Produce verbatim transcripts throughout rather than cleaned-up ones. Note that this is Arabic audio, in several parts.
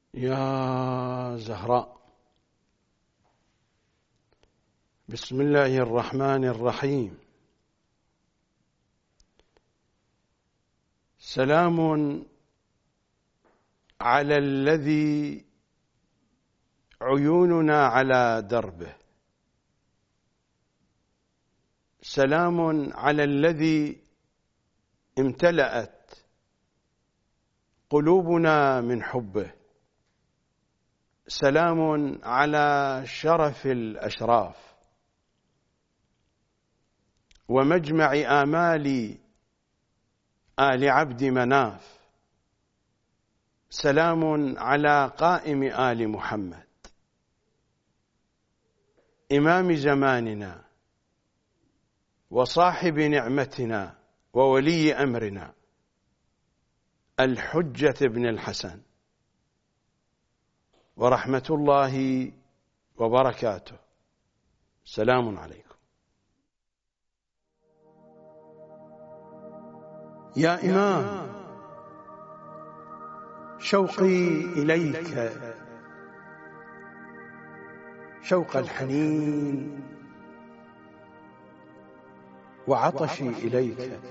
يا زهراء. بسم الله الرحمن الرحيم. سلام على الذي عيوننا على دربه، سلام على الذي امتلأت قلوبنا من حبه، سلام على شرف الأشراف ومجمع آمال آل عبد مناف، سلام على قائم آل محمد إمام زماننا وصاحب نعمتنا وولي أمرنا الحجة بن الحسن، ورحمة الله وبركاته. سلام عليكم. يا إمام، شوقي إليك شوق الحنين، وعطشي إليك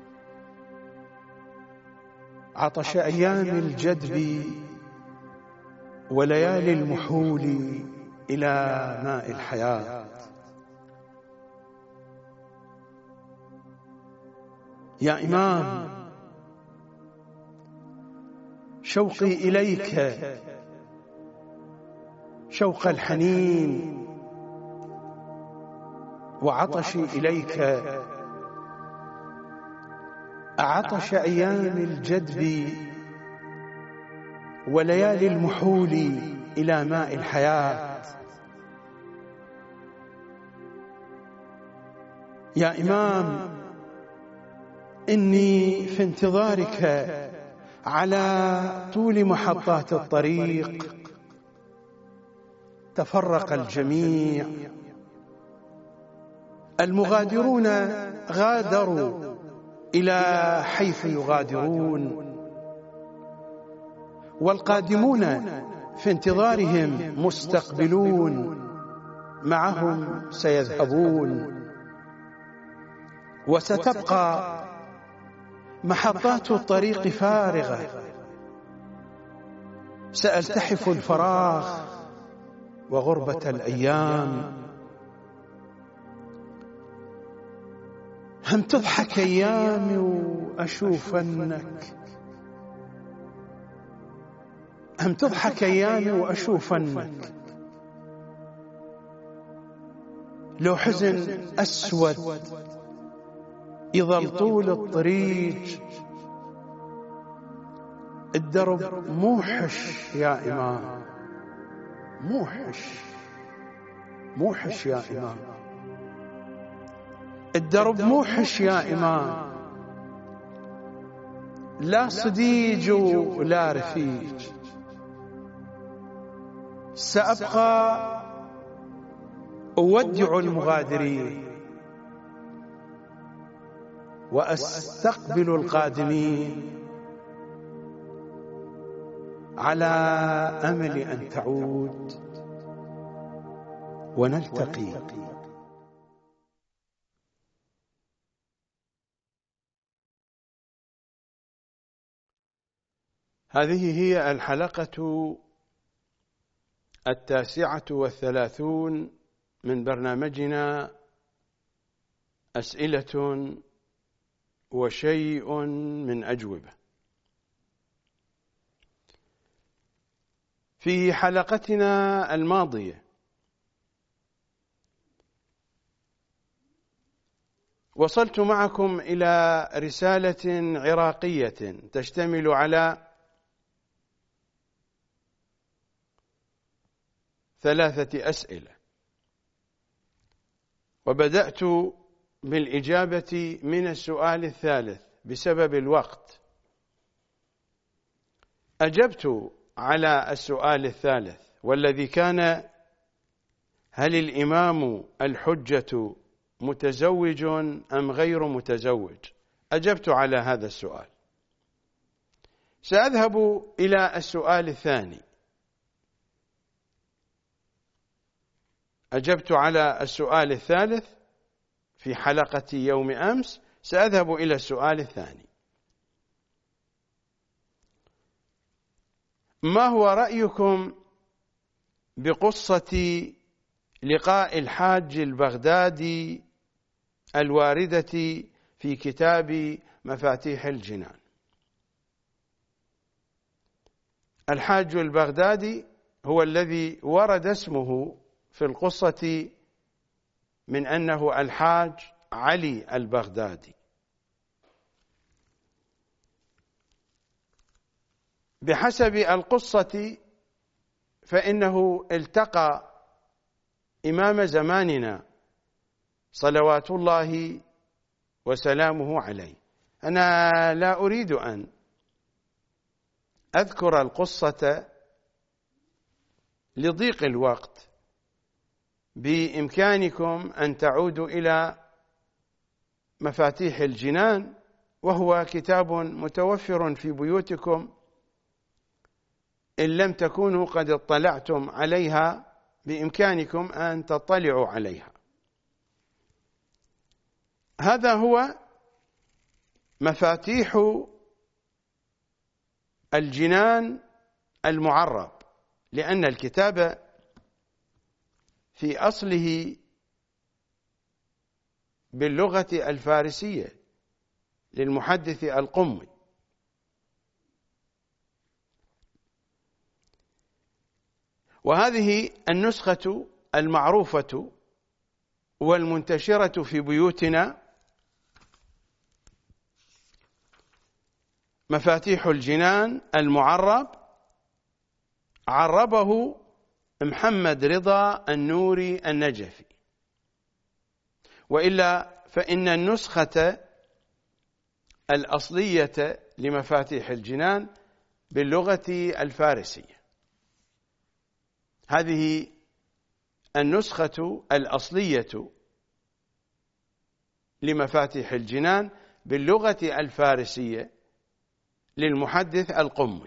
عطش أيام الجدب وليالي المحول إلى ماء الحياة. يا إمام، شوقي إليك شوق الحنين، وعطشي إليك عطش أيام الجدب وليالي المحول إلى ماء الحياة. يا إمام، إني في انتظارك على طول محطات الطريق، تفرق الجميع، المغادرون غادروا إلى حيث يغادرون، والقادمون في انتظارهم مستقبلون معهم سيذهبون، وستبقى محطات الطريق فارغة. سألتحف الفراغ وغربة الأيام. هم تضحك أيامي وأشوفنك، هم تضحك أيامي وأشوفنك، لو حزن أسود يظل طول الطريق، الدرب موحش يا إمام، موحش موحش يا إمام، الدرب موحش يا إمام، لا صديج ولا رفيق. سأبقى أودع المغادرين وأستقبل القادمين على أمل أن تعود ونلتقي. هذه هي الحلقة التاسعة والثلاثون من برنامجنا أسئلة وشيء من أجوبة. في حلقتنا الماضية وصلت معكم إلى رسالة عراقية تشتمل على ثلاثة أسئلة، وبدأت بالإجابة من السؤال الثالث بسبب الوقت. أجبت على السؤال الثالث والذي كان: هل الإمام الحجة متزوج أم غير متزوج؟ أجبت على هذا السؤال. سأذهب إلى السؤال الثاني أجبت على السؤال الثالث في حلقة يوم أمس، سأذهب إلى السؤال الثاني. ما هو رأيكم بقصة لقاء الحاج البغدادي الواردة في كتاب مفاتيح الجنان؟ الحاج البغدادي هو الذي ورد اسمه في القصة من أنه الحاج علي البغدادي. بحسب القصة فإنه التقى إمام زماننا صلوات الله وسلامه عليه. أنا لا أريد أن أذكر القصة لضيق الوقت، بإمكانكم أن تعودوا إلى مفاتيح الجنان، وهو كتاب متوفر في بيوتكم، إن لم تكونوا قد اطلعتم عليها بإمكانكم أن تطلعوا عليها. هذا هو مفاتيح الجنان المعرب، لأن الكتاب في أصله باللغة الفارسية للمحدث القمي. وهذه النسخة المعروفة والمنتشرة في بيوتنا مفاتيح الجنان المعرب، عربه محمد رضا النوري النجفي، وإلا فإن النسخة الأصلية لمفاتيح الجنان باللغة الفارسية. هذه النسخة الأصلية لمفاتيح الجنان باللغة الفارسية للمحدث القمي.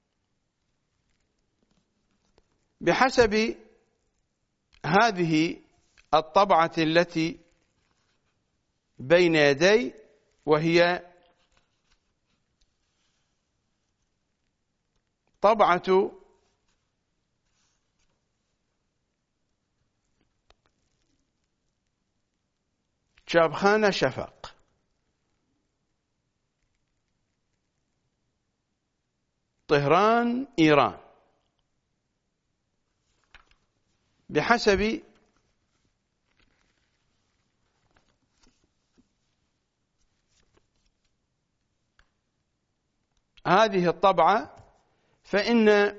بحسب هذه الطبعة التي بين يدي، وهي طبعة چاپخانه شفق، طهران، إيران. بحسب هذه الطبعة فإن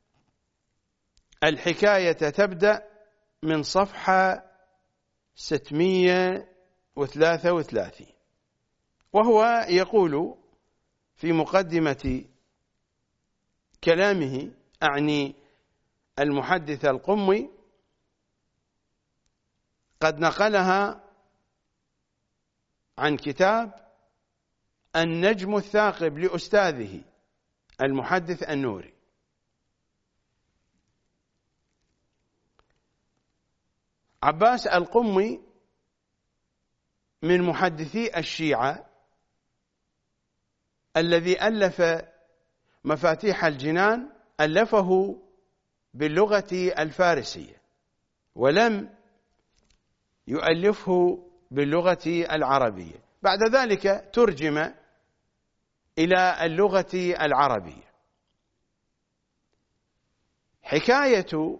الحكاية تبدأ من صفحة ستمائة وثلاثة وثلاثين، وهو يقول في مقدمة كلامه، أعني المحدث القمي، قد نقلها عن كتاب النجم الثاقب لأستاذه المحدث النوري. عباس القمي من محدثي الشيعة الذي ألف مفاتيح الجنان، ألفه باللغة الفارسية ولم يؤلفه باللغة العربية. بعد ذلك ترجم إلى اللغة العربية. حكاية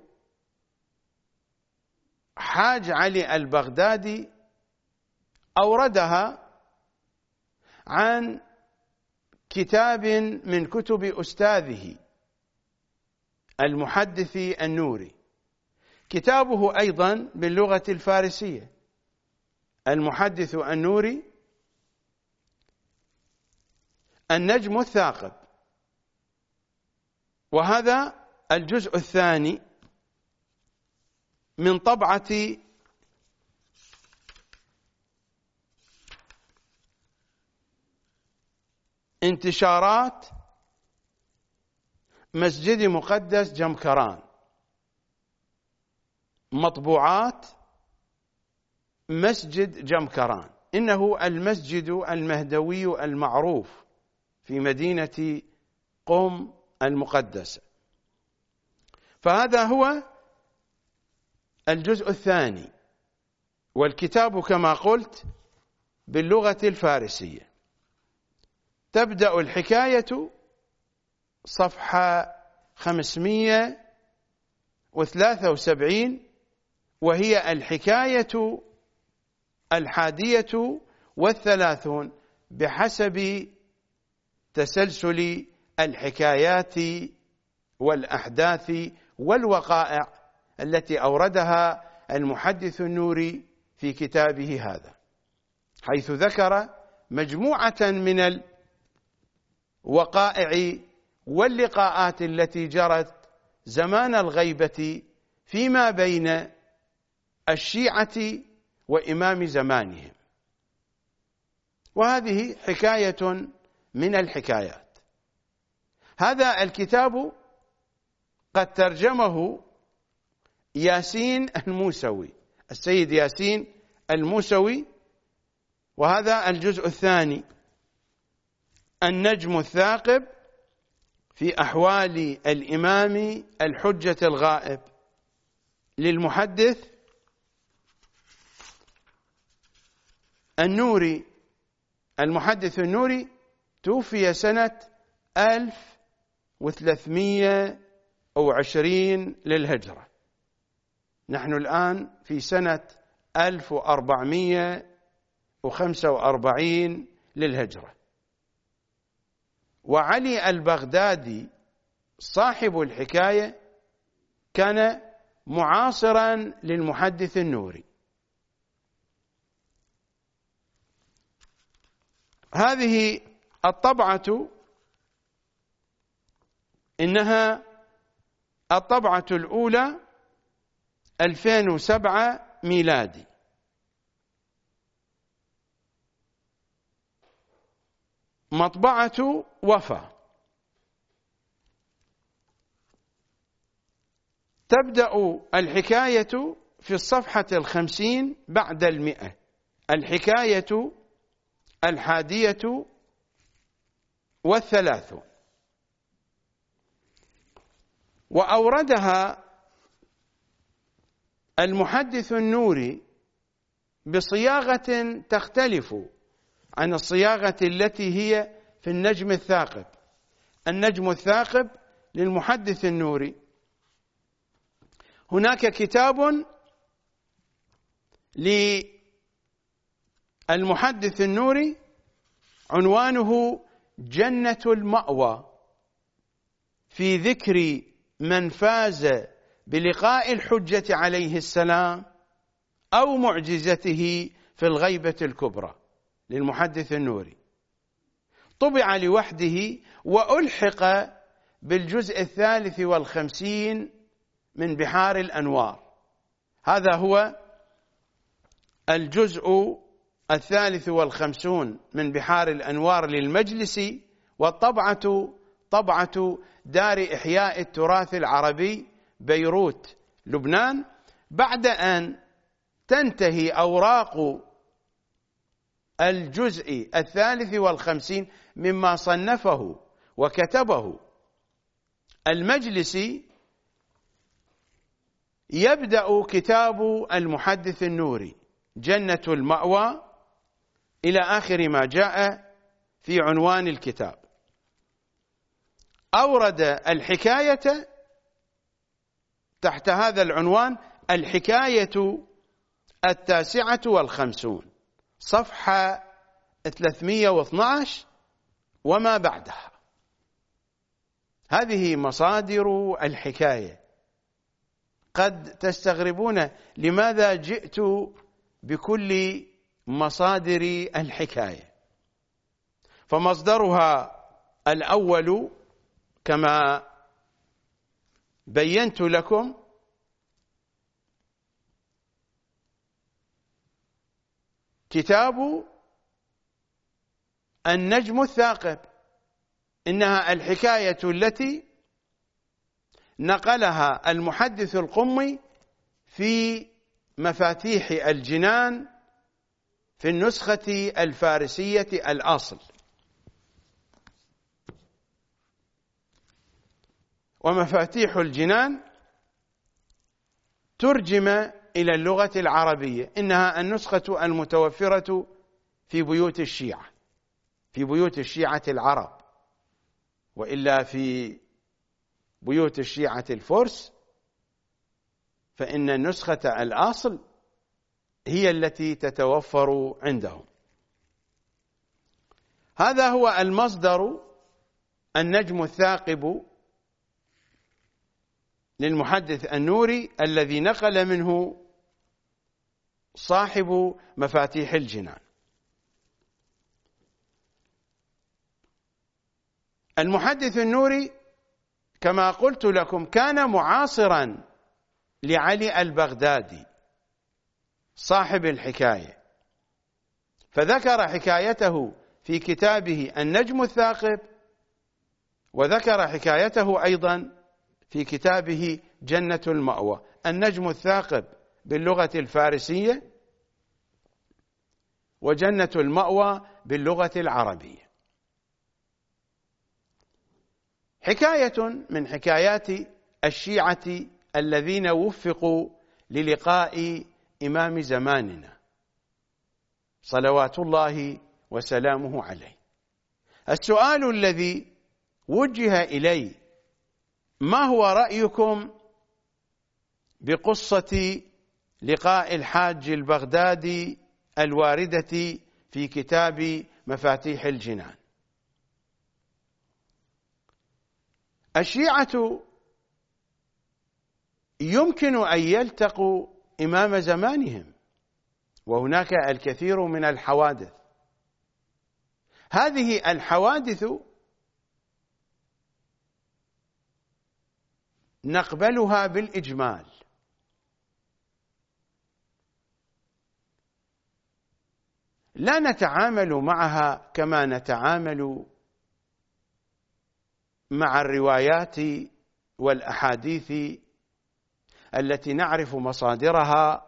حاج علي البغدادي أوردها عن كتاب من كتب أستاذه المحدث النوري، كتابه أيضا باللغة الفارسية، المحدث النوري النجم الثاقب. وهذا الجزء الثاني من طبعة انتشارات مسجد مقدس جمكران، مطبوعات مسجد جمكران، إنه المسجد المهدوي المعروف في مدينة قم المقدسة. فهذا هو الجزء الثاني، والكتاب كما قلت باللغة الفارسية. تبدأ الحكاية صفحة خمسمائة وثلاثة وسبعين، وهي الحكاية الحادية والثلاثون بحسب تسلسل الحكايات والأحداث والوقائع التي أوردها المحدث النوري في كتابه هذا، حيث ذكر مجموعة من الوقائع واللقاءات التي جرت زمان الغيبة فيما بين الشيعة وإمام زمانهم، وهذه حكاية من الحكايات. هذا الكتاب قد ترجمه ياسين الموسوي، السيد ياسين الموسوي، وهذا الجزء الثاني، النجم الثاقب في أحوال الإمام الحجة الغائب، للمحدث النوري. المحدث النوري توفي سنة ألف وثلاثمائة وعشرين للهجرة، نحن الآن في سنة ألف وأربعمائة وخمسة وأربعين للهجرة. وعلي البغدادي صاحب الحكاية كان معاصرا للمحدث النوري. هذه الطبعة إنها الطبعة الأولى ألفين وسبعة ميلادي، مطبعة وفا. تبدأ الحكاية في الصفحة الخمسين بعد المئة، الحكاية الحادية والثلاثون، وأوردها المحدث النوري بصياغة تختلف عن الصياغة التي هي في النجم الثاقب. النجم الثاقب للمحدث النوري، هناك كتاب للمحدث النوري عنوانه جنة المأوى، في ذكر من فاز بلقاء الحجة عليه السلام أو معجزته في الغيبة الكبرى، للمحدث النوري. طبع لوحده وألحق بالجزء الثالث والخمسين من بحار الأنوار. هذا هو الجزء الثالث والخمسون من بحار الأنوار للمجلسي، والطبعة طبعة دار إحياء التراث العربي بيروت لبنان، بعد أن تنتهي أوراق الجزء الثالث والخمسين مما صنفه وكتبه المجلسي. يبدأ كتاب المحدث النوري جنة المأوى إلى آخر ما جاء في عنوان الكتاب. أورد الحكاية تحت هذا العنوان، الحكاية التاسعة والخمسون، صفحة ثلاثمائة واثني عشر وما بعدها. هذه مصادر الحكاية. قد تستغربون لماذا جئت بكل مصادر الحكاية، فمصدرها الأول كما بينت لكم كتاب النجم الثاقب، إنها الحكاية التي نقلها المحدث القمي في مفاتيح الجنان في النسخة الفارسية الأصل، ومفاتيح الجنان ترجم إلى اللغة العربية، إنها النسخة المتوفرة في بيوت الشيعة، في بيوت الشيعة العرب، وإلا في بيوت الشيعة الفرس فإن النسخة الأصل هي التي تتوفر عندهم. هذا هو المصدر النجم الثاقب للمحدث النوري الذي نقل منه صاحب مفاتيح الجنان. المحدث النوري كما قلت لكم كان معاصرا لعلي البغدادي صاحب الحكاية، فذكر حكايته في كتابه النجم الثاقب، وذكر حكايته أيضا في كتابه جنة المأوى. النجم الثاقب باللغة الفارسية، وجنة المأوى باللغة العربية. حكاية من حكايات الشيعة الذين وفقوا للقاء إمام زماننا صلوات الله وسلامه عليه. السؤال الذي وجه إلي: ما هو رأيكم بقصة لقاء الحاج البغدادي الواردة في كتاب مفاتيح الجنان؟ الشيعة يمكن أن يلتقوا إمام زمانهم، وهناك الكثير من الحوادث. هذه الحوادث نقبلها بالإجمال، لا نتعامل معها كما نتعامل مع الروايات والأحاديث التي نعرف مصادرها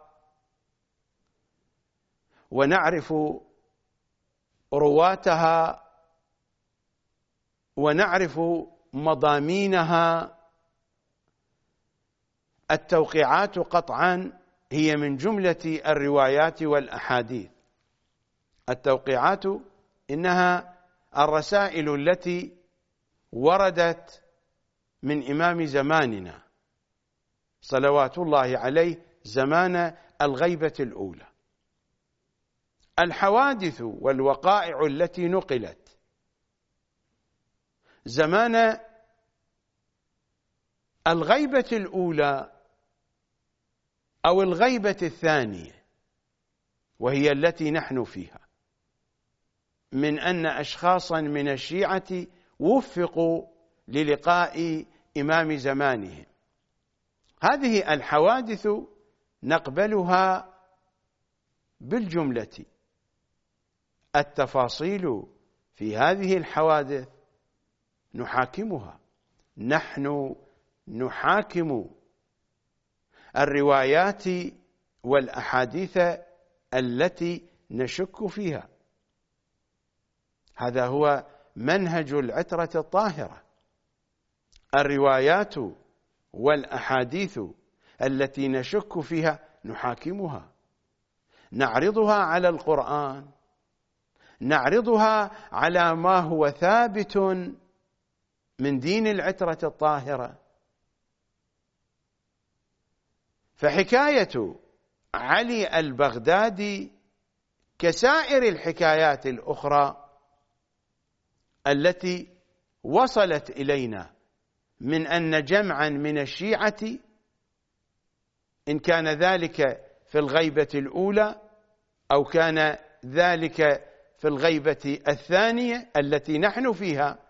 ونعرف رواتها ونعرف مضامينها. التوقيعات قطعا هي من جملة الروايات والأحاديث. التوقيعات إنها الرسائل التي وردت من إمام زماننا صلوات الله عليه زمان الغيبة الأولى. الحوادث والوقائع التي نقلت زمان الغيبة الأولى أو الغيبة الثانية، وهي التي نحن فيها، من أن أشخاصا من الشيعة وفقوا للقاء إمام زمانهم، هذه الحوادث نقبلها بالجملة. التفاصيل في هذه الحوادث نحاكمها، نحن نحاكم الروايات والأحاديث التي نشك فيها. هذا هو منهج العترة الطاهرة. الروايات والأحاديث التي نشك فيها نحاكمها، نعرضها على القرآن، نعرضها على ما هو ثابت من دين العترة الطاهرة. فحكاية علي البغدادي كسائر الحكايات الأخرى التي وصلت إلينا من أن جمعا من الشيعة، إن كان ذلك في الغيبة الأولى أو كان ذلك في الغيبة الثانية التي نحن فيها،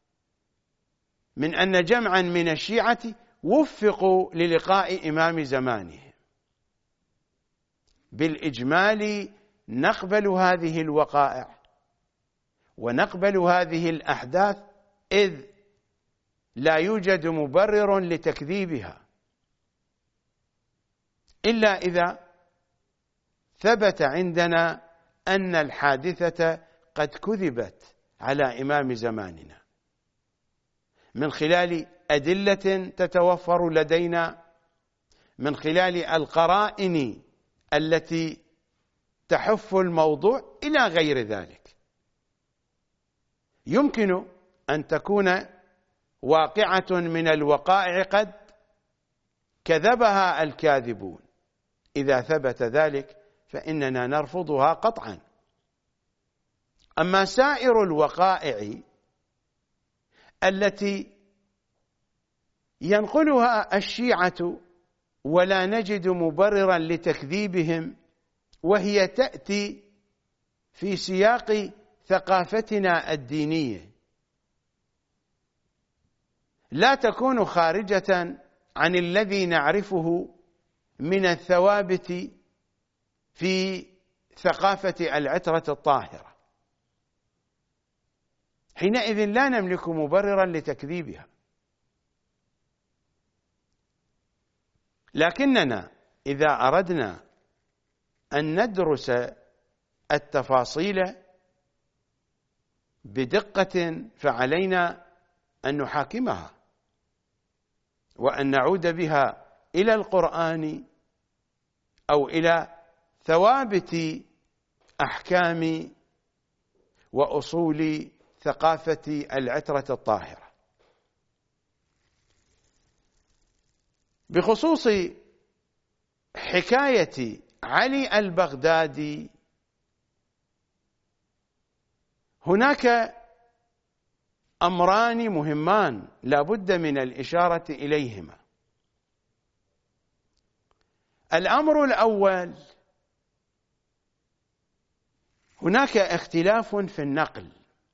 من أن جمعا من الشيعة وفقوا للقاء إمام زمانهم. بالإجمال نقبل هذه الوقائع ونقبل هذه الأحداث، إذ لا يوجد مبرر لتكذيبها. إلا إذا ثبت عندنا أن الحادثة قد كذبت على إمام زماننا من خلال أدلة تتوفر لدينا، من خلال القرائن التي تحف الموضوع إلى غير ذلك. يمكن أن تكون واقعة من الوقائع قد كذبها الكاذبون، إذا ثبت ذلك فإننا نرفضها قطعا. أما سائر الوقائع التي ينقلها الشيعة ولا نجد مبررا لتكذيبهم، وهي تأتي في سياق ثقافتنا الدينية، لا تكون خارجة عن الذي نعرفه من الثوابت في ثقافة العترة الطاهرة، حينئذ لا نملك مبررا لتكذيبها. لكننا إذا أردنا أن ندرس التفاصيل بدقة فعلينا أن نحاكمها وأن نعود بها إلى القرآن أو إلى ثوابت أحكام وأصول ثقافة العترة الطاهرة. بخصوص حكاية علي البغدادي، هناك أمران مهمان لا بد من الإشارة إليهما. الأمر الأول، هناك اختلاف في النقل.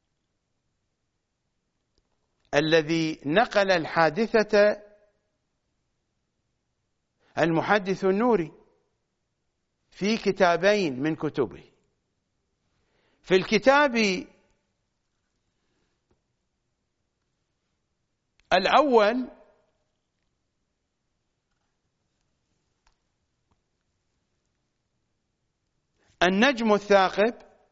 الذي نقل الحادثة المحدث النوري في كتابين من كتبه. في الكتاب الأول النجم الثاقب،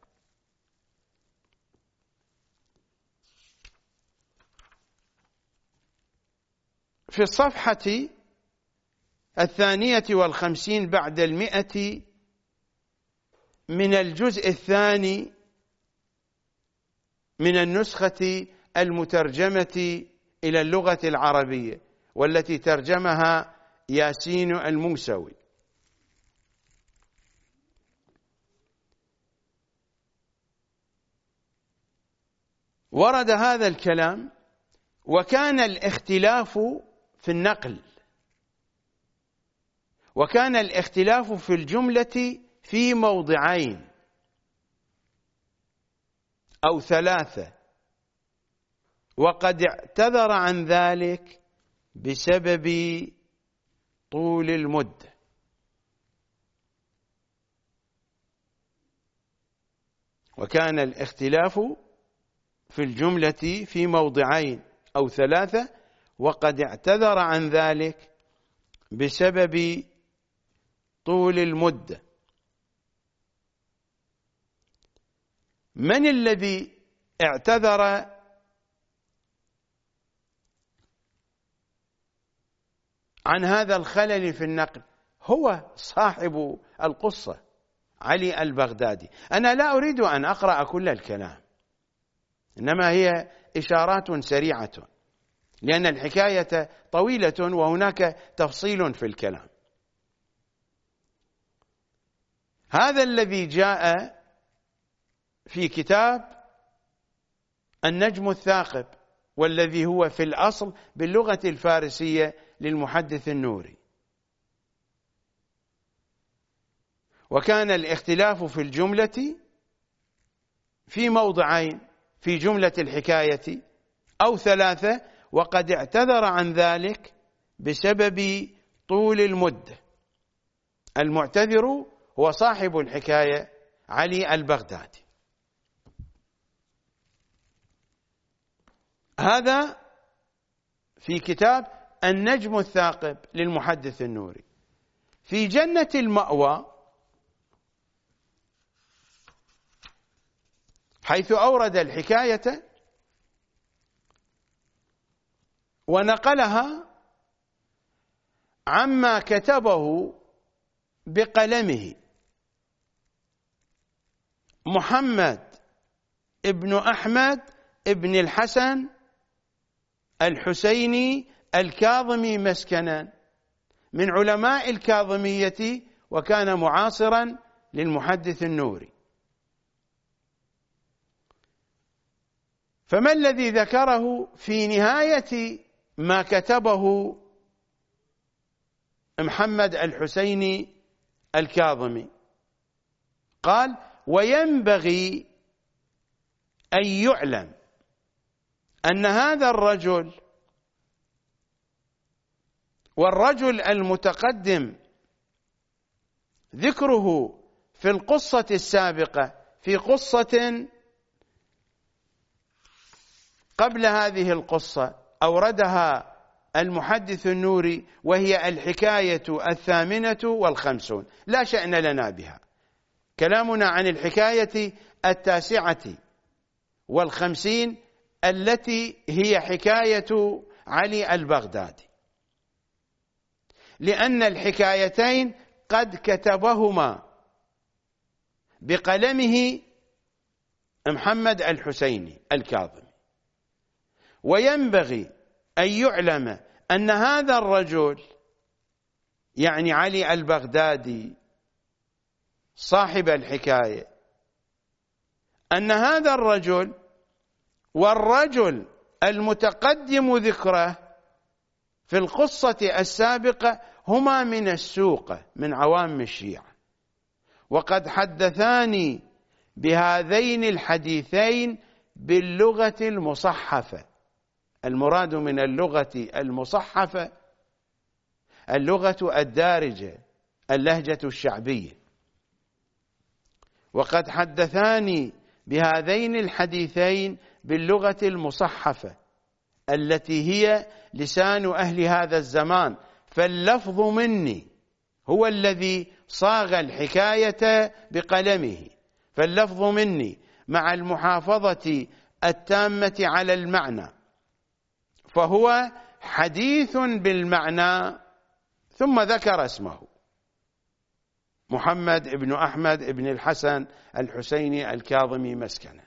في الصفحة الثانية والخمسين بعد المئة من الجزء الثاني من النسخة المترجمة إلى اللغة العربية، والتي ترجمها ياسين الموسوي. ورد هذا الكلام: وكان الاختلاف في النقل، وكان الاختلاف في الجملة في موضعين أو ثلاثة، وقد اعتذر عن ذلك بسبب طول المدة. وكان الاختلاف في الجملة في موضعين أو ثلاثة، وقد اعتذر عن ذلك بسبب طول المدة. من الذي اعتذر عن هذا الخلل في النقل؟ هو صاحب القصة علي البغدادي. أنا لا أريد أن أقرأ كل الكلام، إنما هي إشارات سريعة، لأن الحكاية طويلة وهناك تفصيل في الكلام. هذا الذي جاء في كتاب النجم الثاقب، والذي هو في الأصل باللغة الفارسية للمحدث النوري. وكان الاختلاف في الجملة في موضعين في جملة الحكاية أو ثلاثة، وقد اعتذر عن ذلك بسبب طول المدة. المعتذر هو صاحب الحكاية علي البغدادي. هذا في كتاب النجم الثاقب للمحدث النوري. في جنة المأوى حيث أورد الحكاية ونقلها عما كتبه بقلمه محمد ابن أحمد ابن الحسن الحسيني الكاظمي مسكنا، من علماء الكاظمية، وكان معاصرا للمحدث النوري. فما الذي ذكره في نهاية ما كتبه محمد الحسيني الكاظمي؟ قال: وينبغي أن يعلم أن هذا الرجل والرجل المتقدم ذكره في القصة السابقة، في قصة قبل هذه القصة أوردها المحدث النوري، وهي الحكاية الثامنة والخمسون، لا شأن لنا بها، كلامنا عن الحكاية التاسعة والخمسين التي هي حكاية علي البغدادي، لأن الحكايتين قد كتبهما بقلمه محمد الحسيني الكاظمي. وينبغي أن يعلم أن هذا الرجل، يعني علي البغدادي صاحب الحكاية، أن هذا الرجل والرجل المتقدم ذكره في القصة السابقة هما من السوقة، من عوام الشيعة، وقد حدثاني بهذين الحديثين باللغة المصحفة. المراد من اللغة المصحفة اللغة الدارجة، اللهجة الشعبية. وقد حدثاني بهذين الحديثين باللغة المصحفة التي هي لسان أهل هذا الزمان، فاللفظ مني هو الذي صاغ الحكاية بقلمه، فاللفظ مني مع المحافظة التامة على المعنى، فهو حديث بالمعنى. ثم ذكر اسمه محمد ابن أحمد ابن الحسن الحسيني الكاظمي مسكنا.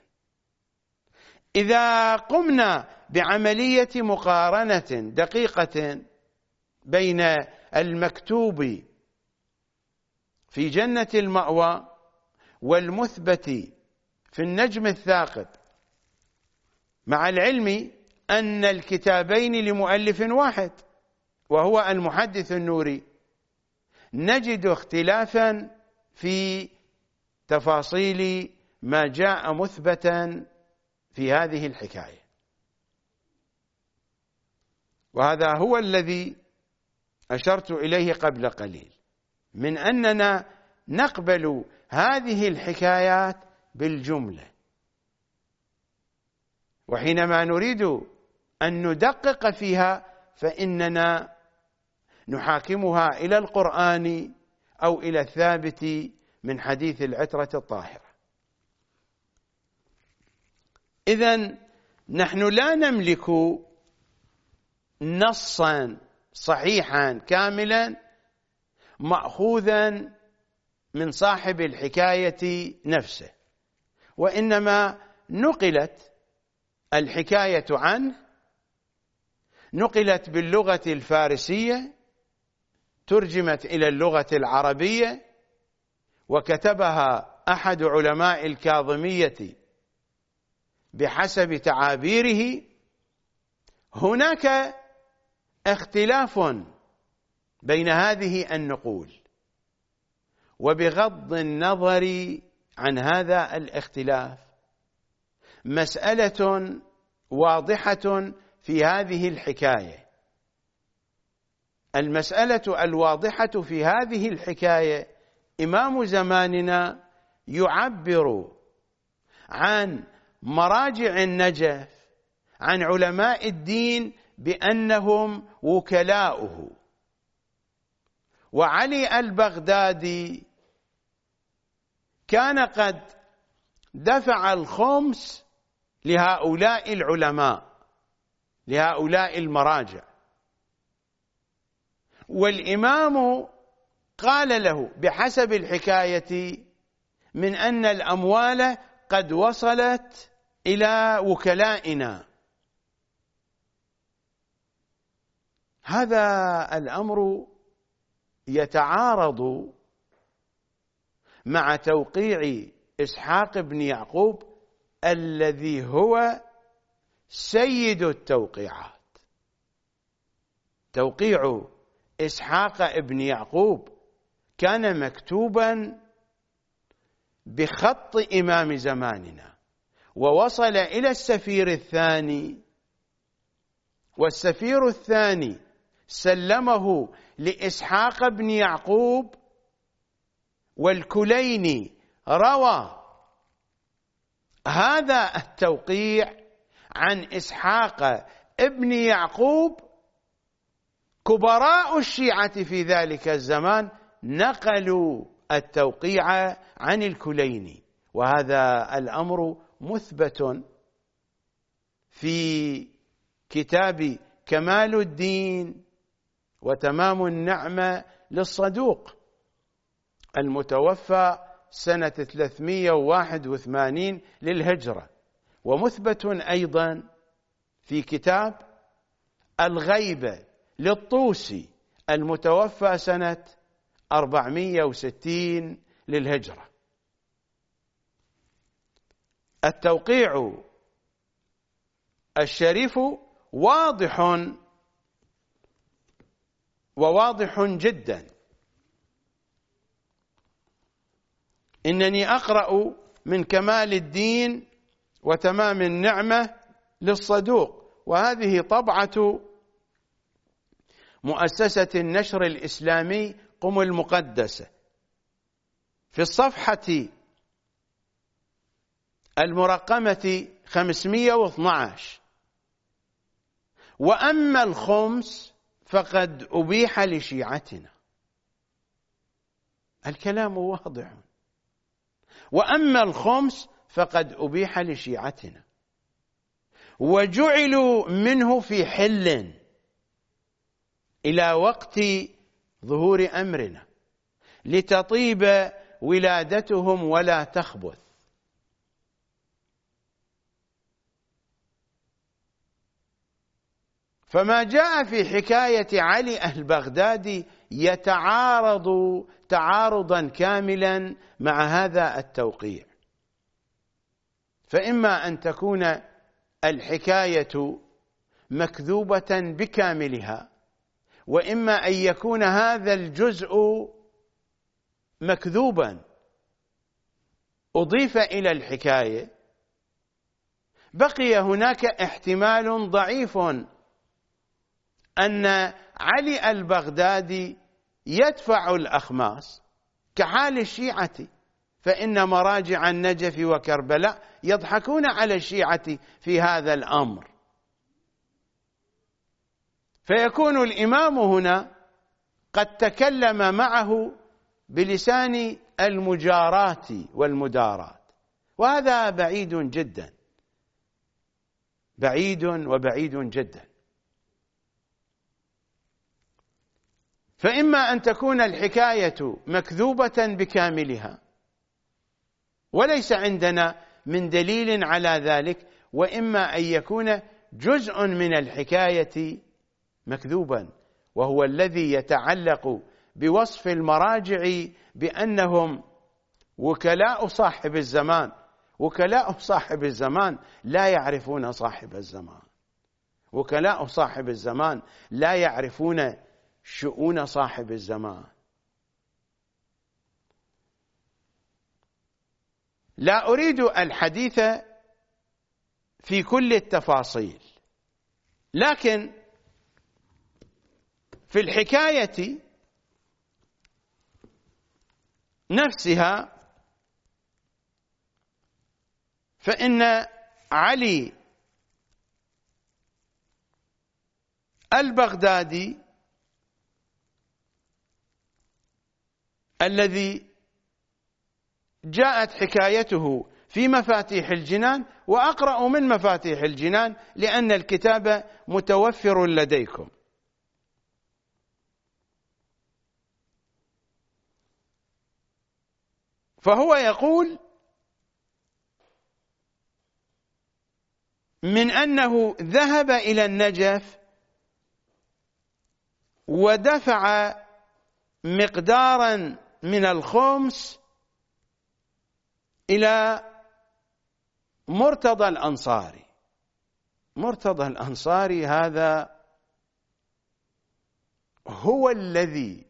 إذا قمنا بعملية مقارنة دقيقة بين المكتوب في جنة المأوى والمثبت في النجم الثاقب، مع العلم أن الكتابين لمؤلف واحد وهو المحدث النوري، نجد اختلافا في تفاصيل ما جاء مثبتا في هذه الحكاية، وهذا هو الذي أشرت إليه قبل قليل، من أننا نقبل هذه الحكايات بالجملة، وحينما نريد أن ندقق فيها فإننا نحاكمها إلى القرآن أو إلى الثابت من حديث العترة الطاهرة. إذن نحن لا نملك نصا صحيحا كاملا مأخوذا من صاحب الحكاية نفسه، وإنما نقلت الحكاية عنه، نقلت باللغة الفارسية، ترجمت إلى اللغة العربية، وكتبها أحد علماء الكاظمية بحسب تعابيره. هناك اختلاف بين هذه النقول، وبغض النظر عن هذا الاختلاف مسألة واضحة في هذه الحكاية. المسألة الواضحة في هذه الحكاية إمام زماننا يعبر عن مراجع النجف، عن علماء الدين، بأنهم وكلاؤه، وعلي البغدادي كان قد دفع الخمس لهؤلاء العلماء، لهؤلاء المراجع، والإمام قال له بحسب الحكاية من أن الأموال قد وصلت إلى وكلائنا. هذا الأمر يتعارض مع توقيع إسحاق بن يعقوب الذي هو سيد التوقيعات. توقيع إسحاق بن يعقوب كان مكتوبا بخط إمام زماننا، ووصل إلى السفير الثاني، والسفير الثاني سلمه لإسحاق بن يعقوب، والكليني روى هذا التوقيع عن إسحاق ابن يعقوب. كبراء الشيعة في ذلك الزمان نقلوا التوقيع عن الكليني، وهذا الأمر مثبت في كتاب كمال الدين وتمام النعمة للصدوق المتوفى سنة ثلاثمئة وواحد وثمانين للهجرة، ومثبت أيضا في كتاب الغيبة للطوسي المتوفى سنة أربعمئة وستين للهجرة. التوقيع الشريف واضح وواضح جدا. إنني أقرأ من كمال الدين وتمام النعمة للصدوق، وهذه طبعة مؤسسة النشر الإسلامي قم المقدسة، في الصفحة المرقمة خمسمئة واثني عشر: وأما الخمس فقد أبيح لشيعتنا. الكلام واضح. وأما الخمس فقد أبيح لشيعتنا، وجعلوا منه في حل إلى وقت ظهور أمرنا لتطيب ولادتهم ولا تخبث. فما جاء في حكاية علي البغدادي يتعارض تعارضا كاملا مع هذا التوقيع. فإما أن تكون الحكاية مكذوبة بكاملها، وإما أن يكون هذا الجزء مكذوبا أضيف إلى الحكاية. بقي هناك احتمال ضعيف أن علي البغدادي يدفع الأخماس كحال الشيعة، فإن مراجع النجف وكربلاء يضحكون على الشيعة في هذا الأمر. فيكون الإمام هنا قد تكلم معه بلسان المجارات والمدارات، وهذا بعيد جدا، بعيد وبعيد جدا. فإما أن تكون الحكاية مكذوبة بكاملها وليس عندنا من دليل على ذلك، وإما أن يكون جزء من الحكاية مكذوبا، وهو الذي يتعلق بوصف المراجع بأنهم وكلاء صاحب الزمان. وكلاء صاحب الزمان لا يعرفون صاحب الزمان، وكلاء صاحب الزمان لا يعرفون شؤون صاحب الزمان. لا أريد الحديث في كل التفاصيل، لكن في الحكاية نفسها فإن علي البغدادي الذي جاءت حكايته في مفاتيح الجنان، وأقرأ من مفاتيح الجنان لأن الكتاب متوفر لديكم. فهو يقول من أنه ذهب إلى النجف ودفع مقدارا من الخمس إلى مرتضى الأنصاري. مرتضى الأنصاري هذا هو الذي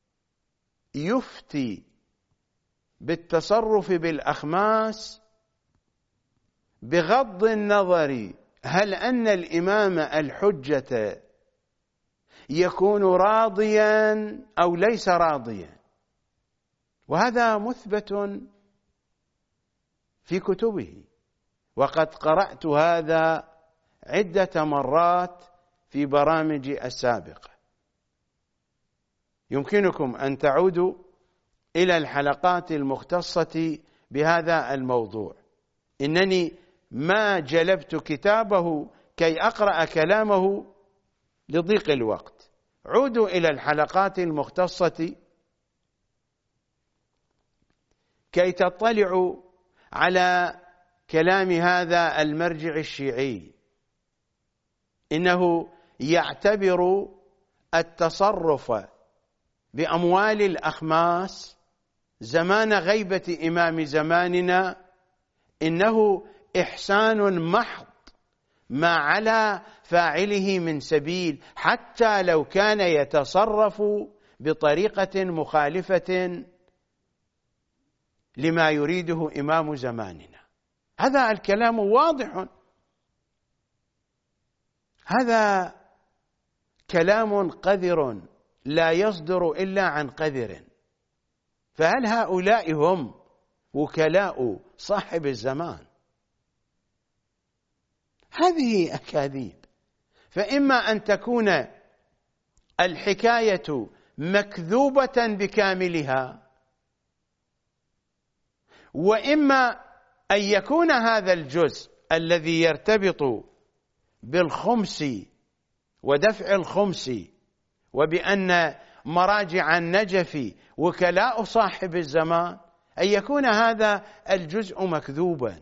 يفتي بالتصرف بالأخماس بغض النظر هل أن الإمام الحجة يكون راضيا أو ليس راضيا، وهذا مثبت في كتبه، وقد قرأت هذا عدة مرات في برامجي السابقة. يمكنكم أن تعودوا إلى الحلقات المختصة بهذا الموضوع. إنني ما جلبت كتابه كي أقرأ كلامه لضيق الوقت. عودوا إلى الحلقات المختصة كي تطلعوا على كلام هذا المرجع الشيعي. إنه يعتبر التصرف بأموال الأخماس زمان غيبة إمام زماننا إنه إحسان محض ما على فاعله من سبيل، حتى لو كان يتصرف بطريقة مخالفة لما يريده إمام زماننا. هذا الكلام واضح، هذا كلام قذر لا يصدر إلا عن قذر. فهل هؤلاء هم وكلاء صاحب الزمان؟ هذه أكاذيب. فإما أن تكون الحكاية مكذوبة بكاملها، وإما أن يكون هذا الجزء الذي يرتبط بالخمس ودفع الخمس وبأن مراجع النجف وكلاء صاحب الزمان، أن يكون هذا الجزء مكذوبا،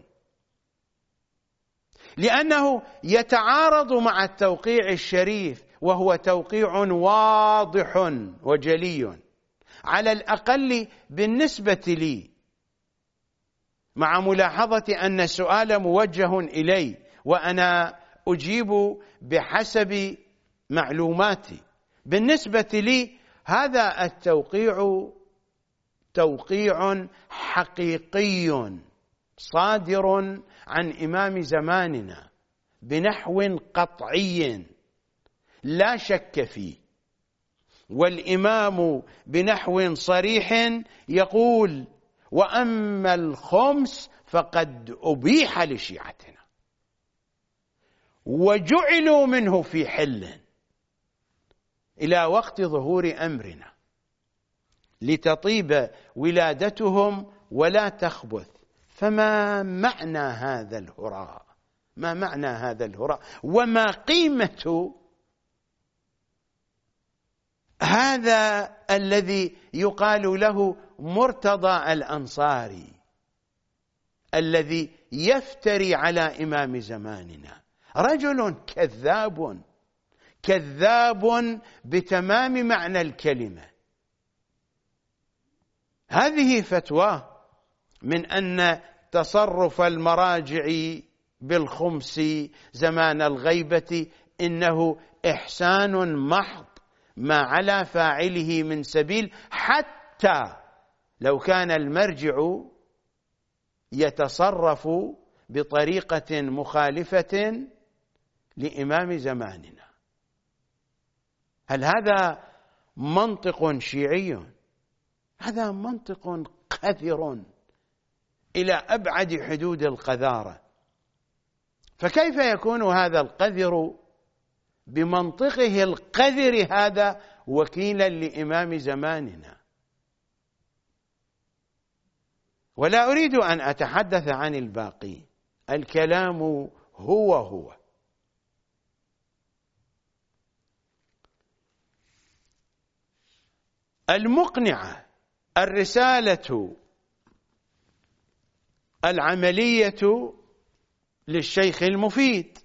لأنه يتعارض مع التوقيع الشريف، وهو توقيع واضح وجلي على الأقل بالنسبة لي، مع ملاحظة أن السؤال موجه إلي وأنا أجيب بحسب معلوماتي. بالنسبة لي هذا التوقيع توقيع حقيقي صادر عن إمام زماننا بنحو قطعي لا شك فيه، والإمام بنحو صريح يقول: وأما الخمس فقد أبيح لشيعتنا وجعلوا منه في حل إلى وقت ظهور أمرنا لتطيب ولادتهم ولا تخبث. فما معنى هذا الهراء؟ ما معنى هذا الهراء؟ وما قيمة هذا الذي يقال له مرتضى الأنصاري الذي يفتري على إمام زماننا؟ رجل كذاب، كذاب بتمام معنى الكلمة. هذه فتواه من أن تصرف المراجع بالخمس زمان الغيبة إنه إحسان محض ما على فاعله من سبيل، حتى لو كان المرجع يتصرف بطريقة مخالفة لإمام زماننا. هل هذا منطق شيعي؟ هذا منطق قذر إلى أبعد حدود القذارة. فكيف يكون هذا القذر بمنطقه القذر هذا وكيلا لإمام زماننا؟ ولا أريد أن أتحدث عن الباقي، الكلام هو هو. المقنعة الرسالة العملية للشيخ المفيد.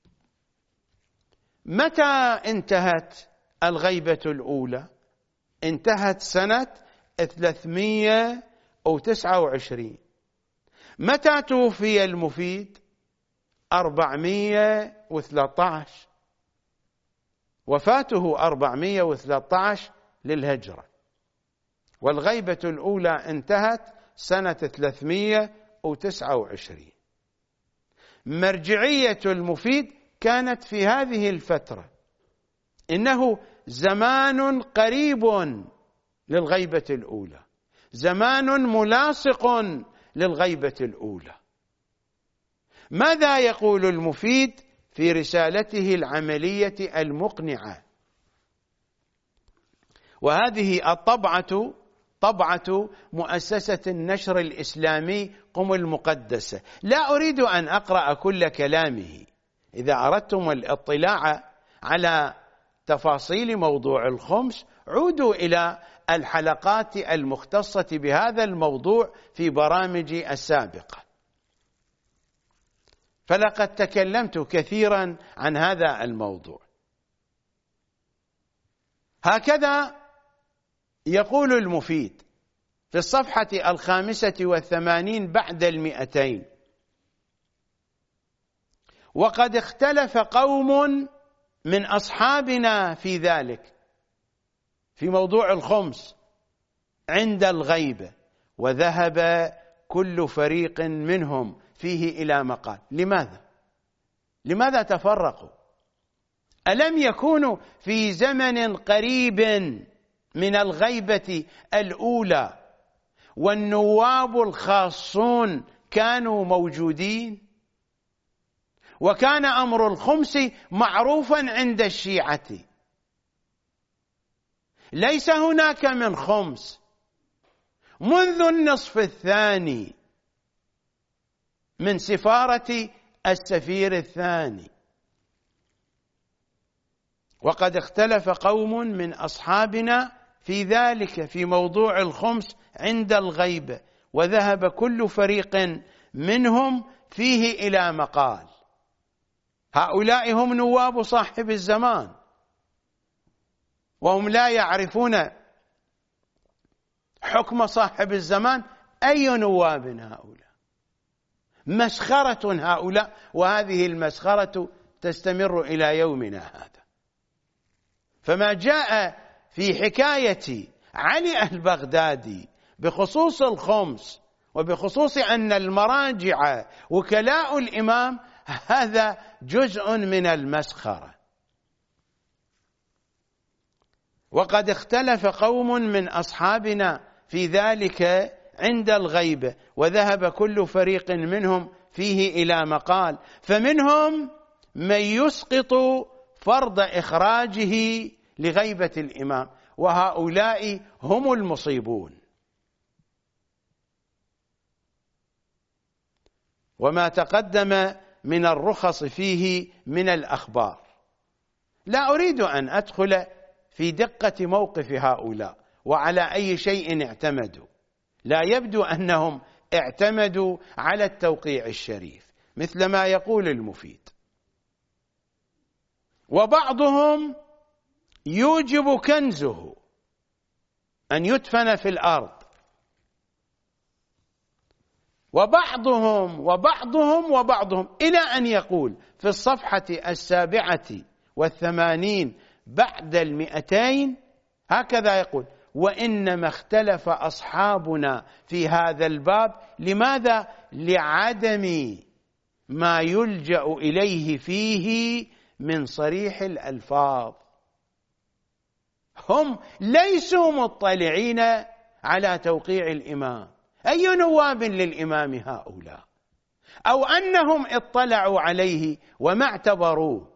متى انتهت الغيبة الأولى؟ انتهت سنة ثلاثمئة وتسعة وعشرين. متى توفي المفيد؟ أربعمئة وثلاثة عشر، وفاته أربعمئة وثلاثة عشر للهجرة، والغيبة الأولى انتهت سنة ثلاثمئة وتسعة وعشرين. مرجعية المفيد كانت في هذه الفترة، إنه زمان قريب للغيبة الأولى، زمان ملاصق للغيبة الأولى. ماذا يقول المفيد في رسالته العملية المقنعة؟ وهذه الطبعة طبعة مؤسسة النشر الإسلامي قم المقدسة. لا أريد أن أقرأ كل كلامه، إذا أردتم الاطلاع على تفاصيل موضوع الخمس عودوا إلى الحلقات المختصة بهذا الموضوع في برامجي السابقة، فلقد تكلمت كثيرا عن هذا الموضوع. هكذا يقول المفيد في الصفحة الخامسة والثمانين بعد المئتين: وقد اختلف قوم من أصحابنا في ذلك، في موضوع الخمس عند الغيبة، وذهب كل فريق منهم فيه إلى مقال. لماذا؟ لماذا تفرقوا؟ ألم يكونوا في زمن قريب من الغيبة الأولى والنواب الخاصون كانوا موجودين؟ وكان أمر الخمس معروفا عند الشيعة، ليس هناك من خمس منذ النصف الثاني من سفارة السفير الثاني. وقد اختلف قوم من أصحابنا في ذلك، في موضوع الخمس عند الغيبة، وذهب كل فريق منهم فيه إلى مقال. هؤلاء هم نواب صاحب الزمان، وهم لا يعرفون حكم صاحب الزمان. أي نواب هؤلاء؟ مسخرة هؤلاء، وهذه المسخرة تستمر إلى يومنا هذا. فما جاء في حكاية علي البغدادي بخصوص الخمس وبخصوص أن المراجع وكلاء الإمام، هذا جزء من المسخرة. وقد اختلف قوم من أصحابنا في ذلك عند الغيبة، وذهب كل فريق منهم فيه إلى مقال، فمنهم من يسقط فرض إخراجه لغيبة الإمام، وهؤلاء هم المصيبون. وما تقدم من الرخص فيه من الأخبار، لا أريد أن أدخل في دقة موقف هؤلاء وعلى أي شيء اعتمدوا. لا يبدو أنهم اعتمدوا على التوقيع الشريف مثل ما يقول المفيد. وبعضهم يوجب كنزه أن يدفن في الأرض، وبعضهم وبعضهم وبعضهم إلى أن يقول في الصفحة السابعة والثمانين بعد المئتين هكذا يقول: وإنما اختلف أصحابنا في هذا الباب. لماذا؟ لعدم ما يلجأ إليه فيه من صريح الألفاظ. هم ليسوا مطلعين على توقيع الإمام. أي نواب للإمام هؤلاء؟ أو أنهم اطلعوا عليه وما اعتبروه،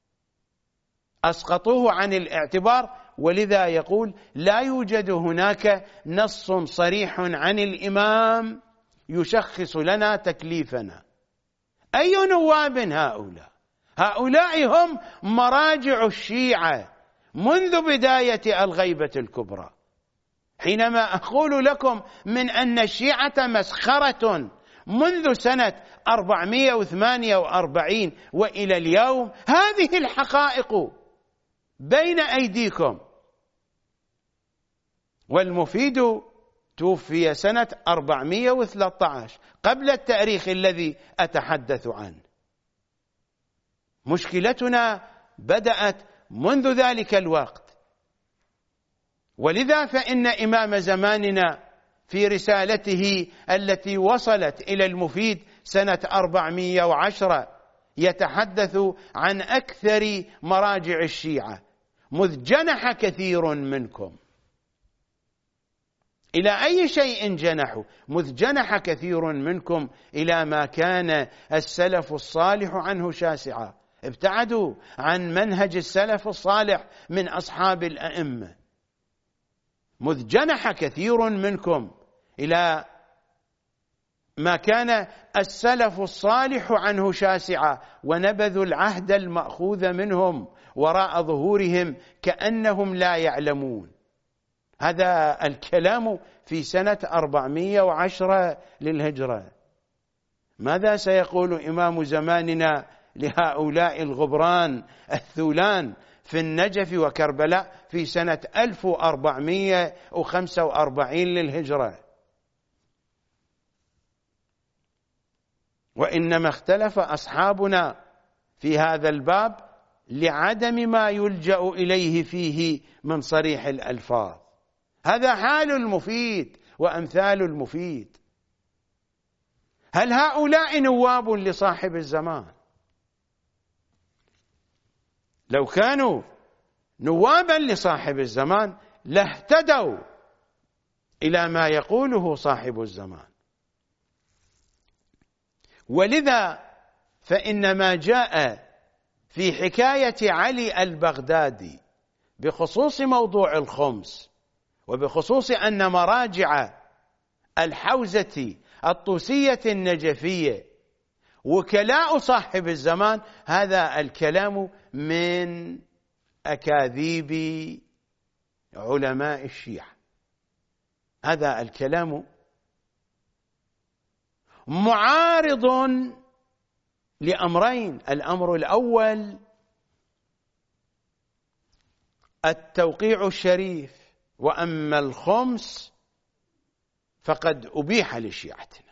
أسقطوه عن الاعتبار. ولذا يقول: لا يوجد هناك نص صريح عن الإمام يشخص لنا تكليفنا. أي نواب هؤلاء؟ هؤلاء هم مراجع الشيعة منذ بداية الغيبة الكبرى. حينما أقول لكم من أن الشيعة مسخرة منذ سنة أربعمائة وثمانية وأربعين وإلى اليوم، هذه الحقائق بين أيديكم. والمفيد توفي سنة أربعمائة وثلاثة عشر قبل التاريخ الذي أتحدث عنه. مشكلتنا بدأت منذ ذلك الوقت، ولذا فإن إمام زماننا في رسالته التي وصلت إلى المفيد سنة أربعمائة وعشرة يتحدث عن أكثر مراجع الشيعة: مذ جنح كثير منكم. إلى أي شيء جنحوا؟ مذ جنح كثير منكم إلى ما كان السلف الصالح عنه شاسعا. ابتعدوا عن منهج السلف الصالح من أصحاب الأئمة. مذ جنح كثير منكم إلى ما كان السلف الصالح عنه شاسعا، ونبذوا العهد المأخوذ منهم وراء ظهورهم كأنهم لا يعلمون. هذا الكلام في سنة أربعمائة وعشرة للهجرة. ماذا سيقول إمام زماننا لهؤلاء الغبران الثولان في النجف وكربلاء في سنة ألف وأربعمائة وخمسة وأربعين للهجرة؟ وإنما اختلف أصحابنا في هذا الباب لعدم ما يلجأ إليه فيه من صريح الألفاظ. هذا حال المفيد وأمثال المفيد. هل هؤلاء نواب لصاحب الزمان؟ لو كانوا نوابا لصاحب الزمان لاهتدوا إلى ما يقوله صاحب الزمان. ولذا فإن ما جاء في حكاية علي البغدادي بخصوص موضوع الخمس، وبخصوص أن مراجع الحوزة الطوسية النجفية وكلاء صاحب الزمان، هذا الكلام من أكاذيب علماء الشيعة. هذا الكلام معارض لأمرين: الأمر الأول التوقيع الشريف، وأما الخمس فقد أبيح لشيعتنا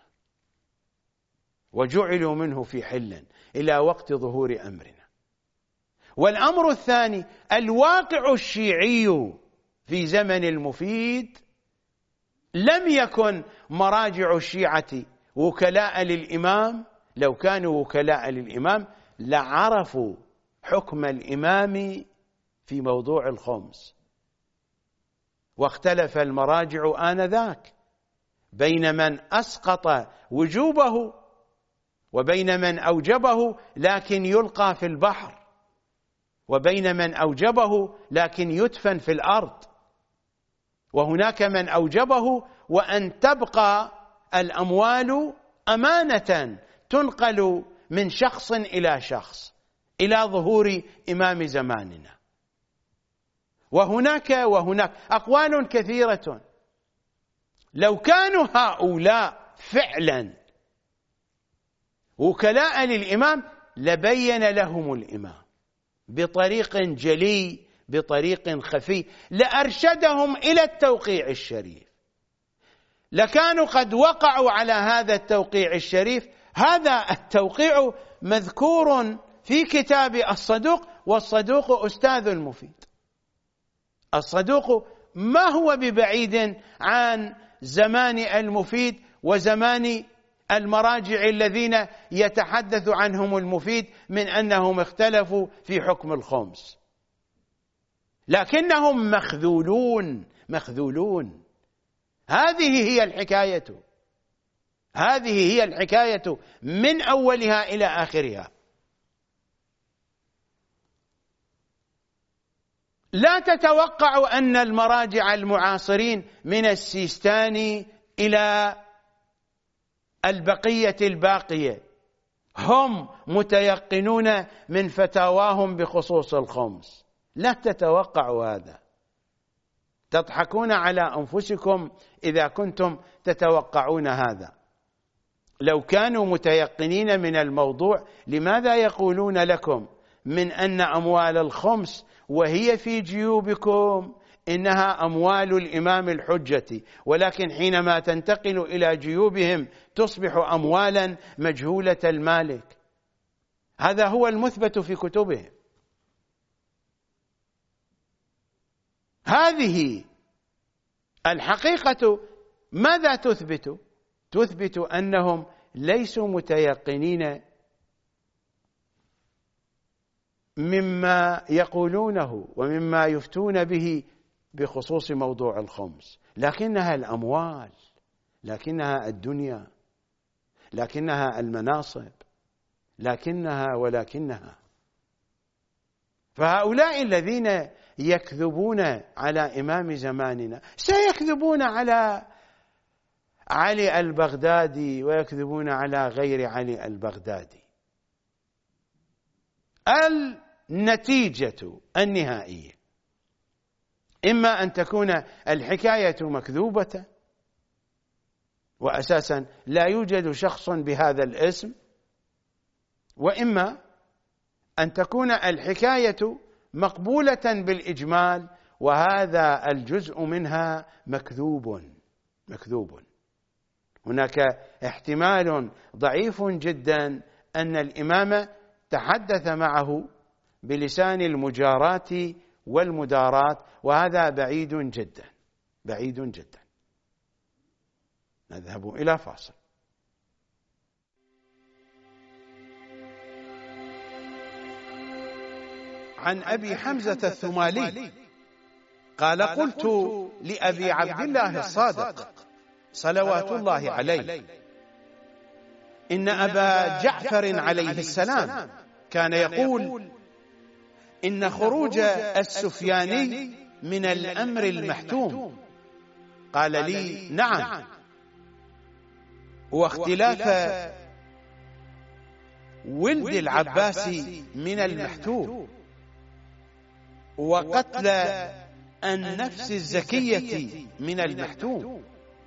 وجعلوا منه في حل إلى وقت ظهور أمرنا. والأمر الثاني الواقع الشيعي في زمن المفيد. لم يكن مراجع الشيعة وكلاء للإمام. لو كانوا وكلاء للإمام لعرفوا حكم الإمام في موضوع الخمس. واختلف المراجع آنذاك بين من أسقط وجوبه وبين من أوجبه لكن يلقى في البحر، وبين من أوجبه لكن يدفن في الأرض، وهناك من أوجبه وأن تبقى الأموال أمانة تنقل من شخص إلى شخص إلى ظهور إمام زماننا. وهناك وهناك أقوال كثيرة. لو كانوا هؤلاء فعلا وكلاء للإمام لبين لهم الإمام بطريق جلي، بطريق خفي، لأرشدهم إلى التوقيع الشريف، لكانوا قد وقعوا على هذا التوقيع الشريف. هذا التوقيع مذكور في كتاب الصدوق، والصدوق أستاذ المفيد. الصدوق ما هو ببعيد عن زمان المفيد وزمان المراجع الذين يتحدث عنهم المفيد من أنهم اختلفوا في حكم الخمس، لكنهم مخذولون مخذولون. هذه هي الحكاية، هذه هي الحكاية من أولها إلى آخرها. لا تتوقع أن المراجع المعاصرين من السيستاني إلى البقية الباقية هم متيقنون من فتاواهم بخصوص الخمس. لا تتوقعوا هذا، تضحكون على أنفسكم إذا كنتم تتوقعون هذا. لو كانوا متيقنين من الموضوع لماذا يقولون لكم من أن أموال الخمس وهي في جيوبكم إنها أموال الإمام الحجة، ولكن حينما تنتقل إلى جيوبهم تصبح أموالا مجهولة المالك؟ هذا هو المثبت في كتبهم. هذه الحقيقة ماذا تثبت؟ تثبت أنهم ليسوا متيقنين مما يقولونه ومما يفتون به بخصوص موضوع الخمس، لكنها الأموال، لكنها الدنيا، لكنها المناصب، لكنها ولكنها. فهؤلاء الذين يكذبون على إمام زماننا سيكذبون على علي البغدادي ويكذبون على غير علي البغدادي. النتيجة النهائية إما أن تكون الحكاية مكذوبة وأساسا لا يوجد شخص بهذا الاسم، وإما أن تكون الحكاية مقبولة بالإجمال وهذا الجزء منها مكذوب مكذوب. هناك احتمال ضعيف جدا أن الإمام تحدث معه بلسان المجاراة والمداراة، وهذا بعيد جدا بعيد جدا. نذهب إلى فاصل. عن أبي حمزة الثمالي قال: قلت لأبي عبد الله الصادق صلوات الله عليه: إن أبا جعفر عليه السلام كان يقول: إن خروج السفياني من الأمر المحتوم. قال لي: نعم، واختلاف ولد العباس من المحتوم، وقتل النفس الزكية من المحتوم،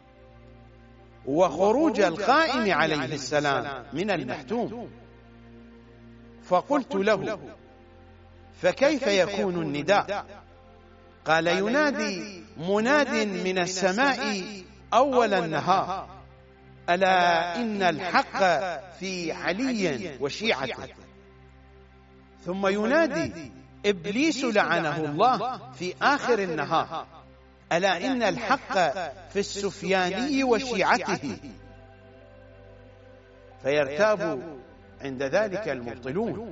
وخروج القائم عليه السلام من المحتوم. فقلت له: فكيف يكون النداء؟ قال: ينادي مناد من السماء أول النهار: ألا إن الحق في علي وشيعته. ثم ينادي إبليس لعنه الله في آخر النهار: ألا إن الحق في السفياني وشيعته. فيرتاب عند ذلك المبطلون.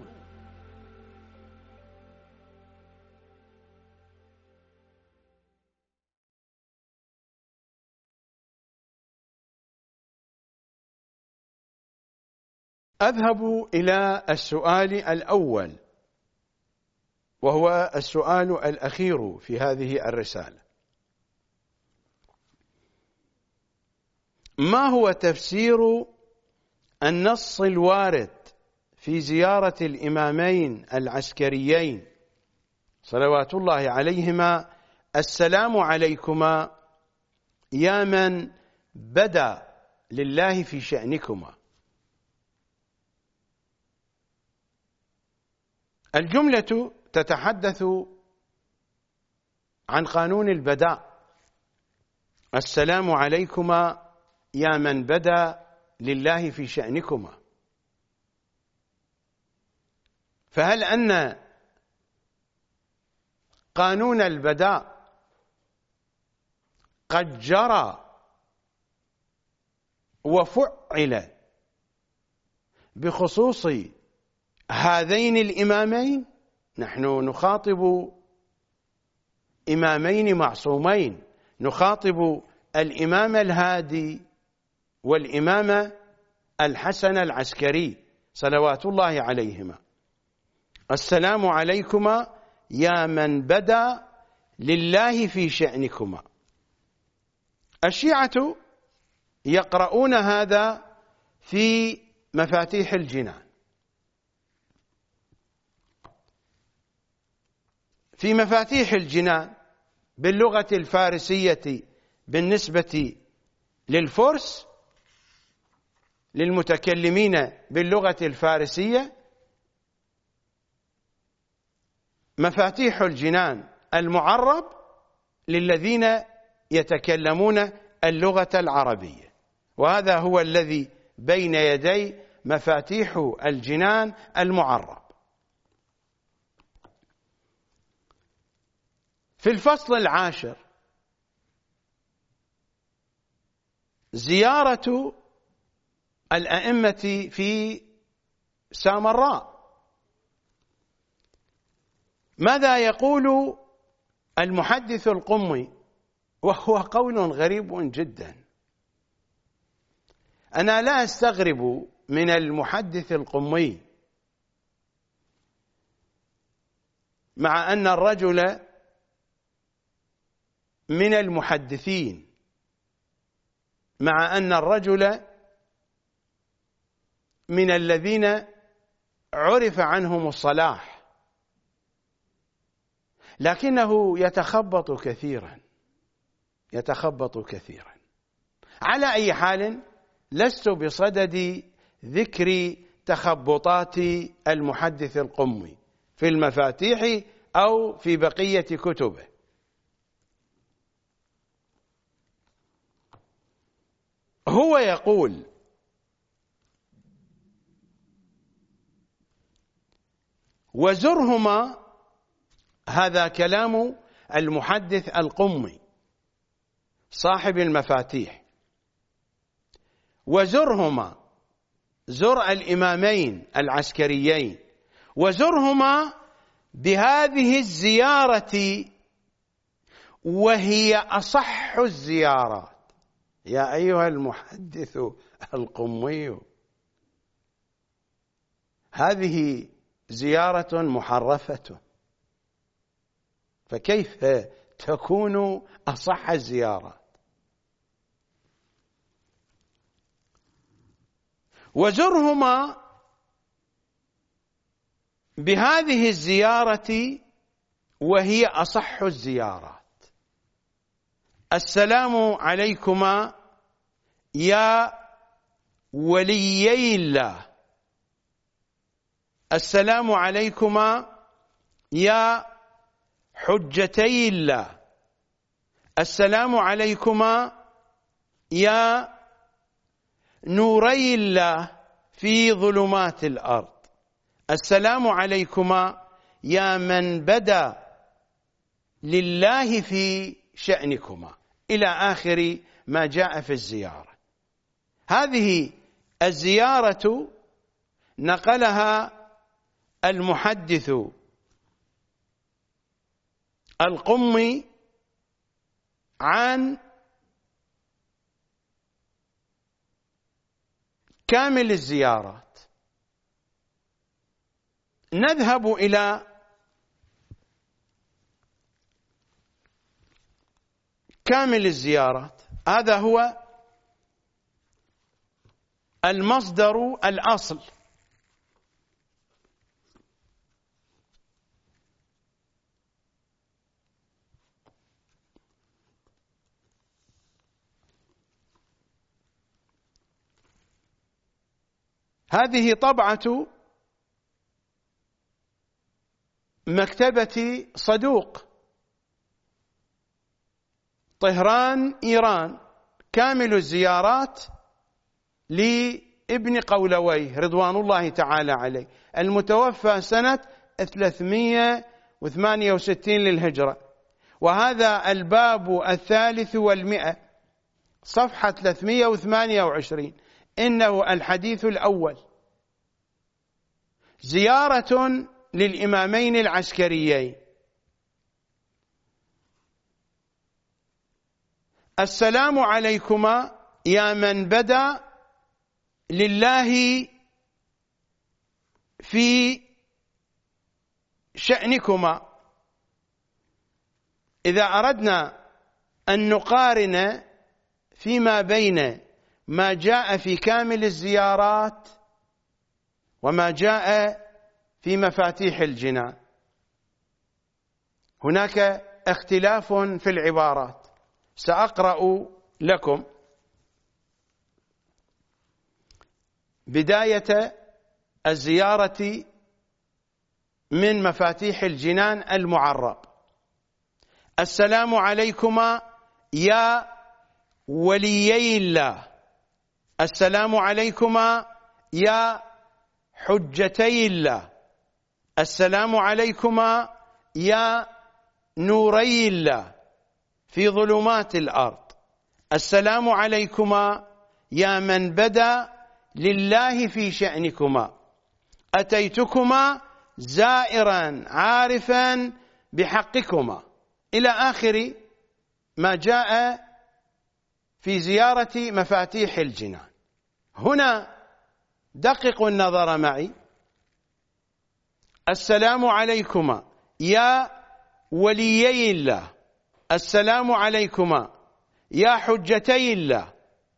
أذهب إلى السؤال الأول، وهو السؤال الأخير في هذه الرسالة: ما هو تفسير النص الوارد في زيارة الإمامين العسكريين صلوات الله عليهما: السلام عليكما يا من بدا لله في شأنكما؟ الجملة تتحدث عن قانون البداء: السلام عليكما يا من بدا لله في شأنكما. فهل أن قانون البداء قد جرى وفعل بخصوص هذين الإمامين؟ نحن نخاطب إمامين معصومين، نخاطب الإمام الهادي والإمام الحسن العسكري صلوات الله عليهما: السلام عليكما يا من بدا لله في شأنكما. الشيعة يقرؤون هذا في مفاتيح الجنان. في مفاتيح الجنان باللغة الفارسية بالنسبة للفرس، للمتكلمين باللغة الفارسية، مفاتيح الجنان المعرب للذين يتكلمون اللغة العربية، وهذا هو الذي بين يدي مفاتيح الجنان المعرب. في الفصل العاشر زيارة الأئمة في سامراء. ماذا يقول المحدث القمي؟ وهو قول غريب جدا. أنا لا أستغرب من المحدث القمي، مع أن الرجل من المحدثين، مع أن الرجل من الذين عرف عنهم الصلاح، لكنه يتخبط كثيرا يتخبط كثيرا. على أي حال لست بصدد ذكر تخبطات المحدث القمي في المفاتيح أو في بقية كتبه. هو يقول: وزرهما، هذا كلام المحدث القمي صاحب المفاتيح، وزرهما، زر الإمامين العسكريين، وزرهما بهذه الزيارة وهي أصح الزيارات. يا أيها المحدث القمي، هذه زيارة محرفة، فكيف تكون أصح الزيارات؟ وزرهما بهذه الزيارة وهي أصح الزيارات. السلام عليكما يا وليي الله، السلام عليكما يا حجتي الله، السلام عليكما يا نوري الله في ظلمات الأرض، السلام عليكما يا من بدا لله في شأنكما، إلى آخر ما جاء في الزيارة. هذه الزيارة نقلها المحدث القمي عن كامل الزيارات. نذهب إلى كامل الزيارات. هذا هو المصدر الأصل. هذه طبعة مكتبة صدوق، طهران، إيران، كامل الزيارات لابن قولويه رضوان الله تعالى عليه، المتوفى سنة ثلاثمائة وثمانية وستين للهجرة، وهذا الباب الثالث والمئة، صفحة ثلاثمائة وثمانية وعشرين. إنه الحديث الأول: زيارة للإمامين العسكريين. السلام عليكما يا من بدا لله في شأنكما. إذا أردنا أن نقارن فيما بين ما جاء في كامل الزيارات وما جاء في مفاتيح الجنان. هناك اختلاف في العبارات، سأقرأ لكم بداية الزيارة من مفاتيح الجنان المعرب: السلام عليكما يا وليي الله، السلام عليكما يا حجتي الله، السلام عليكما يا نوري الله في ظلمات الأرض، السلام عليكما يا من بدا لله في شأنكما، أتيتكما زائرا عارفا بحقكما، إلى آخر ما جاء في زيارة مفاتيح الجنان. هنا دققوا النظر معي: السلام عليكما يا وليي الله، السلام عليكما يا حجتي الله،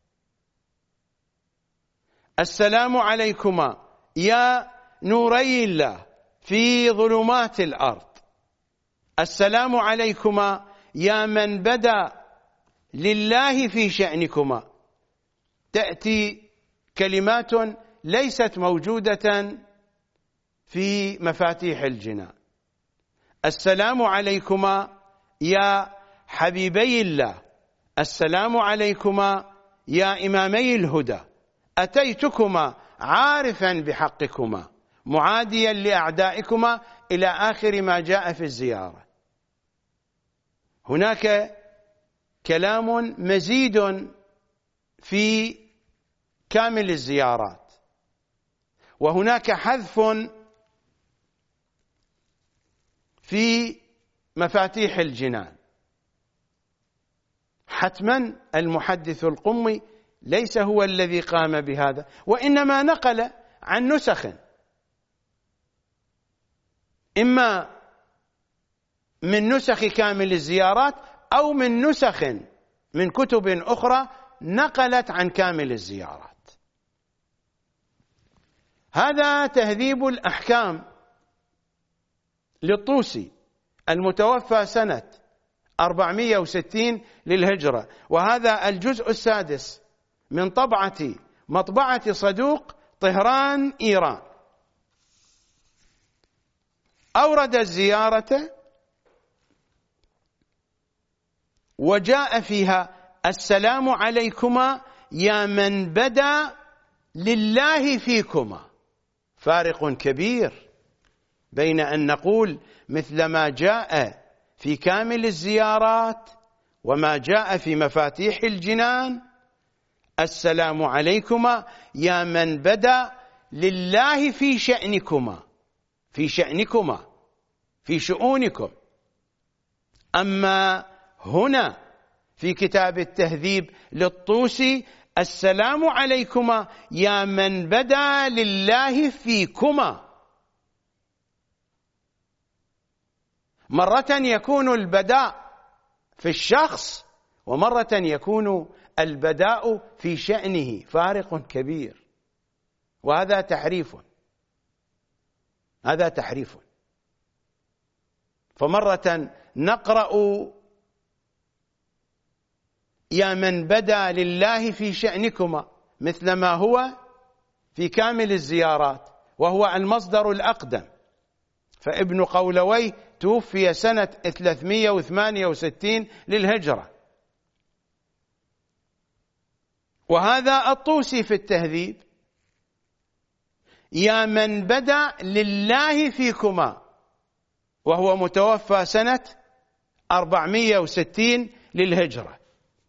السلام عليكما يا نوري الله في ظلمات الأرض، السلام عليكما يا من بدا لله في شأنكما. تأتي كلمات ليست موجودة في مفاتيح الجنان: السلام عليكما يا حبيبي الله، السلام عليكما يا إمامي الهدى، أتيتكما عارفا بحقكما معاديا لأعدائكما، إلى آخر ما جاء في الزيارة. هناك كلام مزيد في كامل الزيارات، وهناك حذف في مفاتيح الجنان. حتما المحدث القمي ليس هو الذي قام بهذا، وإنما نقل عن نسخ، إما من نسخ كامل الزيارات أو من نسخ من كتب أخرى نقلت عن كامل الزيارات. هذا تهذيب الأحكام للطوسي المتوفى سنة أربعمائة وستين للهجرة، وهذا الجزء السادس من طبعة مطبعة صدوق طهران إيران. أورد الزيارة وجاء فيها: السلام عليكما يا من بدا لله فيكما. فارق كبير بين أن نقول مثل ما جاء في كامل الزيارات وما جاء في مفاتيح الجنان: السلام عليكما يا من بدا لله في شأنكما، في شأنكما، في شؤونكم. أما هنا في كتاب التهذيب للطوسي: السلام عليكما يا من بدا لله فيكما. مرة يكون البداء في الشخص، ومرة يكون البداء في شأنه. فارق كبير، وهذا تحريف، هذا تحريف. فمرة نقرأ: يا من بدا لله في شأنكما، مثل ما هو في كامل الزيارات، وهو المصدر الأقدم. فابن قولوي توفي سنة ثلاثمائة وثمانية وستين للهجرة، وهذا الطوسي في التهذيب: يا من بدا لله فيكما، وهو متوفى سنة أربعمائة وستين للهجرة.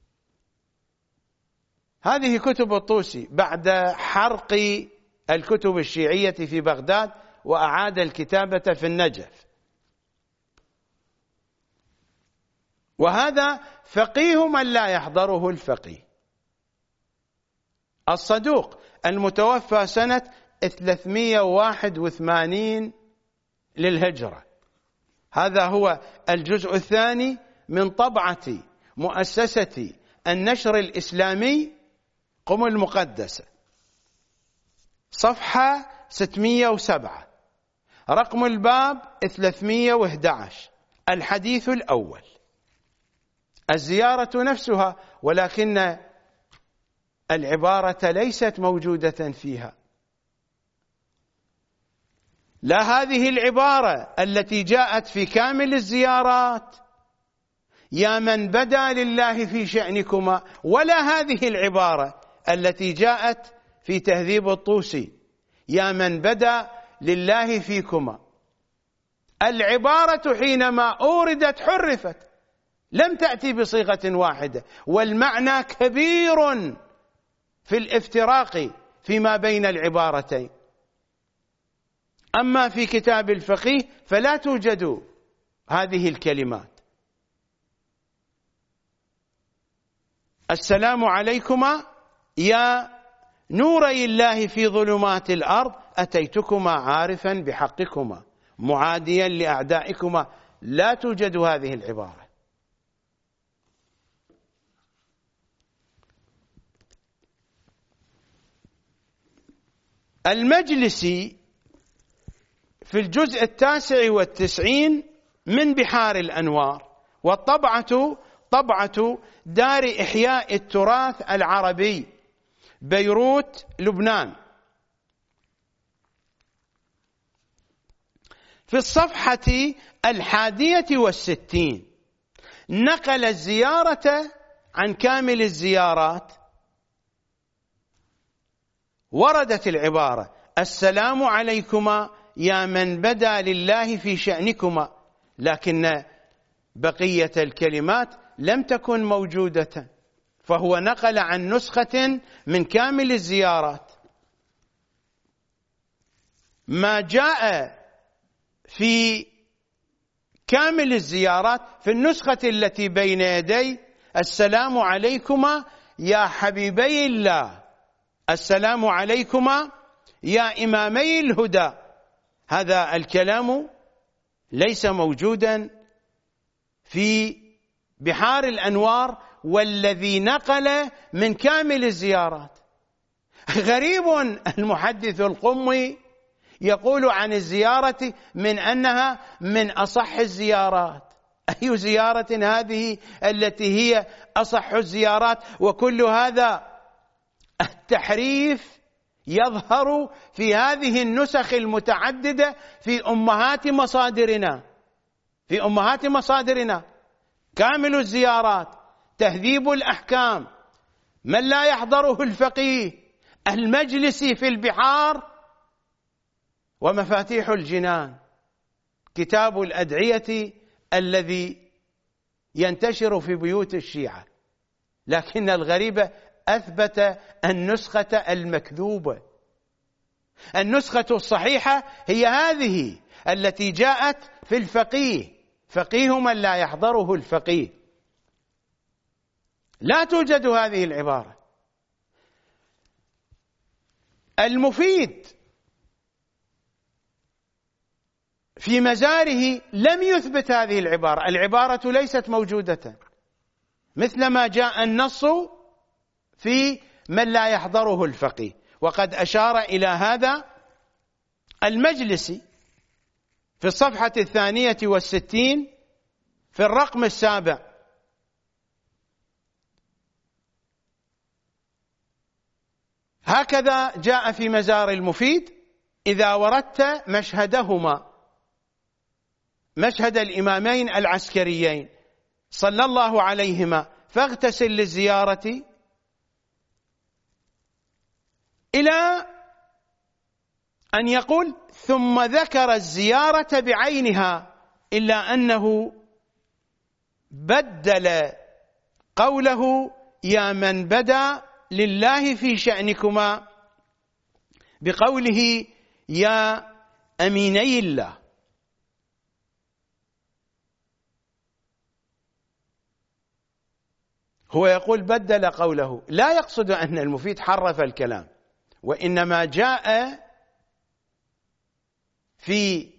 هذه كتب الطوسي بعد حرق الكتب الشيعية في بغداد، وأعاد الكتابة في النجف. وهذا فقيه من لا يحضره الفقيه. الصدوق المتوفى سنة ثلاثمائة وواحد وثمانين للهجرة، هذا هو الجزء الثاني من طبعة مؤسسة النشر الإسلامي قم المقدسة، صفحة ستمئة وسبعة، رقم الباب ثلاثمئة وأحد عشر، الحديث الأول. الزيارة نفسها، ولكن العبارة ليست موجودة فيها. لا هذه العبارة التي جاءت في كامل الزيارات يا من بدا لله في شأنكما، ولا هذه العبارة التي جاءت في تهذيب الطوسي يا من بدا لله فيكما. العبارة حينما أوردت حرفت، لم تأتي بصيغة واحدة، والمعنى كبير في الافتراق فيما بين العبارتين. أما في كتاب الفقيه فلا توجد هذه الكلمات. السلام عليكما يا نوري الله في ظلمات الأرض، أتيتكما عارفا بحقكما معاديا لأعدائكما. لا توجد هذه العبارة. المجلسي في الجزء التاسع والتسعين من بحار الأنوار، والطبعة طبعة دار إحياء التراث العربي، بيروت، لبنان، في الصفحة الحادية والستين نقل الزيارة عن كامل الزيارات. وردت العبارة السلام عليكما يا من بدا لله في شأنكما، لكن بقية الكلمات لم تكن موجودة، فهو نقل عن نسخة من كامل الزيارات. ما جاء في كامل الزيارات في النسخة التي بين يدي السلام عليكما يا حبيبي الله، السلام عليكما يا إمامي الهدى. هذا الكلام ليس موجودا في بحار الأنوار والذي نقل من كامل الزيارات. غريب المحدث القمي يقول عن الزيارة من أنها من أصح الزيارات. أي زيارة هذه التي هي أصح الزيارات؟ وكل هذا التحريف يظهر في هذه النسخ المتعددة في أمهات مصادرنا في أمهات مصادرنا كامل الزيارات، تهذيب الأحكام، من لا يحضره الفقيه، المجلسي في البحار، ومفاتيح الجنان، كتاب الأدعية الذي ينتشر في بيوت الشيعة. لكن الغريب أثبت النسخة المكذوبة. النسخة الصحيحة هي هذه التي جاءت في الفقيه، فقيه من لا يحضره الفقيه. لا توجد هذه العبارة. المفيد في مزاره لم يثبت هذه العبارة. العبارة ليست موجودة، مثل ما جاء النص في من لا يحضره الفقيه. وقد أشار إلى هذا المجلسي في الصفحة الثانية والستين في الرقم السابع. هكذا جاء في مزار المفيد: إذا وردت مشهدهما، مشهد الإمامين العسكريين صلى الله عليهما، فاغتسل للزيارة، إلى أن يقول ثم ذكر الزيارة بعينها، إلا أنه بدل قوله يا من بدا لله في شأنكما بقوله يا أميني الله. هو يقول بدل قوله، لا يقصد أن المفيد حرف الكلام، وإنما جاء في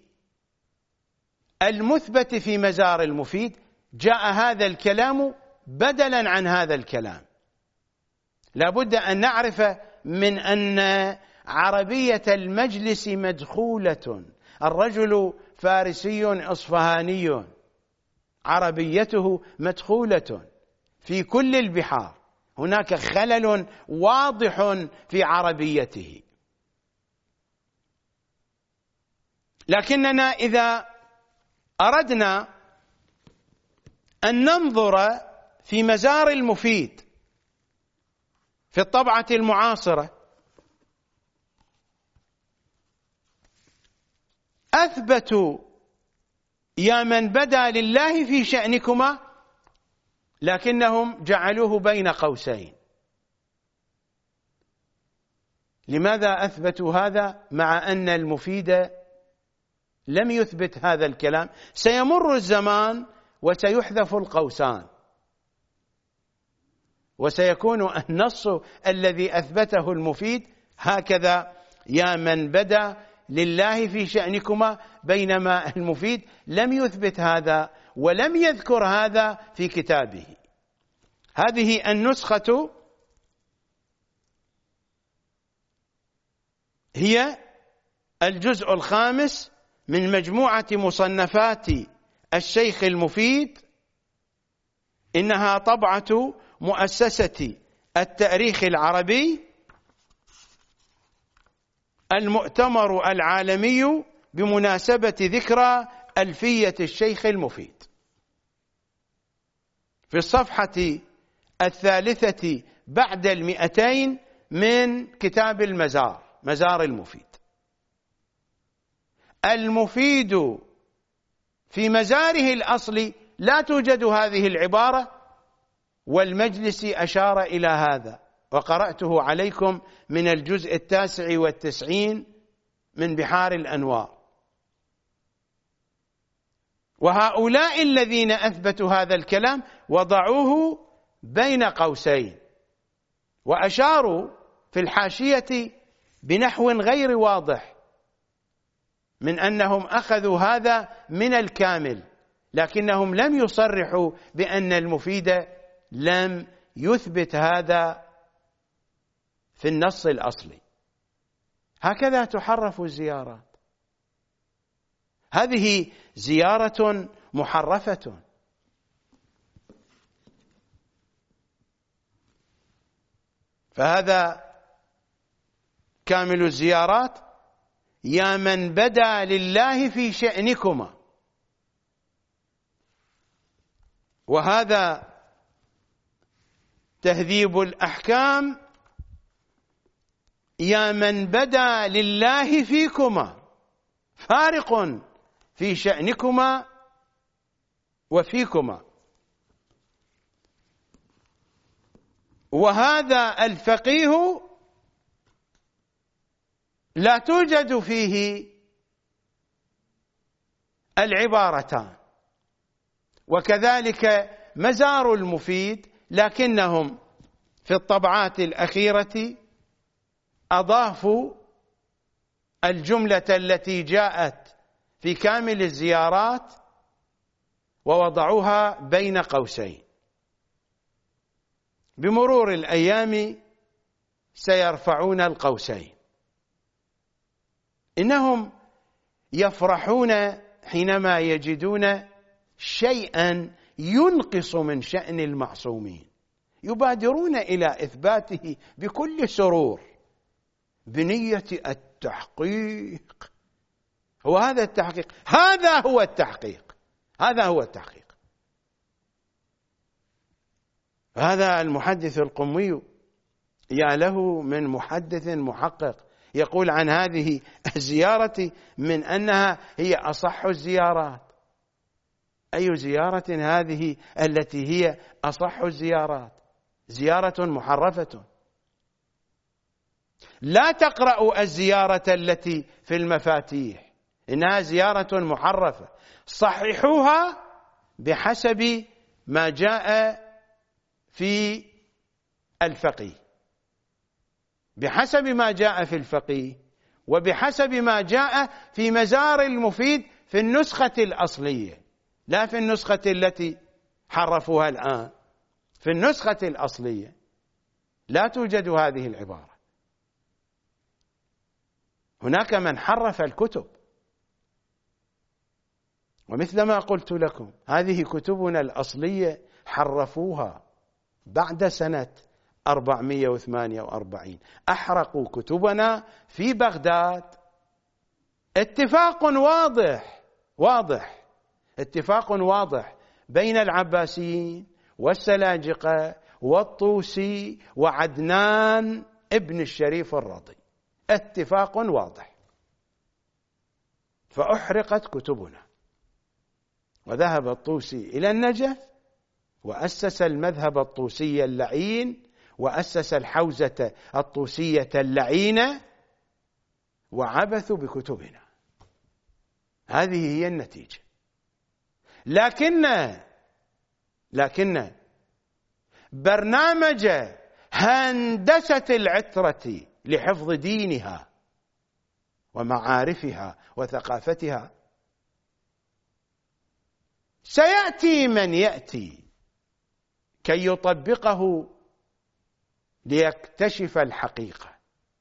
المثبت في مزار المفيد، جاء هذا الكلام بدلا عن هذا الكلام. لابد أن نعرف من أن عربية المجلس مدخولة. الرجل فارسي أصفهاني، عربيته مدخولة في كل البحار، هناك خلل واضح في عربيته. لكننا إذا أردنا أن ننظر في مزار المفيد في الطبعة المعاصرة، أثبتوا يا من بدا لله في شأنكما، لكنهم جعلوه بين قوسين. لماذا أثبتوا هذا مع أن المفيد لم يثبت هذا الكلام؟ سيمر الزمان وسيحذف القوسان، وسيكون النص الذي أثبته المفيد هكذا: يا من بدا لله في شأنكما، بينما المفيد لم يثبت هذا ولم يذكر هذا في كتابه. هذه النسخة هي الجزء الخامس من مجموعة مصنفات الشيخ المفيد، إنها طبعة مؤسسة التاريخ العربي، المؤتمر العالمي بمناسبة ذكرى ألفية الشيخ المفيد. في الصفحة الثالثة بعد المئتين من كتاب المزار، مزار المفيد. المفيد في مزاره الأصلي لا توجد هذه العبارة، والمجلس أشار إلى هذا، وقرأته عليكم من الجزء التاسع والتسعين من بحار الأنوار. وهؤلاء الذين أثبتوا هذا الكلام وضعوه بين قوسين، وأشاروا في الحاشية بنحو غير واضح من أنهم أخذوا هذا من الكامل، لكنهم لم يصرحوا بأن المفيد لم يثبت هذا في النص الأصلي. هكذا تحرف الزيارات، هذه زيارة محرفة. فهذا كامل الزيارات: يا من بدا لله في شأنكما. وهذا تهذيب الأحكام: يا من بدا لله فيكما، فارق في شأنكما وفيكما. وهذا الفقيه لا توجد فيه العبارتان. وكذلك مزار المفيد، لكنهم في الطبعات الأخيرة أضافوا الجملة التي جاءت في كامل الزيارات ووضعوها بين قوسين. بمرور الأيام سيرفعون القوسين. إنهم يفرحون حينما يجدون شيئا ينقص من شأن المعصومين، يبادرون إلى إثباته بكل سرور بنية التحقيق. هو هذا التحقيق، هذا هو التحقيق، هذا هو التحقيق. هذا المحدث القمي يا له من محدث محقق يقول عن هذه الزيارة من أنها هي أصح الزيارات. أي زيارة هذه التي هي أصح الزيارات؟ زيارة محرفة. لا تقرأوا الزيارة التي في المفاتيح، إنها زيارة محرفة. صححوها بحسب ما جاء في الفقيه، بحسب ما جاء في الفقيه، وبحسب ما جاء في مزار المفيد في النسخة الأصلية، لا في النسخة التي حرفوها الآن، في النسخة الأصلية. لا توجد هذه العبارة. هناك من حرف الكتب، ومثل ما قلت لكم هذه كتبنا الأصلية حرفوها بعد سنة أربعمئة وثمانية وأربعين، أحرقوا كتبنا في بغداد. اتفاق واضح واضح اتفاق واضح بين العباسيين والسلاجقة والطوسي وعدنان ابن الشريف الرضي، اتفاق واضح. فأحرقت كتبنا، وذهب الطوسي إلى النجف وأسس المذهب الطوسي اللعين، وأسس الحوزة الطوسية اللعينة، وعبثوا بكتبنا. هذه هي النتيجة. لكن لكن برنامج هندسة العترة لحفظ دينها ومعارفها وثقافتها سيأتي من يأتي كي يطبقه ليكتشف الحقيقة.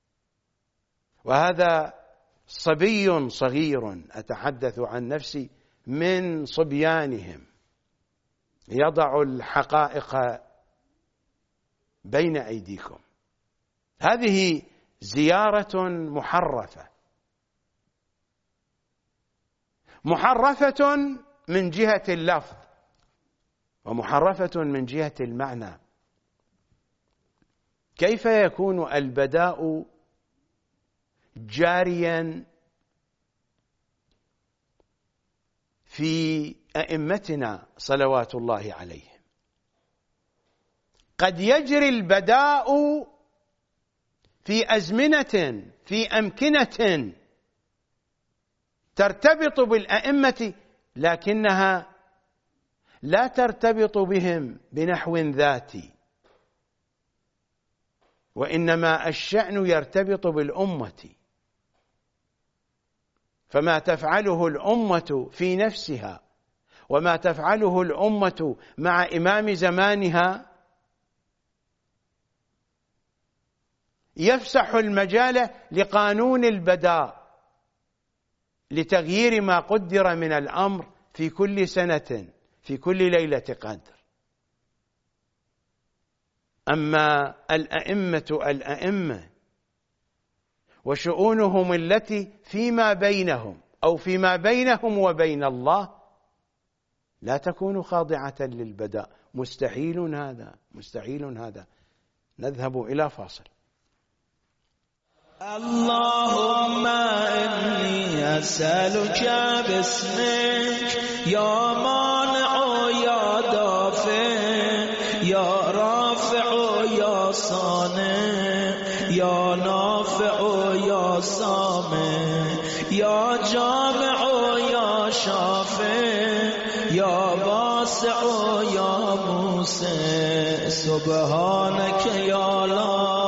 وهذا صبي صغير، أتحدث عن نفسي، من صبيانهم، يضع الحقائق بين أيديكم. هذه زيارة محرفة، محرفة من جهة اللفظ ومحرفة من جهة المعنى. كيف يكون البداء جاريا في أئمتنا صلوات الله عليهم؟ قد يجري البداء في أزمنة، في أمكنة ترتبط بالأئمة، لكنها لا ترتبط بهم بنحو ذاتي، وإنما الشأن يرتبط بالأمة. فما تفعله الأمة في نفسها وما تفعله الأمة مع إمام زمانها يفسح المجال لقانون البداء لتغيير ما قدر من الأمر في كل سنة، في كل ليلة قدر. أما الأئمة الأئمة وشؤونهم التي فيما بينهم أو فيما بينهم وبين الله لا تكون خاضعة للبداء. مستحيل هذا، مستحيل هذا. نذهب إلى فاصل. اللهم إني أسألك باسمك يا مانع يا دافع يا رافع يا صانع يا نافع يا سامع يا جامع يا شافع يا واسع يا موسى سبحانك يا الله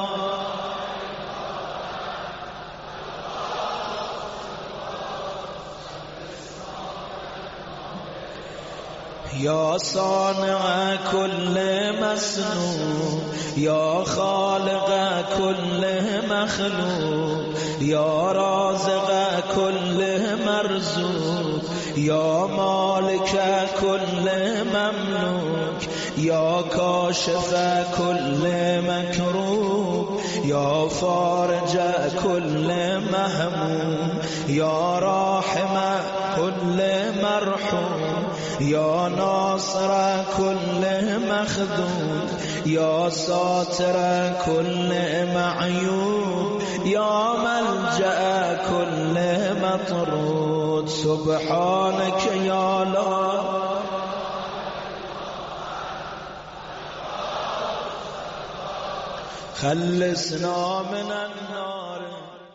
يا صانع كل مسنون يا خالق كل مخلوق يا رازق كل مرزوق يا مالك كل مملوك يا كاشف كل مكروب يا فارج كل مهموم يا راحم كل مرحوم يا ناصر كل مخذول يا ساتر كل معيوب يا ملجأ كل مطرود سبحانك يا الله خلصنا من النار.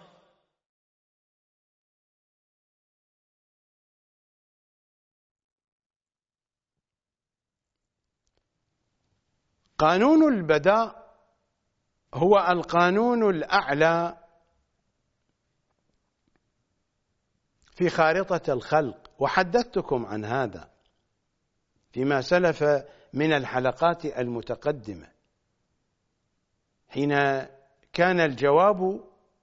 قانون البداء هو القانون الأعلى في خارطة الخلق، وحدثتكم عن هذا فيما سلف من الحلقات المتقدمة. حين كان الجواب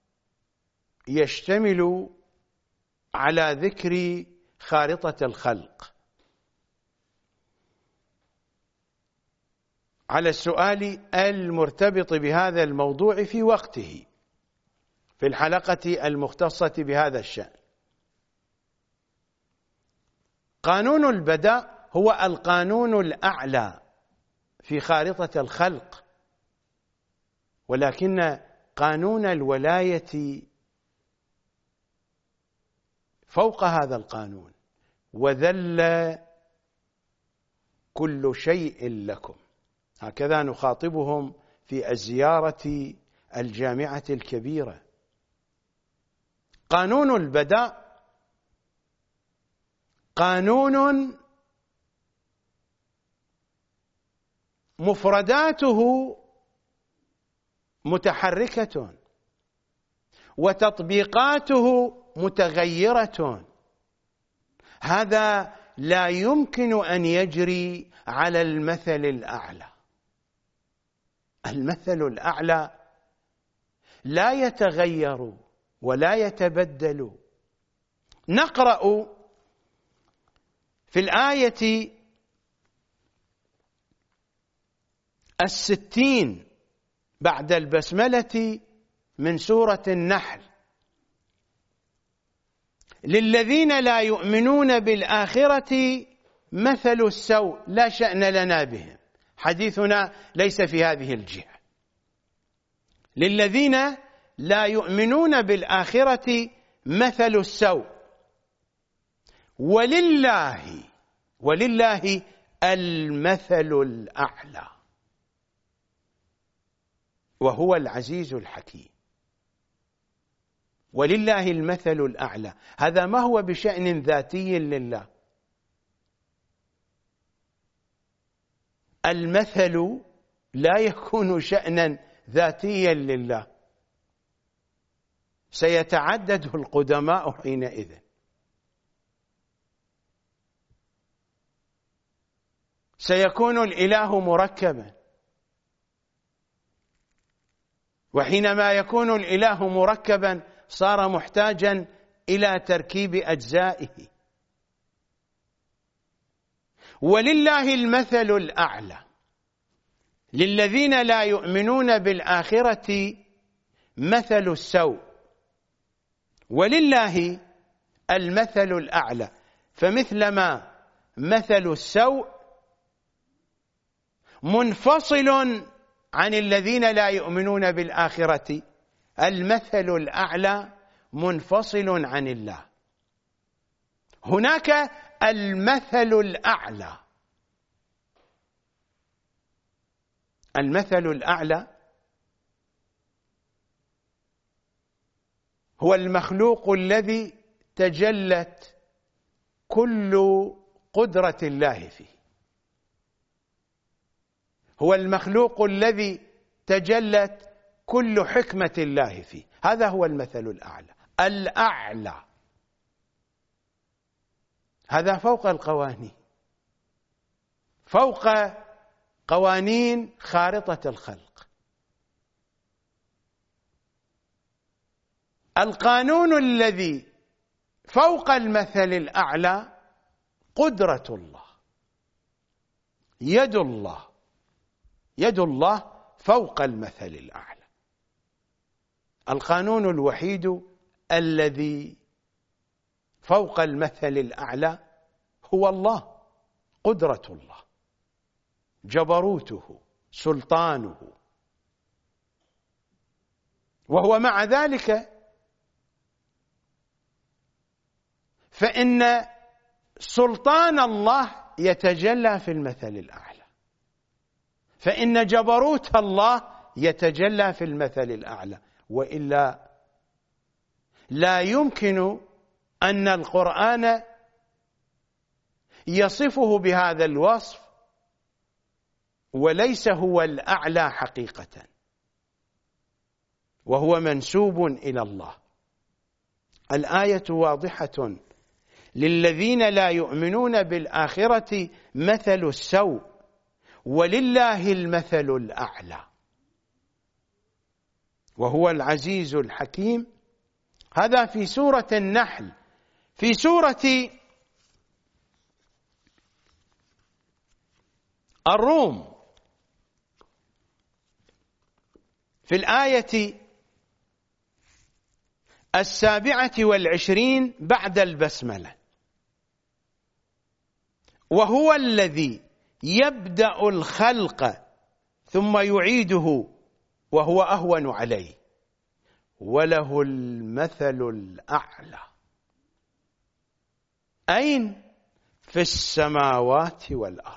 يشتمل على ذكر خارطة الخلق على السؤال المرتبط بهذا الموضوع في وقته في الحلقة المختصة بهذا الشأن. قانون البدء هو القانون الأعلى في خارطة الخلق، ولكن قانون الولاية فوق هذا القانون، وذل كل شيء لكم. هكذا نخاطبهم في الزيارة الجامعة الكبيرة. قانون البدء قانون مفرداته متحركة وتطبيقاته متغيرة. هذا لا يمكن أن يجري على المثل الأعلى. المثل الأعلى لا يتغير ولا يتبدل. نقرأ في الآية الستين بعد البسملة من سورة النحل: للذين لا يؤمنون بالآخرة مثل السوء لا شأن لنا بهم. حديثنا ليس في هذه الجهة. للذين لا يؤمنون بالآخرة مثل السوء ولله ولله المثل الأعلى وهو العزيز الحكيم. ولله المثل الأعلى، هذا ما هو بشأن ذاتي لله. المثل لا يكون شأنا ذاتيا لله، سيتعدد القدماء حينئذ. سيكون الإله مركبا، وحينما يكون الإله مركبا صار محتاجا إلى تركيب أجزائه. ولله المثل الأعلى. للذين لا يؤمنون بالآخرة مثل السوء ولله المثل الأعلى. فمثلما مثل السوء منفصل عن الذين لا يؤمنون بالآخرة، المثل الأعلى منفصل عن الله. هناك المثل الأعلى. المثل الأعلى هو المخلوق الذي تجلت كل قدرة الله فيه، هو المخلوق الذي تجلت كل حكمة الله فيه. هذا هو المثل الأعلى. الأعلى هذا فوق القوانين، فوق قوانين خارطة الخلق. القانون الذي فوق المثل الأعلى قدرة الله، يد الله، يد الله فوق المثل الأعلى. القانون الوحيد الذي فوق المثل الأعلى هو الله، قدرة الله، جبروته، سلطانه. وهو مع ذلك فإن سلطان الله يتجلى في المثل الأعلى، فإن جبروت الله يتجلى في المثل الأعلى. وإلا لا يمكن أن القرآن يصفه بهذا الوصف وليس هو الأعلى حقيقة، وهو منسوب إلى الله. الآية واضحة: للذين لا يؤمنون بالآخرة مثل السوء ولله المثل الأعلى. وهو العزيز الحكيم. هذا في سورة النحل. في سورة الروم في الآية السابعة والعشرين بعد البسملة: وهو الذي يبدأ الخلق ثم يعيده وهو أهون عليه وله المثل الأعلى. أين؟ في السماوات والأرض.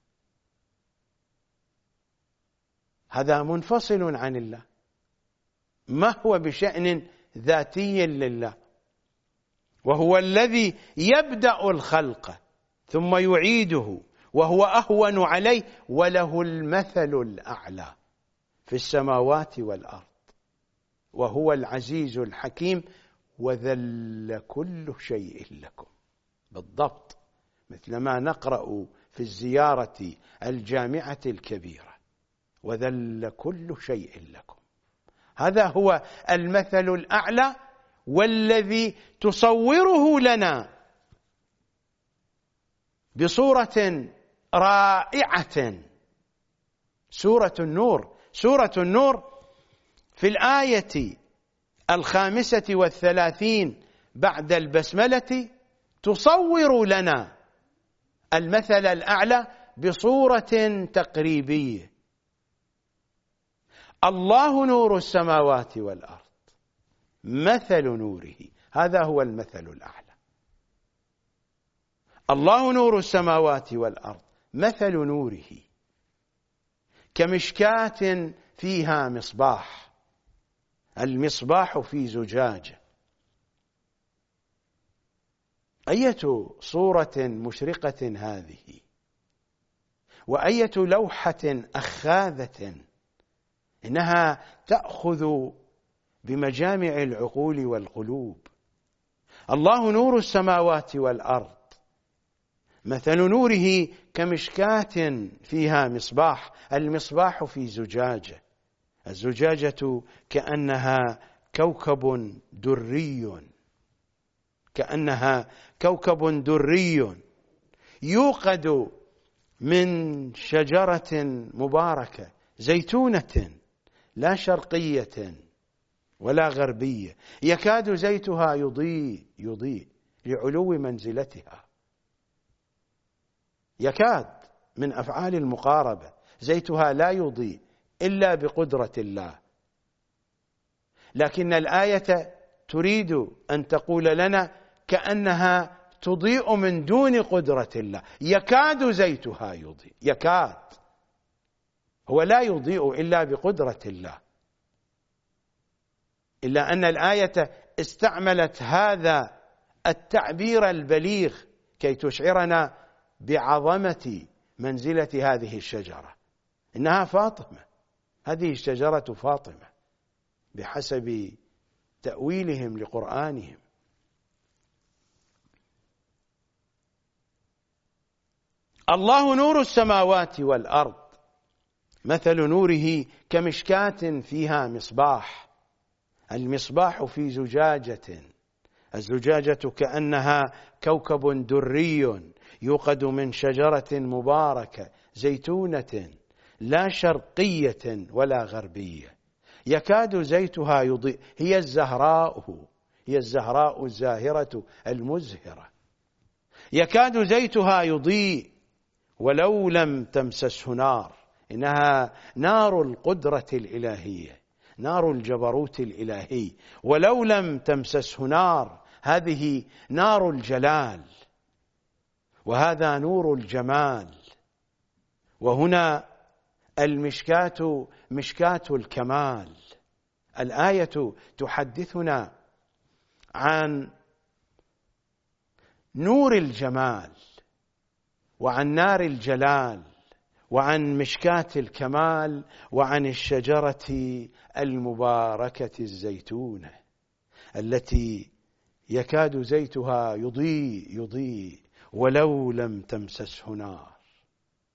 هذا منفصل عن الله، ما هو بشأن ذاتي لله. وهو الذي يبدأ الخلق ثم يعيده وهو أهون عليه وله المثل الأعلى في السماوات والأرض وهو العزيز الحكيم وذل كل شيء لكم. بالضبط مثل ما نقرأ في الزيارة الجامعة الكبيرة: وذل كل شيء لكم. هذا هو المثل الأعلى والذي تصوره لنا بصورة رائعة سورة النور. سورة النور في الآية الخامسة والثلاثين بعد البسملة تصور لنا المثل الأعلى بصورة تقريبية: الله نور السماوات والأرض مثل نوره. هذا هو المثل الأعلى. الله نور السماوات والأرض مثل نوره كمشكاة فيها مصباح، المصباح في زجاجة. أية صورة مشرقة هذه، وأية لوحة أخاذة، إنها تأخذ بمجامع العقول والقلوب. الله نور السماوات والأرض مثل نوره كمشكاة فيها مصباح، المصباح في زجاجة، الزجاجة كأنها كوكب دري، كأنها كوكب دري يوقد من شجرة مباركة زيتونة لا شرقية ولا غربية، يكاد زيتها يضيء يضيء لعلو منزلتها. يكاد من أفعال المقاربة، زيتها لا يضيء إلا بقدرة الله. لكن الآية تريد أن تقول لنا كأنها تضيء من دون قدرة الله، يكاد زيتها يضيء، يكاد، هو لا يضيء إلا بقدرة الله. إلا أن الآية استعملت هذا التعبير البليغ كي تشعرنا بعظمة منزلة هذه الشجرة. إنها فاطمة، هذه الشجرة فاطمة بحسب تأويلهم لقرآنهم. الله نور السماوات والأرض مثل نوره كمشكاة فيها مصباح، المصباح في زجاجة، الزجاجة كأنها كوكب دري يوقد من شجرة مباركة زيتونة لا شرقية ولا غربية، يكاد زيتها يضيء. هي الزهراء، هي الزهراء الزاهرة المزهرة، يكاد زيتها يضيء ولو لم تمسسه نار. إنها نار القدرة الإلهية، نار الجبروت الإلهي، ولو لم تمسسه نار، هذه نار الجلال، وهذا نور الجمال. وهنا المشكاة مشكاة الكمال. الآية تحدثنا عن نور الجمال وعن نار الجلال وعن مشكاة الكمال وعن الشجرة المباركة الزيتونة التي يكاد زيتها يضيء يضيء ولو لم تمسسه نار.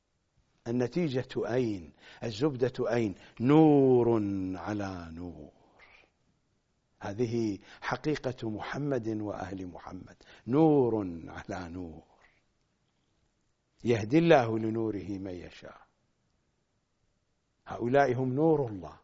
النتيجة أين؟ الزبدة أين؟ نور على نور. هذه حقيقة محمد وأهل محمد، نور على نور، يهدي الله لنوره من يشاء. هؤلاء هم نور الله،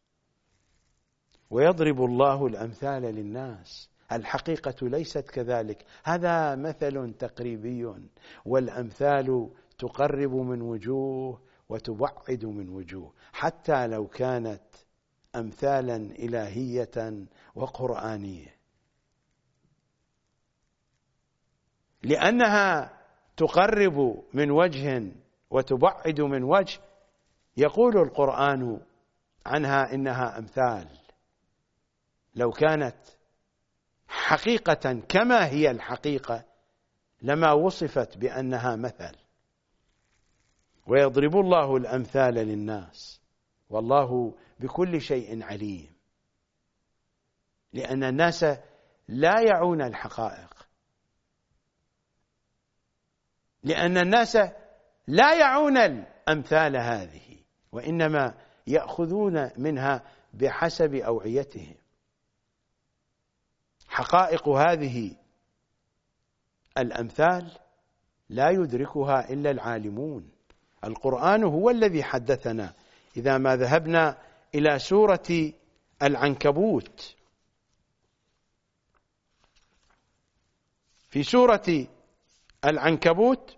ويضرب الله الأمثال للناس. الحقيقة ليست كذلك، هذا مثل تقريبي، والأمثال تقرب من وجوه وتبعد من وجوه، حتى لو كانت أمثالا إلهية وقرآنية، لأنها تقرب من وجه وتبعد من وجه. يقول القرآن عنها إنها أمثال، لو كانت حقيقة كما هي الحقيقة لما وصفت بأنها مثل. ويضرب الله الأمثال للناس والله بكل شيء عليم، لأن الناس لا يعون الحقائق، لأن الناس لا يعون الأمثال هذه، وإنما يأخذون منها بحسب أوعيتهم. حقائق هذه الأمثال لا يدركها إلا العالمون. القرآن هو الذي حدثنا. إذا ما ذهبنا إلى سورة العنكبوت، في سورة العنكبوت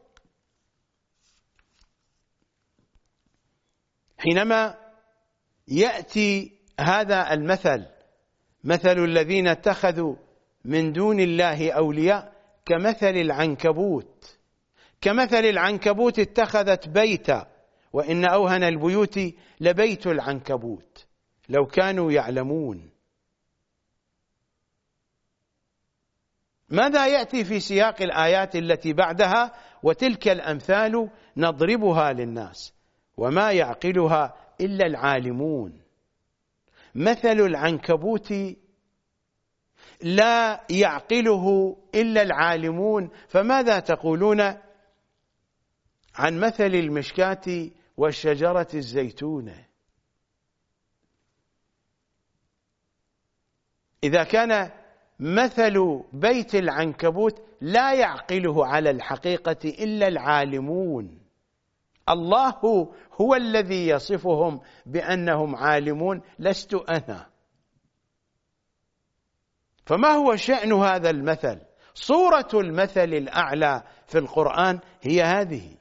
حينما يأتي هذا المثل، مثل الذين اتخذوا من دون الله أولياء كمثل العنكبوت، كمثل العنكبوت اتخذت بيتا وإن أوهن البيوت لبيت العنكبوت لو كانوا يعلمون. ماذا يأتي في سياق الآيات التي بعدها؟ وتلك الأمثال نضربها للناس وما يعقلها إلا العالمون. مثل العنكبوت لا يعقله إلا العالمون، فماذا تقولون عن مثل المشكاة والشجرة الزيتونة؟ إذا كان مثل بيت العنكبوت لا يعقله على الحقيقة إلا العالمون، الله هو الذي يصفهم بأنهم عالمون، لست أنا. فما هو شأن هذا المثل؟ صورة المثل الأعلى في القرآن هي هذه.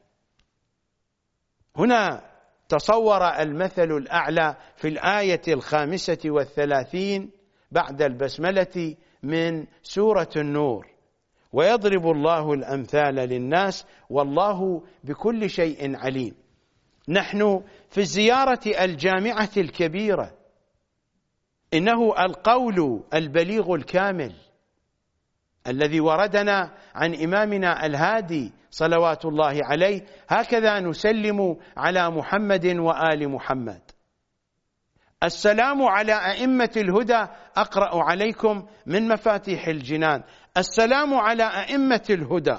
هنا تصور المثل الأعلى في الآية الخامسة والثلاثين بعد البسملة من سورة النور: ويضرب الله الأمثال للناس والله بكل شيء عليم. نحن في الزيارة الجامعة الكبيرة، إنه القول البليغ الكامل الذي وردنا عن إمامنا الهادي صلوات الله عليه، هكذا نسلم على محمد وآل محمد. السلام على أئمة الهدى، أقرأ عليكم من مفاتيح الجنان: السلام على أئمة الهدى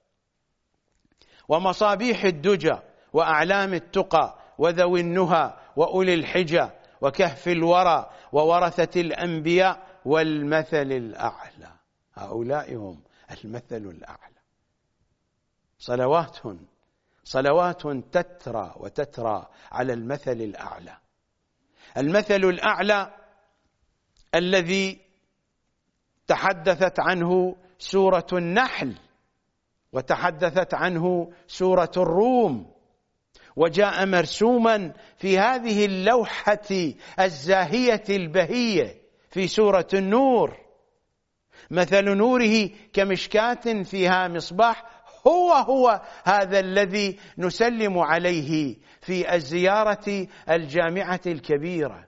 ومصابيح الدجى وأعلام التقى وذوي النهى وأولي الحجى وكهف الورى وورثة الأنبياء والمثل الأعلى. هؤلاء هم المثل الأعلى. صلوات صلوات تترى وتترى على المثل الأعلى، المثل الأعلى الذي تحدثت عنه سورة النحل وتحدثت عنه سورة الروم، وجاء مرسوما في هذه اللوحة الزاهية البهية في سورة النور: مثل نوره كمشكاة فيها مصباح. هو هو هذا الذي نسلم عليه في الزيارة الجامعة الكبيرة.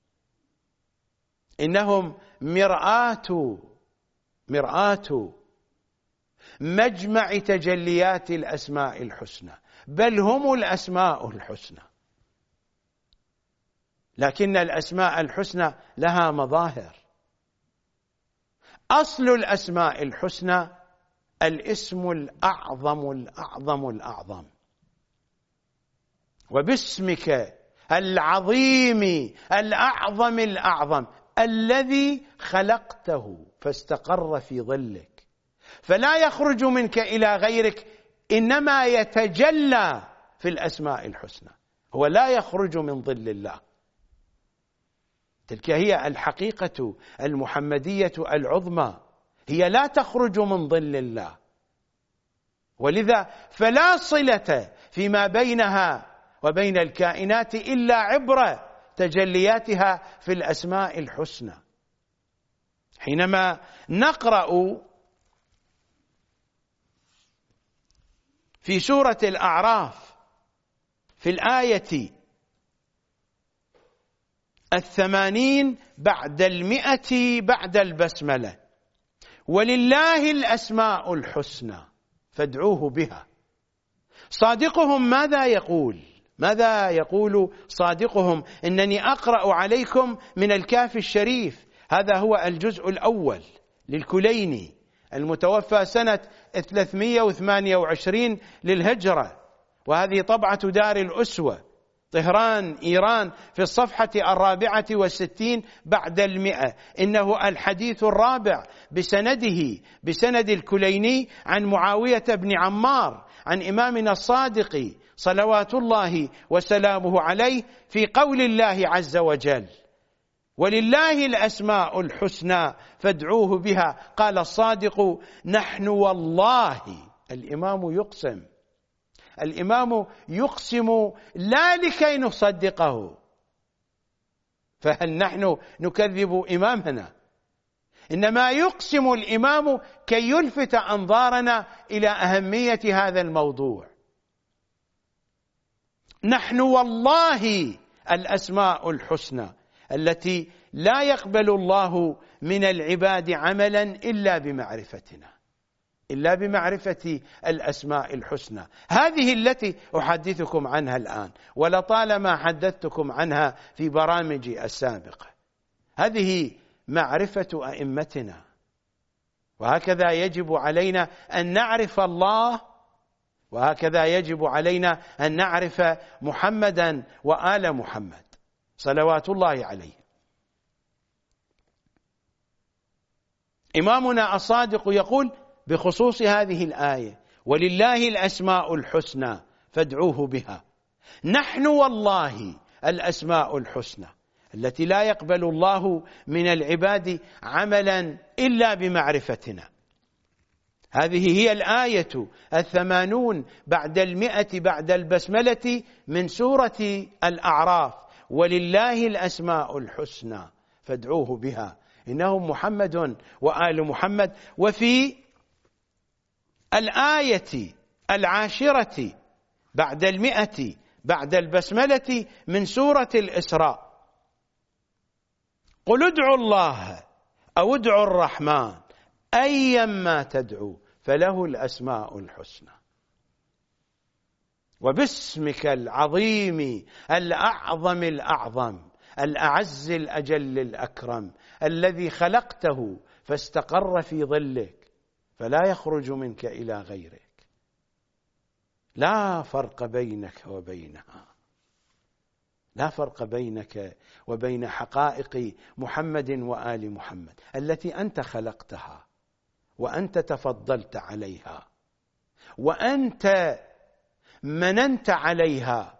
إنهم مرآة مرآة مجمع تجليات الأسماء الحسنى، بل هم الأسماء الحسنى. لكن الأسماء الحسنى لها مظاهر. أصل الأسماء الحسنى الاسم الأعظم الأعظم الأعظم. وباسمك العظيم الأعظم الأعظم الذي خلقته فاستقر في ظلك، فلا يخرج منك إلى غيرك، إنما يتجلى في الأسماء الحسنى، هو لا يخرج من ظل الله. تلك هي الحقيقة المحمدية العظمى، هي لا تخرج من ظل الله، ولذا فلا صلة فيما بينها وبين الكائنات إلا عبر تجلياتها في الأسماء الحسنى. حينما نقرأ في سورة الأعراف في الآية الثمانين بعد المئة بعد البسملة: ولله الأسماء الحسنى فادعوه بها. صادقهم ماذا يقول؟ ماذا يقول صادقهم؟ إنني أقرأ عليكم من الكافي الشريف، هذا هو الجزء الأول للكليني المتوفى سنة ثلاثمئة وثمانية وعشرين للهجرة، وهذه طبعة دار الأسوة طهران إيران في الصفحة الرابعة والستين بعد المئة. إنه الحديث الرابع بسنده بسند الكليني عن معاوية بن عمار عن إمامنا الصادق صلوات الله وسلامه عليه في قول الله عز وجل: ولله الأسماء الحسنى فادعوه بها. قال الصادق: نحن والله، الإمام يقسم، الإمام يقسم لا لكي نصدقه، فهل نحن نكذب إمامنا؟ إنما يقسم الإمام كي يلفت أنظارنا إلى أهمية هذا الموضوع. نحن والله الأسماء الحسنى التي لا يقبل الله من العباد عملا إلا بمعرفتنا، إلا بمعرفة الأسماء الحسنى، هذه التي أحدثكم عنها الآن، ولطالما حدثتكم عنها في برامجي السابقة. هذه معرفة أئمتنا، وهكذا يجب علينا أن نعرف الله، وهكذا يجب علينا أن نعرف محمدا وآل محمد صلوات الله عليه. إمامنا الصادق يقول بخصوص هذه الآية: ولله الأسماء الحسنى فادعوه بها. نحن والله الأسماء الحسنى التي لا يقبل الله من العباد عملا إلا بمعرفتنا. هذه هي الآية الثمانون بعد المئة بعد البسملة من سورة الأعراف: ولله الأسماء الحسنى فادعوه بها. إنهم محمد وآل محمد. وفي الآية العاشرة بعد المئة بعد البسملة من سورة الإسراء: قل ادعوا الله أو ادعوا الرحمن أيما تدعوا فله الأسماء الحسنى. وباسمك العظيم الأعظم الأعظم الأعز الأجل الأكرم الذي خلقته فاستقر في ظلك، فلا يخرج منك إلى غيرك، لا فرق بينك وبينها، لا فرق بينك وبين حقائق محمد وآل محمد التي أنت خلقتها وأنت تفضلت عليها وأنت مننت عليها.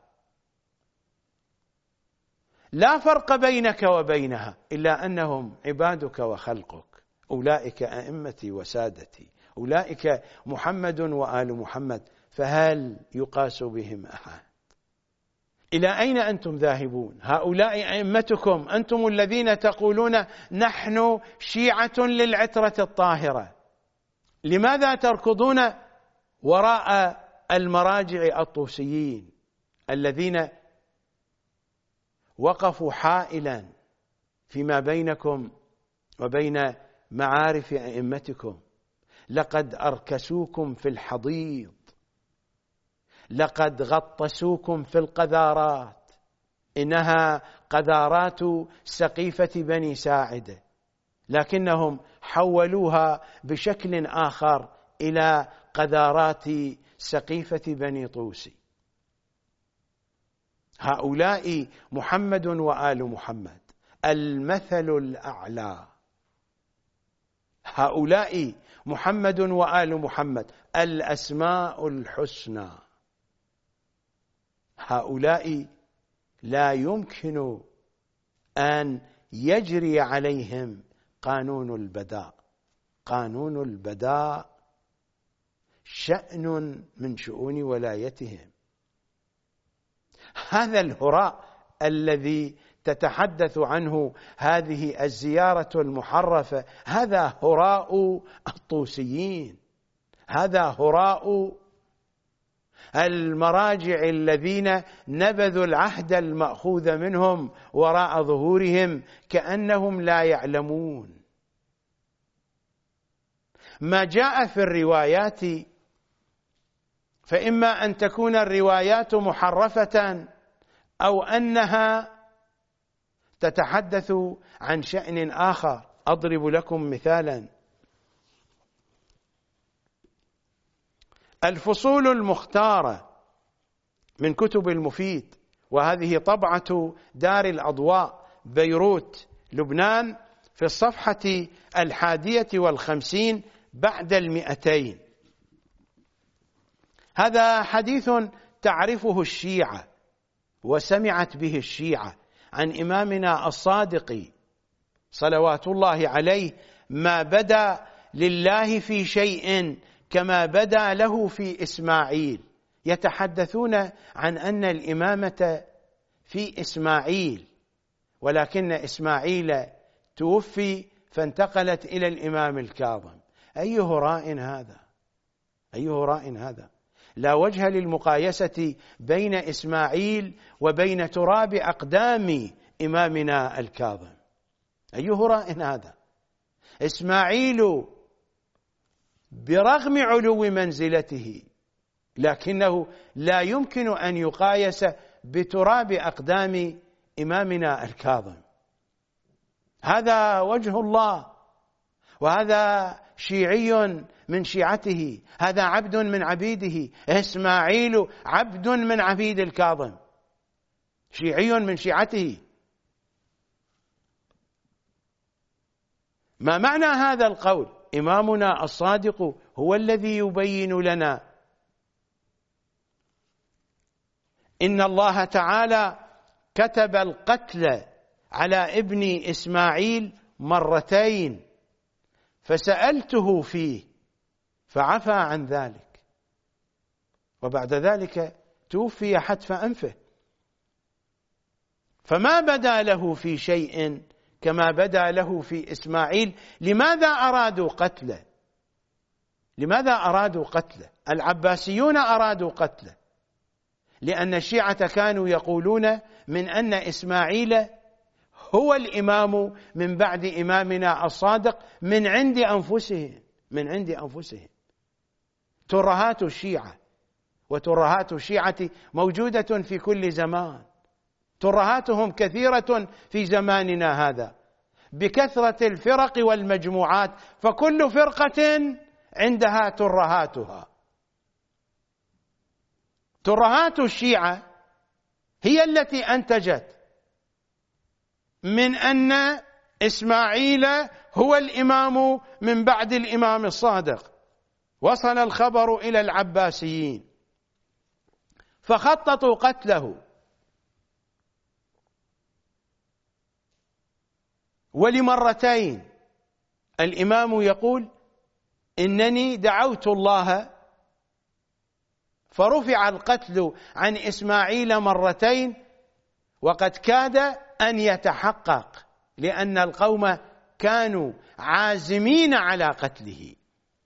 لا فرق بينك وبينها إلا أنهم عبادك وخلقك، أولئك أئمتي وسادتي، أولئك محمد وآل محمد، فهل يقاس بهم أحد؟ إلى أين أنتم ذاهبون؟ هؤلاء أئمتكم، أنتم الذين تقولون نحن شيعة للعترة الطاهرة، لماذا تركضون وراء المراجع الطوسيين الذين وقفوا حائلا فيما بينكم وبين معارف أئمتكم؟ لقد أركسوكم في الحضيض، لقد غطسوكم في القذارات، إنها قذارات سقيفة بني ساعدة، لكنهم حولوها بشكل آخر إلى قذارات سقيفة بني طوسي. هؤلاء محمد وآل محمد، المثل الأعلى. هؤلاء محمد وآل محمد الأسماء الحسنى، هؤلاء لا يمكن أن يجري عليهم قانون البداء. قانون البداء شأن من شؤون ولايتهم. هذا الهراء الذي تتحدث عنه هذه الزيارة المحرفة هذا هراء الطوسيين، هذا هراء المراجع الذين نبذوا العهد المأخوذ منهم وراء ظهورهم كأنهم لا يعلمون. ما جاء في الروايات فإما أن تكون الروايات محرفة أو أنها تتحدث عن شأن آخر. أضرب لكم مثالا: الفصول المختارة من كتب المفيد، وهذه طبعة دار الأضواء بيروت لبنان، في الصفحة الحادية والخمسين بعد المئتين. هذا حديث تعرفه الشيعة وسمعت به الشيعة عن إمامنا الصادق صلوات الله عليه: ما بدا لله في شيء كما بدا له في إسماعيل. يتحدثون عن أن الإمامة في إسماعيل، ولكن إسماعيل توفي فانتقلت إلى الإمام الكاظم. أي هراء هذا؟ أي هراء هذا؟ لا وجه للمقايسة بين إسماعيل وبين تراب أقدام إمامنا الكاظم. أي هراء هذا؟ إسماعيل برغم علو منزلته لكنه لا يمكن أن يقايس بتراب أقدام إمامنا الكاظم. هذا وجه الله، وهذا شيعي من شيعته، هذا عبد من عبيده. إسماعيل عبد من عبيد الكاظم، شيعي من شيعته. ما معنى هذا القول؟ إمامنا الصادق هو الذي يبين لنا إن الله تعالى كتب القتل على ابن إسماعيل مرتين، فسألته فيه فعفى عن ذلك، وبعد ذلك توفي حتف أنفه. فما بدا له في شيء كما بدا له في إسماعيل. لماذا أرادوا قتله؟ لماذا أرادوا قتله؟ العباسيون أرادوا قتله لأن الشيعة كانوا يقولون من أن إسماعيل هو الإمام من بعد إمامنا الصادق من عند أنفسهم، من عند أنفسهم. ترهات الشيعة وترهات الشيعة موجودة في كل زمان، ترهاتهم كثيرة في زماننا هذا بكثرة الفرق والمجموعات، فكل فرقة عندها ترهاتها. ترهات الشيعة هي التي أنتجت من أن إسماعيل هو الإمام من بعد الإمام الصادق. وصل الخبر إلى العباسيين فخططوا قتله، ولمرتين. الإمام يقول: إنني دعوت الله فرفع القتل عن إسماعيل مرتين، وقد كاد أن يتحقق لأن القوم كانوا عازمين على قتله.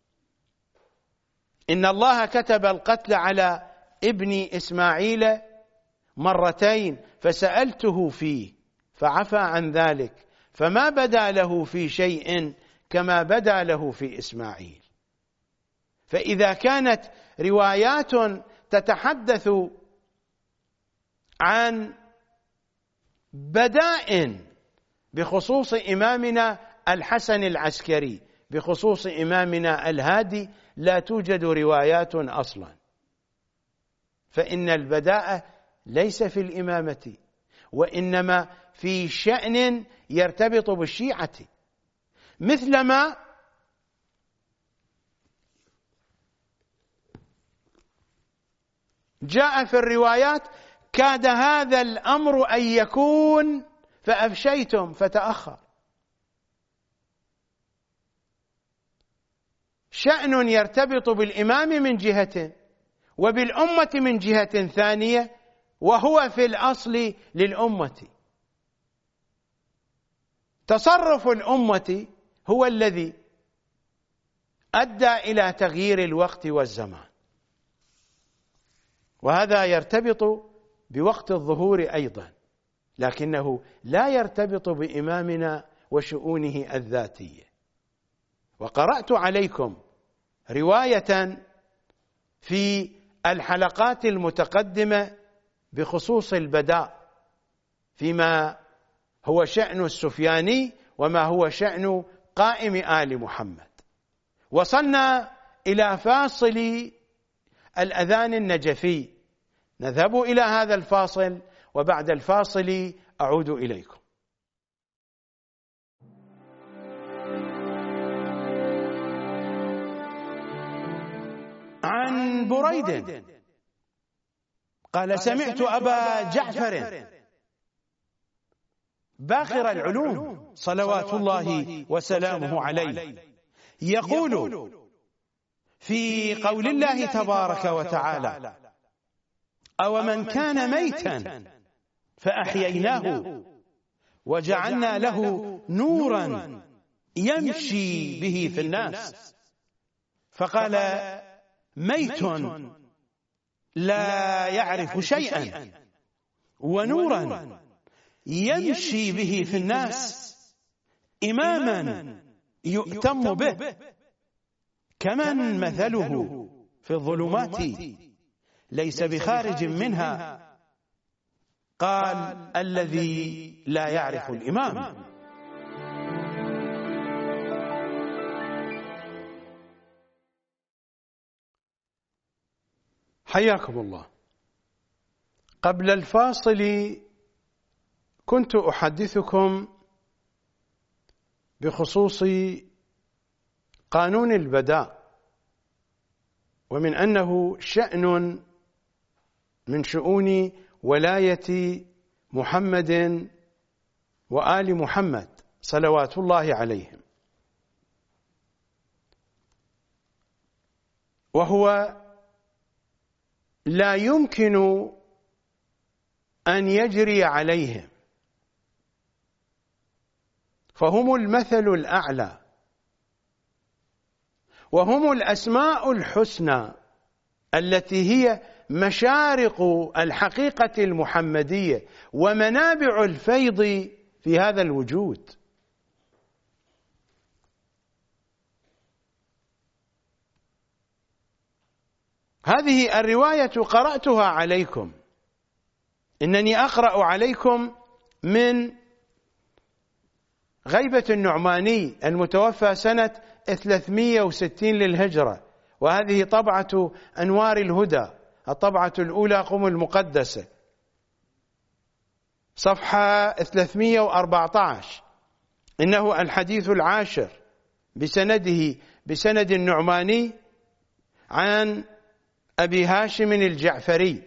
إن الله كتب القتل على ابن إسماعيل مرتين فسألته فيه فعفى عن ذلك، فما بدا له في شيء كما بدا له في إسماعيل. فإذا كانت روايات تتحدث عن بداء بخصوص إمامنا الحسن العسكري، بخصوص إمامنا الهادي، لا توجد روايات أصلا، فإن البداء ليس في الإمامة وإنما في شأن يرتبط بالشيعة، مثلما جاء في الروايات: كاد هذا الأمر أن يكون فأفشيتم فتأخر. شأن يرتبط بالإمام من جهة وبالأمة من جهة ثانية، وهو في الأصل للأمة. تصرف الأمة هو الذي أدى إلى تغيير الوقت والزمان، وهذا يرتبط بوقت الظهور أيضا، لكنه لا يرتبط بإمامنا وشؤونه الذاتية. وقرأت عليكم رواية في الحلقات المتقدمة بخصوص البداء فيما هو شأن السفياني وما هو شأن قائم آل محمد. وصلنا إلى فاصل الأذان النجفي، نذهب إلى هذا الفاصل وبعد الفاصل أعود إليكم. عن بريد قال: سمعت أبا جعفر باخر العلوم صلوات الله وسلامه عليه يقول في قول الله تبارك وتعالى: أو من كان ميتا فأحييناه وجعلنا له نورا يمشي به في الناس، فقال: ميت لا يعرف شيئا ونورا يمشي به في الناس إماما يؤتم به كمن مثله في الظلمات ليس بخارج منها. قال: الذي لا يعرف الإمام. حياكم الله. قبل الفاصل كنت أحدثكم بخصوص قانون البداء، ومن أنه شأن من شؤون ولاية محمد وآل محمد صلوات الله عليهم، وهو لا يمكن أن يجري عليهم، فهم المثل الأعلى وهم الأسماء الحسنى التي هي مشارق الحقيقة المحمدية ومنابع الفيض في هذا الوجود. هذه الرواية قرأتها عليكم، إنني أقرأ عليكم من غيبة النعماني المتوفى سنة ثلاثمئة وستين للهجرة، وهذه طبعة أنوار الهدى الطبعة الأولى قم المقدسة، صفحة ثلاثمئة وأربعة عشر. إنه الحديث العاشر بسنده بسند النعماني عن أبي هاشم الجعفري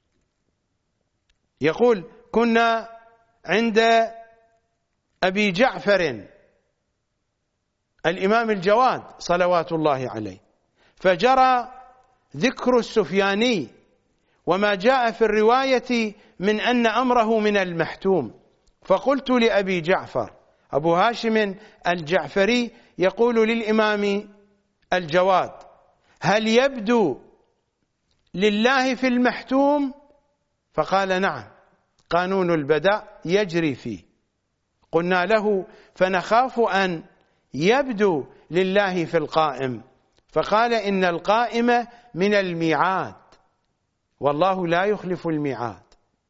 يقول: كنا عند أبي جعفر الإمام الجواد صلوات الله عليه، فجرى ذكر السفياني وما جاء في الرواية من أن أمره من المحتوم، فقلت لأبي جعفر، أبو هاشم الجعفري يقول للإمام الجواد: هل يبدو لله في المحتوم؟ فقال: نعم، قانون البداء يجري فيه. قلنا له: فنخاف أن يبدو لله في القائم. فقال: إن القائم من الميعاد والله لا يخلف الميعاد.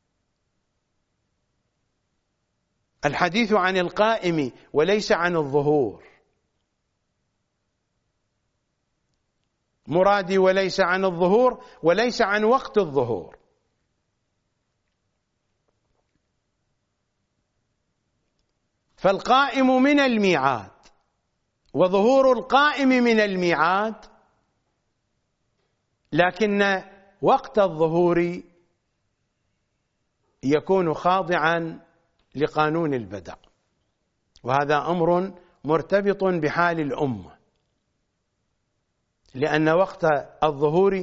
الحديث عن القائم وليس عن الظهور، مرادي وليس عن الظهور وليس عن وقت الظهور. فالقائم من الميعاد وظهور القائم من الميعاد، لكن وقت الظهور يكون خاضعا لقانون البدء، وهذا أمر مرتبط بحال الأمة، لأن وقت الظهور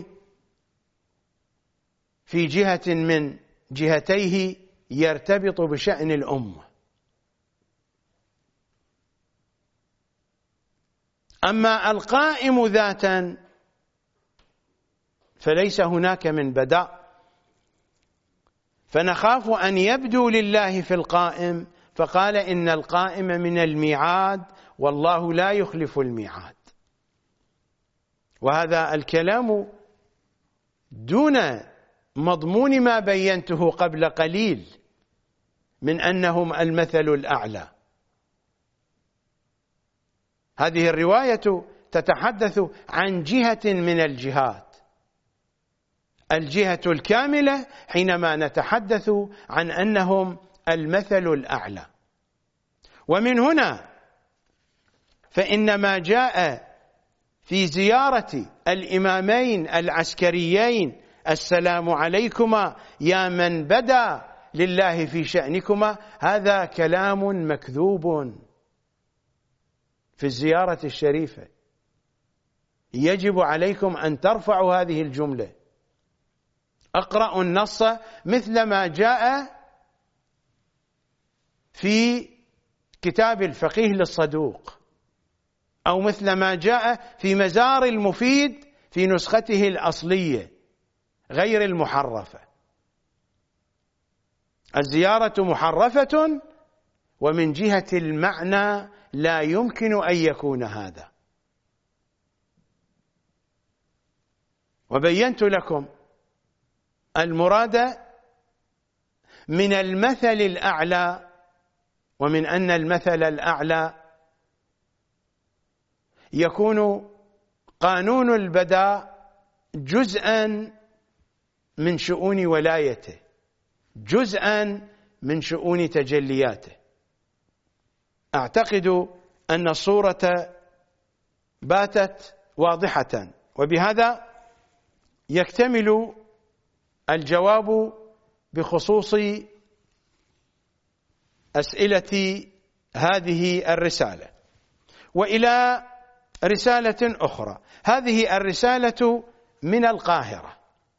في جهة من جهتيه يرتبط بشأن الأمة. أما القائم ذاتا فليس هناك من بدء، فنخاف أن يبدو لله في القائم، فقال إن القائم من الميعاد والله لا يخلف الميعاد. وهذا الكلام دون مضمون ما بينته قبل قليل من أنهم المثل الأعلى. هذه الرواية تتحدث عن جهة من الجهات، الجهة الكاملة، حينما نتحدث عن أنهم المثل الأعلى. ومن هنا فإن ما جاء في زيارة الإمامين العسكريين السلام عليكما يا من بدا لله في شأنكما، هذا كلام مكذوب في الزيارة الشريفة. يجب عليكم أن ترفعوا هذه الجملة. اقرأوا النص مثل ما جاء في كتاب الفقيه للصدوق، أو مثل ما جاء في مزار المفيد في نسخته الأصلية غير المحرفة. الزيارة محرفة، ومن جهة المعنى لا يمكن أن يكون هذا. وبينت لكم المراد من المثل الأعلى، ومن أن المثل الأعلى يكون قانون البداء جزءا من شؤون ولايته، جزءا من شؤون تجلياته. أعتقد أن الصورة باتت واضحة، وبهذا يكتمل الجواب بخصوص أسئلة هذه الرسالة. وإلى رسالة أخرى. هذه الرسالة من القاهرة.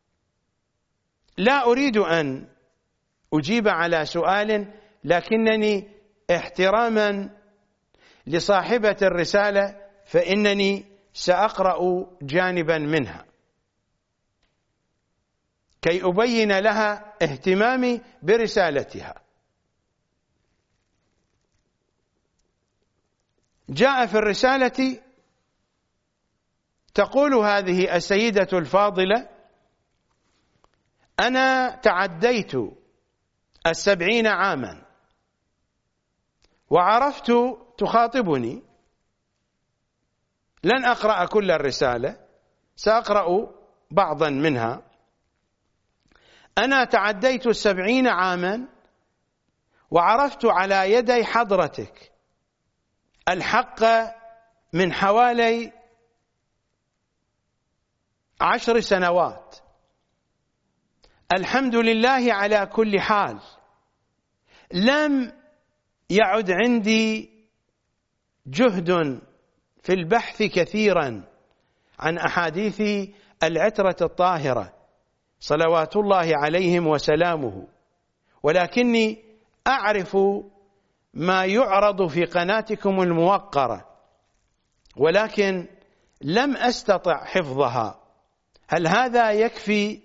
لا أريد أن أجيب على سؤال، لكنني احتراما لصاحبة الرسالة فإنني سأقرأ جانبا منها كي أبين لها اهتمامي برسالتها. جاء في الرسالة تقول هذه السيدة الفاضلة: أنا تعديت السبعين عاما وعرفت، تخاطبني، لن أقرأ كل الرسالة، سأقرأ بعضا منها. أنا تعديت السبعين عاما وعرفت على يدي حضرتك الحق من حوالي عشر سنوات. الحمد لله على كل حال. لم يعد عندي جهد في البحث كثيرا عن أحاديث العترة الطاهرة صلوات الله عليهم وسلامه، ولكني أعرف ما يعرض في قناتكم الموقرة، ولكن لم أستطع حفظها. هل هذا يكفي؟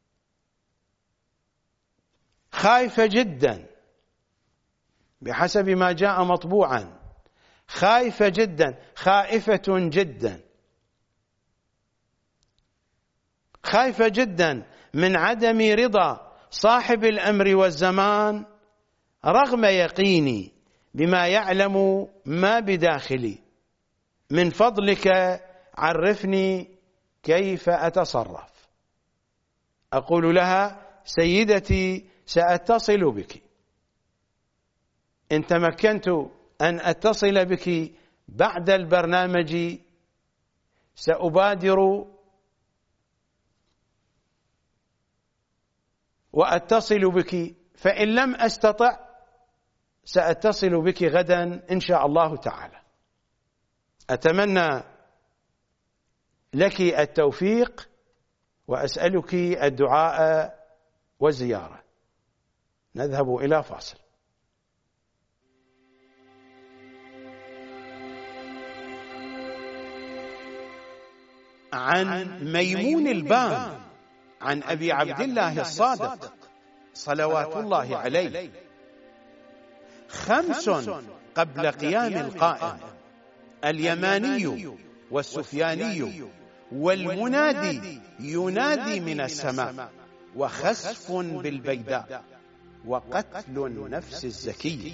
خايفة جدا بحسب ما جاء مطبوعا، خايفة جدا، خائفة جدا، خايفة جدا من عدم رضا صاحب الأمر والزمان رغم يقيني بما يعلم ما بداخلي. من فضلك عرفني كيف أتصرف. أقول لها: سيدتي، سأتصل بك إن تمكنت أن أتصل بك بعد البرنامج، سأبادر وأتصل بك، فإن لم أستطع سأتصل بك غدا إن شاء الله تعالى. أتمنى لك التوفيق وأسألك الدعاء والزيارة. نذهب إلى فاصل. عن ميمون البام عن أبي عبد الله الصادق صلوات الله عليه: خمس قبل قيام القائم: اليماني والسفياني والمنادي ينادي من السماء، وخسف بالبيداء، وقتل النفس الزكي.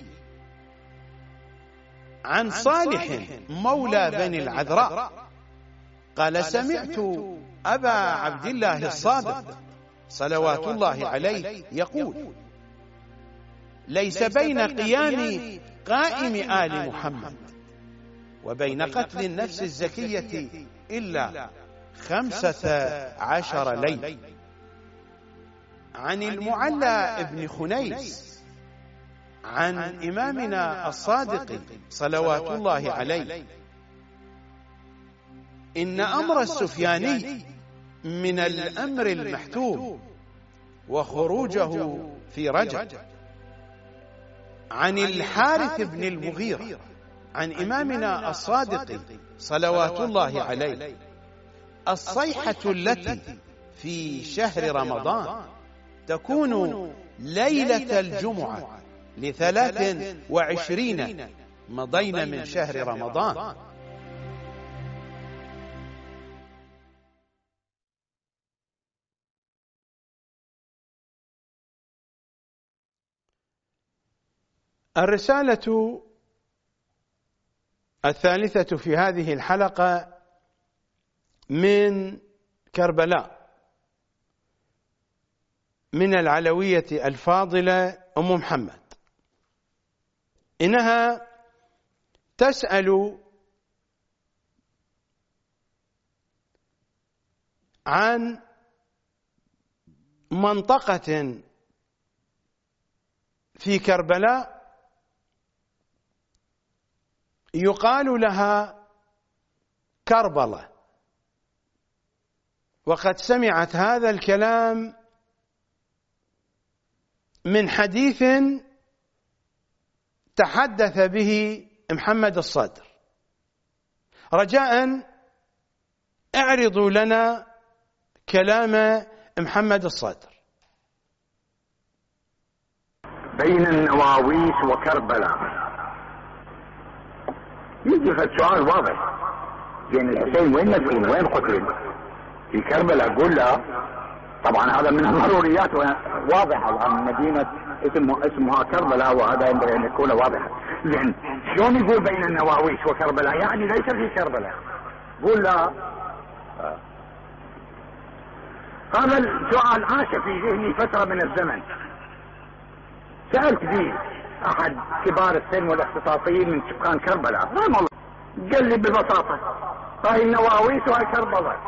عن صالح مولى بني العذراء قال: سمعت أبا عبد الله الصادق صلوات الله عليه يقول: ليس بين قيام قائم آل محمد وبين قتل النفس الزكية إلا خمسة عشر ليل. عن المعلى ابن خنيس عن إمامنا الصادق صلوات الله عليه: إن أمر السفياني من الأمر المحتوم، وخروجه في رجب. عن الحارث بن المغيرة عن إمامنا الصادق صلوات الله عليه: الصيحة التي في شهر رمضان تكون ليلة الجمعة لثلاث وعشرين مضين من شهر رمضان. الرسالة الثالثة في هذه الحلقة من كربلاء، من العلوية الفاضلة أم محمد. إنها تسأل عن منطقة في كربلاء يقال لها كربلة، وقد سمعت هذا الكلام من حديث تحدث به محمد الصادر. رجاء اعرضوا لنا كلام محمد الصادر. بين النواويس وكربلاء يجي السؤال واضح، يعني الحسين وين مدفون؟ وين قتل؟ في كربلاء. قول لا، طبعا هذا من الضروريات واضحة. الآن مدينة اسمها اسمها كربلاء، وهذا ينبغي أن يكون واضحا. زين، شلون يقول بين النواويس وكربلاء؟ يعني ليس في كربلاء. قول لا. هذا السؤال عاش في ذهني فترة من الزمن. سألت فيه أحد كبار السن والاختصاصيين من سكان كربلاء، رحمه الله، قال لي ببساطة: هاي النواويس وهاي كربلاء.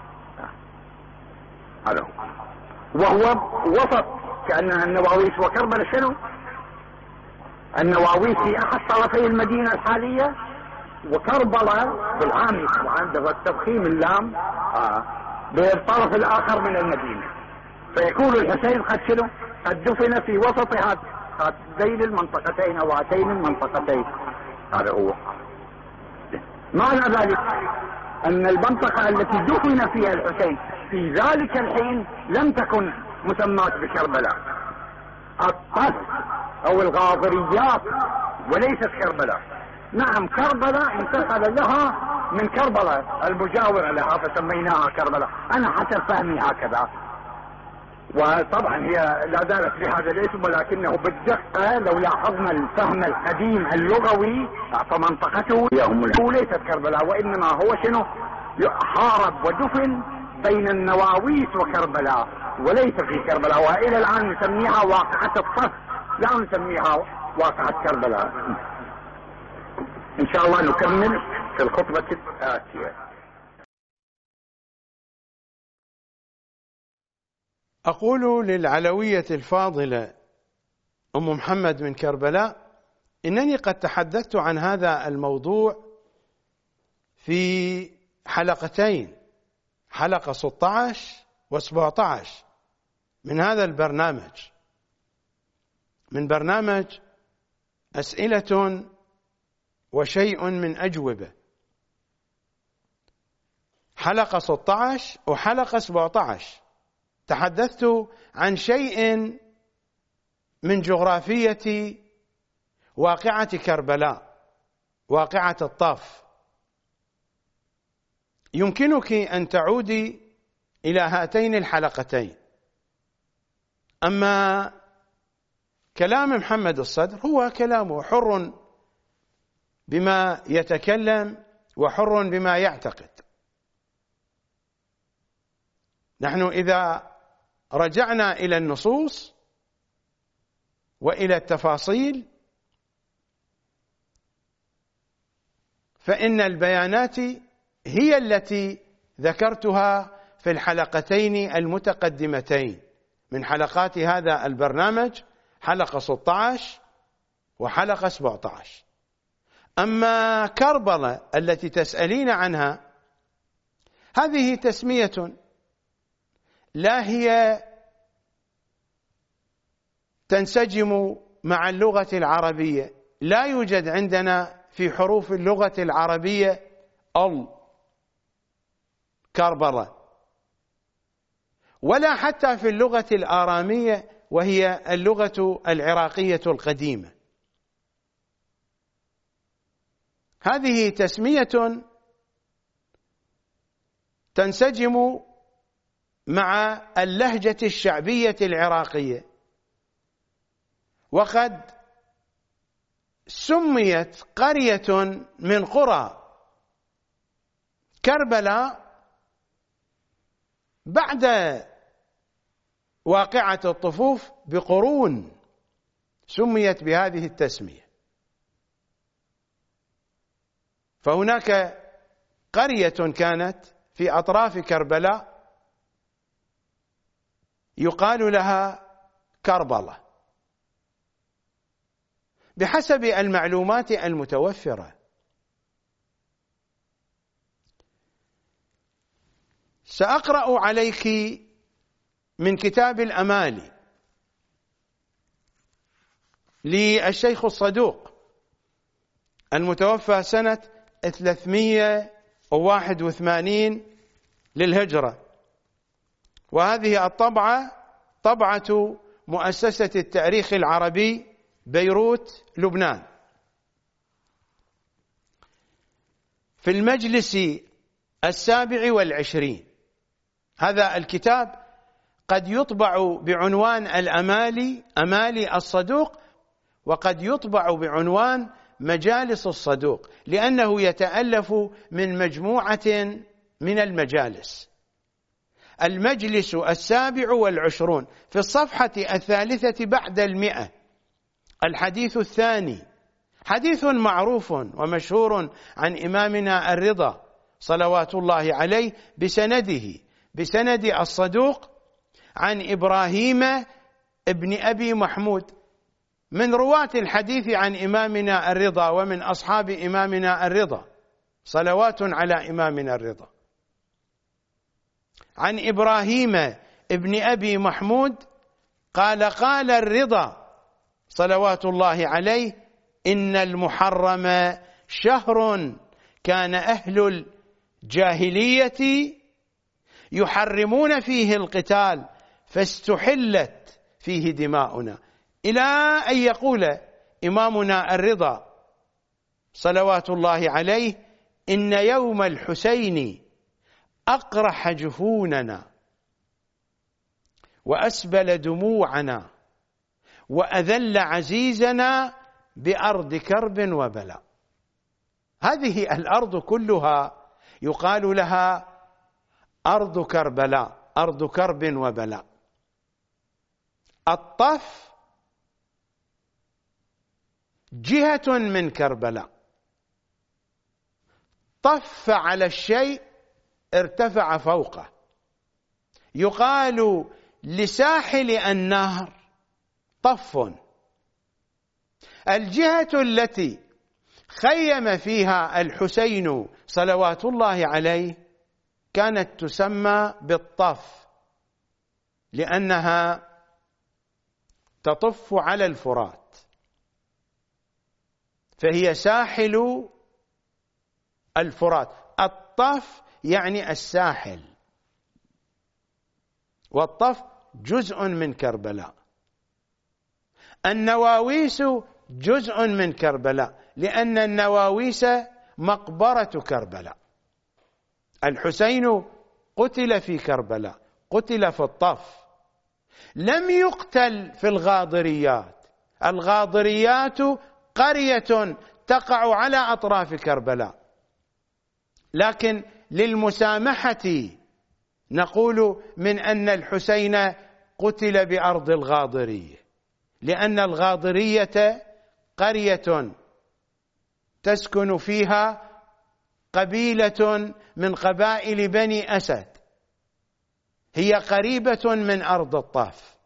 هذا هو، وهو وسط كأنها النواويس وكربلاء. شنو؟ النواويس في أحد طرفي المدينة الحالية، وكربلاء بالعامي وعند تضخيم اللام آه بالطرف الآخر من المدينة. فيكون الحسين قد شنو؟ قد دفن في وسط هاتين المنطقتين أو هاتين المنطقتين. هذا هو معنى ذلك، أن المنطقة التي دفن فيها الحسين في ذلك الحين لم تكن مسماة بكربلاء، الطف أو الغاضريات، وليست كربلاء. نعم، كربلاء انتقل لها من كربلاء المجاورة لها فسميناها كربلاء. أنا حسب فهمي هكذا، وطبعا هي لا زالت بهذا الاسم، ولكنه بالدقة لو لاحظنا الفهم القديم اللغوي فمنطقته ليست كربلاء، وإنما هو شنو؟ حارب ودفن بين النواويس وكربلاء، وليس في كربلاء. وإلى الآن نسميها واقعة الطف، لا نسميها واقعة كربلاء. شاء الله نكمل في الخطبة الآتية. أقول للعلوية الفاضلة أم محمد من كربلاء إنني قد تحدثت عن هذا الموضوع في حلقتين، حلقة ستة عشر و سبعة عشر من هذا البرنامج، من برنامج أسئلة وشيء من أجوبة، حلقة ستة عشر وحلقة سبعة عشر تحدثت عن شيء من جغرافية واقعة كربلاء، واقعة الطاف. يمكنك أن تعودي إلى هاتين الحلقتين. أما كلام محمد الصدر هو كلامه حر بما يتكلم وحر بما يعتقد. نحن إذا رجعنا إلى النصوص وإلى التفاصيل فإن البيانات هي التي ذكرتها في الحلقتين المتقدمتين من حلقات هذا البرنامج، حلقة ستة عشر وحلقة سبعة عشر. أما كربلاء التي تسألين عنها هذه تسمية لا هي تنسجم مع اللغة العربية، لا يوجد عندنا في حروف اللغة العربية ال كربلاء، ولا حتى في اللغة الآرامية وهي اللغة العراقية القديمة. هذه تسمية تنسجم مع اللهجة الشعبية العراقية، وقد سميت قرية من قرى كربلاء بعد واقعة الطفوف بقرون سميت بهذه التسمية. فهناك قرية كانت في أطراف كربلاء يقال لها كربلاء بحسب المعلومات المتوفرة. سأقرأ عليك من كتاب الأمالي للشيخ الصدوق المتوفى سنة ثلاثمئة وواحد وثمانين للهجرة، وهذه الطبعة طبعة مؤسسة التاريخ العربي بيروت لبنان، في المجلس السابع والعشرين. هذا الكتاب قد يطبع بعنوان الأمالي، أمالي الصدوق، وقد يطبع بعنوان مجالس الصدوق، لأنه يتألف من مجموعة من المجالس. المجلس السابع والعشرون في الصفحة الثالثة بعد المئة، الحديث الثاني، حديث معروف ومشهور عن إمامنا الرضا صلوات الله عليه بسنده بسند الصدوق عن إبراهيم ابن أبي محمود، من رواة الحديث عن إمامنا الرضا ومن أصحاب إمامنا الرضا صلوات على إمامنا الرضا. عن إبراهيم ابن أبي محمود قال: قال الرضا صلوات الله عليه: إن المحرم شهر كان أهل الجاهلية يحرمون فيه القتال فاستحلت فيه دماؤنا، إلى أن يقول إمامنا الرضا صلوات الله عليه: إن يوم الحسين أقرح جفوننا وأسبل دموعنا وأذل عزيزنا بأرض كرب وبلاء. هذه الأرض كلها يقال لها أرض كربلاء، أرض كرب وبلاء. الطف جهة من كربلاء، طف على الشيء ارتفع فوقه. يقال لساحل النهر طف. الجهة التي خيم فيها الحسين صلوات الله عليه كانت تسمى بالطف، لأنها تطف على الفرات، فهي ساحل الفرات. الطف يعني الساحل، والطف جزء من كربلاء. النواويس جزء من كربلاء، لأن النواويس مقبرة كربلاء. الحسين قتل في كربلاء، قتل في الطف، لم يقتل في الغاضريات. الغاضريات قرية تقع على أطراف كربلاء، لكن للمسامحة نقول من أن الحسين قتل بأرض الغاضرية، لأن الغاضرية قرية تسكن فيها قبيلة من قبائل بني أسد، هي قريبة من أرض الطاف.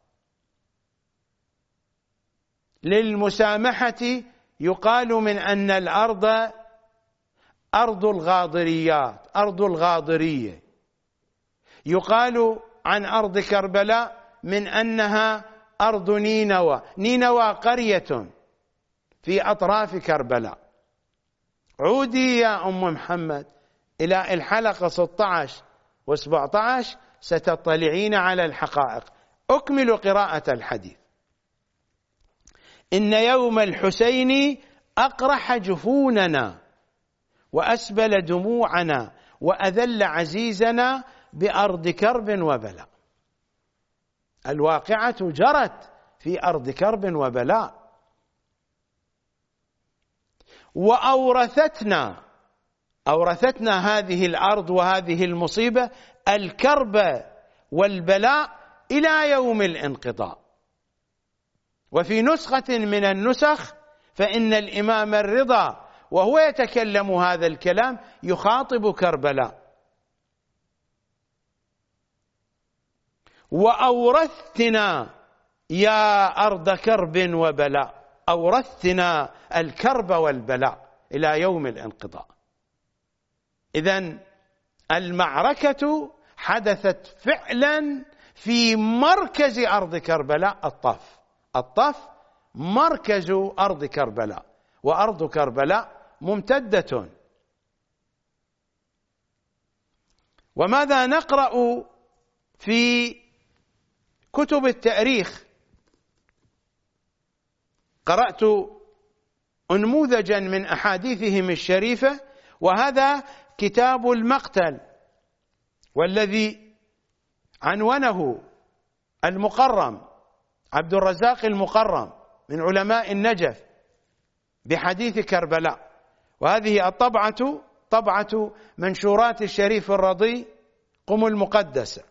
للمسامحة يقال من أن الأرض أرض الغاضريات، أرض الغاضرية. يقال عن أرض كربلاء من أنها أرض نينوى. نينوى قرية في أطراف كربلاء. عودي يا أم محمد إلى الحلقة ستة عشر وسبعة عشر ستطلعين على الحقائق. أكمل قراءة الحديث. إن يوم الحسين أقرح جفوننا وأسبل دموعنا وأذل عزيزنا بأرض كرب وبلاء. الواقعة جرت في أرض كرب وبلاء، وأورثتنا أورثتنا هذه الأرض وهذه المصيبة الكرب والبلاء إلى يوم الانقضاء. وفي نسخة من النسخ فإن الإمام الرضا وهو يتكلم هذا الكلام يخاطب كربلاء: وأورثتنا يا أرض كرب وبلاء. أورثتنا الكرب والبلاء إلى يوم الانقضاء. إذن المعركة حدثت فعلا في مركز أرض كربلاء الطف. الطف مركز أرض كربلاء، وأرض كربلاء ممتدة. وماذا نقرأ في كتب التاريخ؟ قرأت أنموذجا من أحاديثهم الشريفة، وهذا كتاب المقتل، والذي عنونه المقرم عبد الرزاق المقرم من علماء النجف بحديث كربلاء. وهذه الطبعة طبعة منشورات الشريف الرضي قم المقدسة.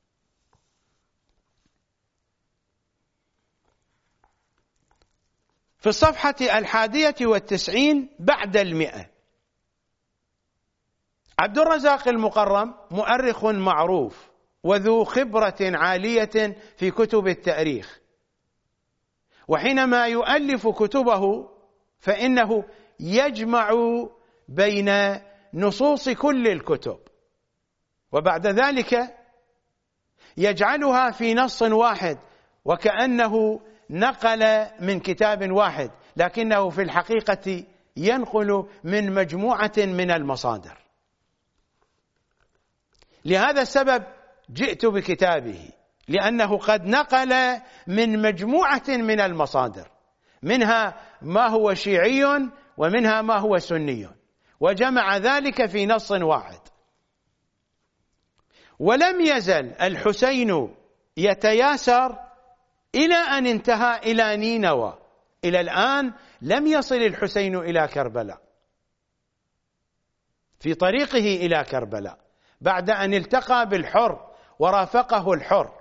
في الصفحة الحادية والتسعين بعد المئة. عبد الرزاق المقرم مؤرخ معروف وذو خبرة عالية في كتب التاريخ، وحينما يؤلف كتبه فإنه يجمع بين نصوص كل الكتب، وبعد ذلك يجعلها في نص واحد، وكأنه نقل من كتاب واحد، لكنه في الحقيقة ينقل من مجموعة من المصادر. لهذا السبب جئت بكتابه، لأنه قد نقل من مجموعة من المصادر، منها ما هو شيعي ومنها ما هو سني، وجمع ذلك في نص واحد. ولم يزل الحسين يتياسر إلى أن انتهى إلى نينوى. إلى الآن لم يصل الحسين إلى كربلاء، في طريقه إلى كربلاء بعد أن التقى بالحر ورافقه الحر،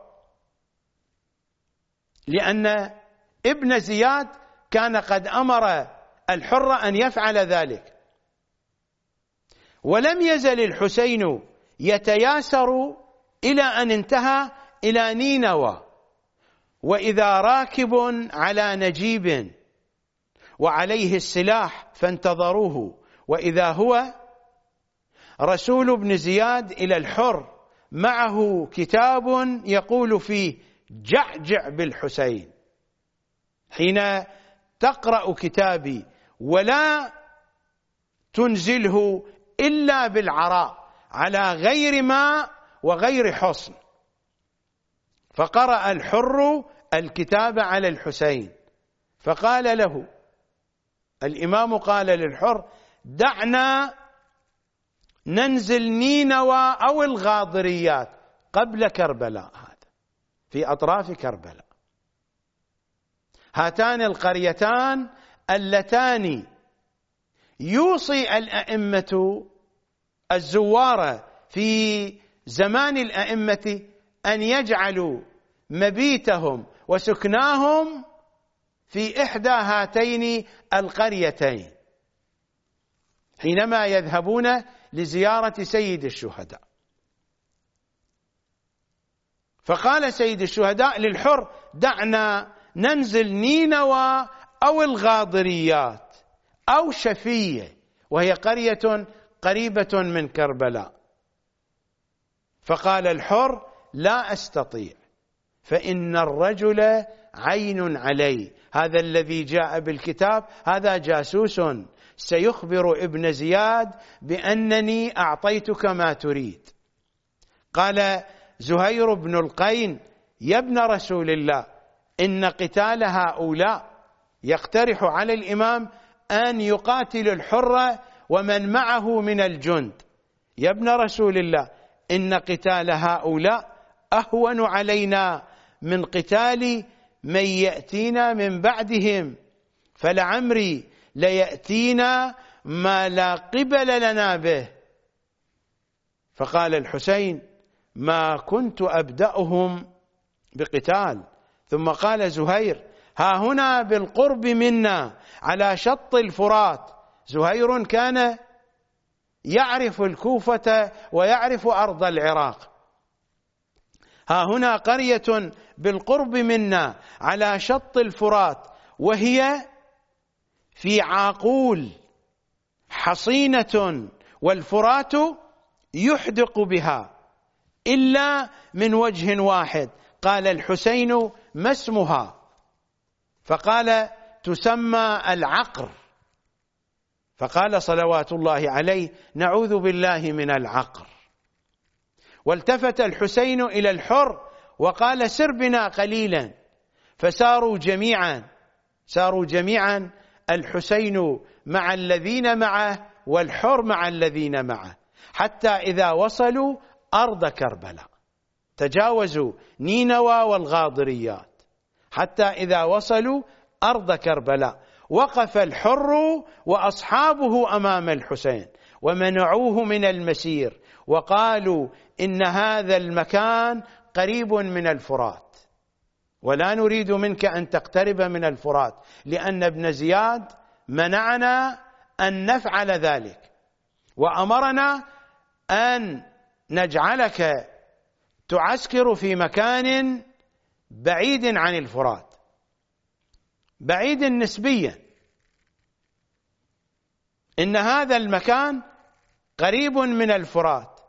لأن ابن زياد كان قد أمر الحر أن يفعل ذلك. ولم يزل الحسين يتياسر إلى أن انتهى إلى نينوى، وإذا راكب على نجيب وعليه السلاح فانتظروه، وإذا هو رسول بن زياد إلى الحر معه كتاب يقول فيه جعجع بالحسين. حين تقرأ كتابي ولا تنزله إلا بالعراء على غير ماء وغير حصن. فقرأ الحر الكتاب على الحسين، فقال له الإمام، قال للحر دعنا ننزل نينوى أو الغاضريات قبل كربلاء، هذا في أطراف كربلاء. هاتان القريتان اللتان يوصي الأئمة الزوار في زمان الأئمة أن يجعلوا مبيتهم وسكناهم في إحدى هاتين القريتين حينما يذهبون لزيارة سيد الشهداء. فقال سيد الشهداء للحر دعنا ننزل نينوى أو الغاضريات أو شفية، وهي قرية قريبة من كربلاء. فقال الحر لا أستطيع، فإن الرجل عين علي، هذا الذي جاء بالكتاب هذا جاسوس سيخبر ابن زياد بأنني أعطيتك ما تريد. قال زهير بن القين يا ابن رسول الله إن قتال هؤلاء يقترح على الإمام أن يقاتل الحر ومن معه من الجند. يا ابن رسول الله إن قتال هؤلاء أهون علينا من قتال من يأتينا من بعدهم، فلعمري ليأتينا ما لا قبل لنا به. فقال الحسين ما كنت أبدأهم بقتال. ثم قال زهير ها هنا بالقرب منا على شط الفرات، زهير كان يعرف الكوفة ويعرف أرض العراق، ها هنا قرية بالقرب منا على شط الفرات وهي في عاقول حصينة والفرات يحدق بها إلا من وجه واحد. قال الحسين ما اسمها؟ فقال تسمى العقر. فقال صلوات الله عليه نعوذ بالله من العقر. والتفت الحسين إلى الحر وقال سر بنا قليلا، فساروا جميعا ساروا جميعا الحسين مع الذين معه والحر مع الذين معه، حتى إذا وصلوا أرض كربلاء تجاوزوا نينوى والغاضريات، حتى إذا وصلوا أرض كربلاء وقف الحر وأصحابه أمام الحسين ومنعوه من المسير، وقالوا إن هذا المكان قريب من الفرات ولا نريد منك أن تقترب من الفرات، لأن ابن زياد منعنا أن نفعل ذلك وأمرنا أن نجعلك تعسكر في مكان بعيد عن الفرات، بعيد نسبيا، إن هذا المكان قريب من الفرات.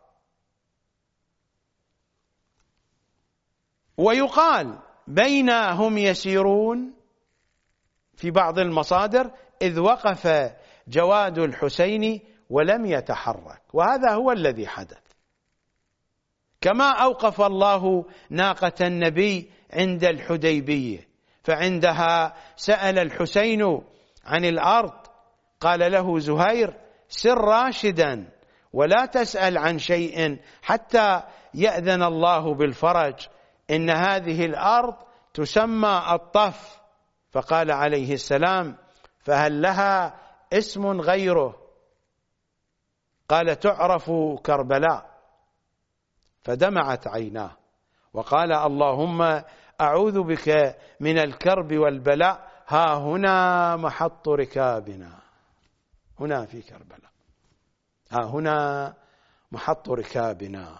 ويقال بينهم يسيرون في بعض المصادر إذ وقف جواد الحسين ولم يتحرك، وهذا هو الذي حدث. كما أوقف الله ناقة النبي عند الحديبية، فعندها سأل الحسين عن الأرض، قال له زهير سر راشدا ولا تسأل عن شيء حتى يأذن الله بالفرج، إن هذه الأرض تسمى الطف. فقال عليه السلام فهل لها اسم غيره؟ قال تعرف كربلاء. فدمعت عيناه وقال اللهم أعوذ بك من الكرب والبلاء، ها هنا محط ركابنا، هنا في كربلاء. ها هنا محط ركابنا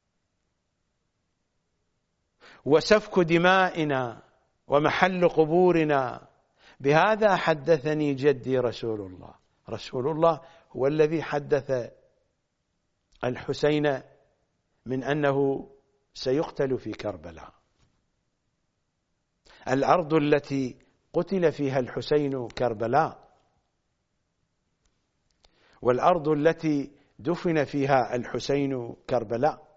وسفك دمائنا ومحل قبورنا. بهذا حدثني جدي رسول الله. رسول الله هو الذي حدث الحسين من أنه سيقتل في كربلاء. الأرض التي قتل فيها الحسين كربلاء، والأرض التي دفن فيها الحسين كربلاء.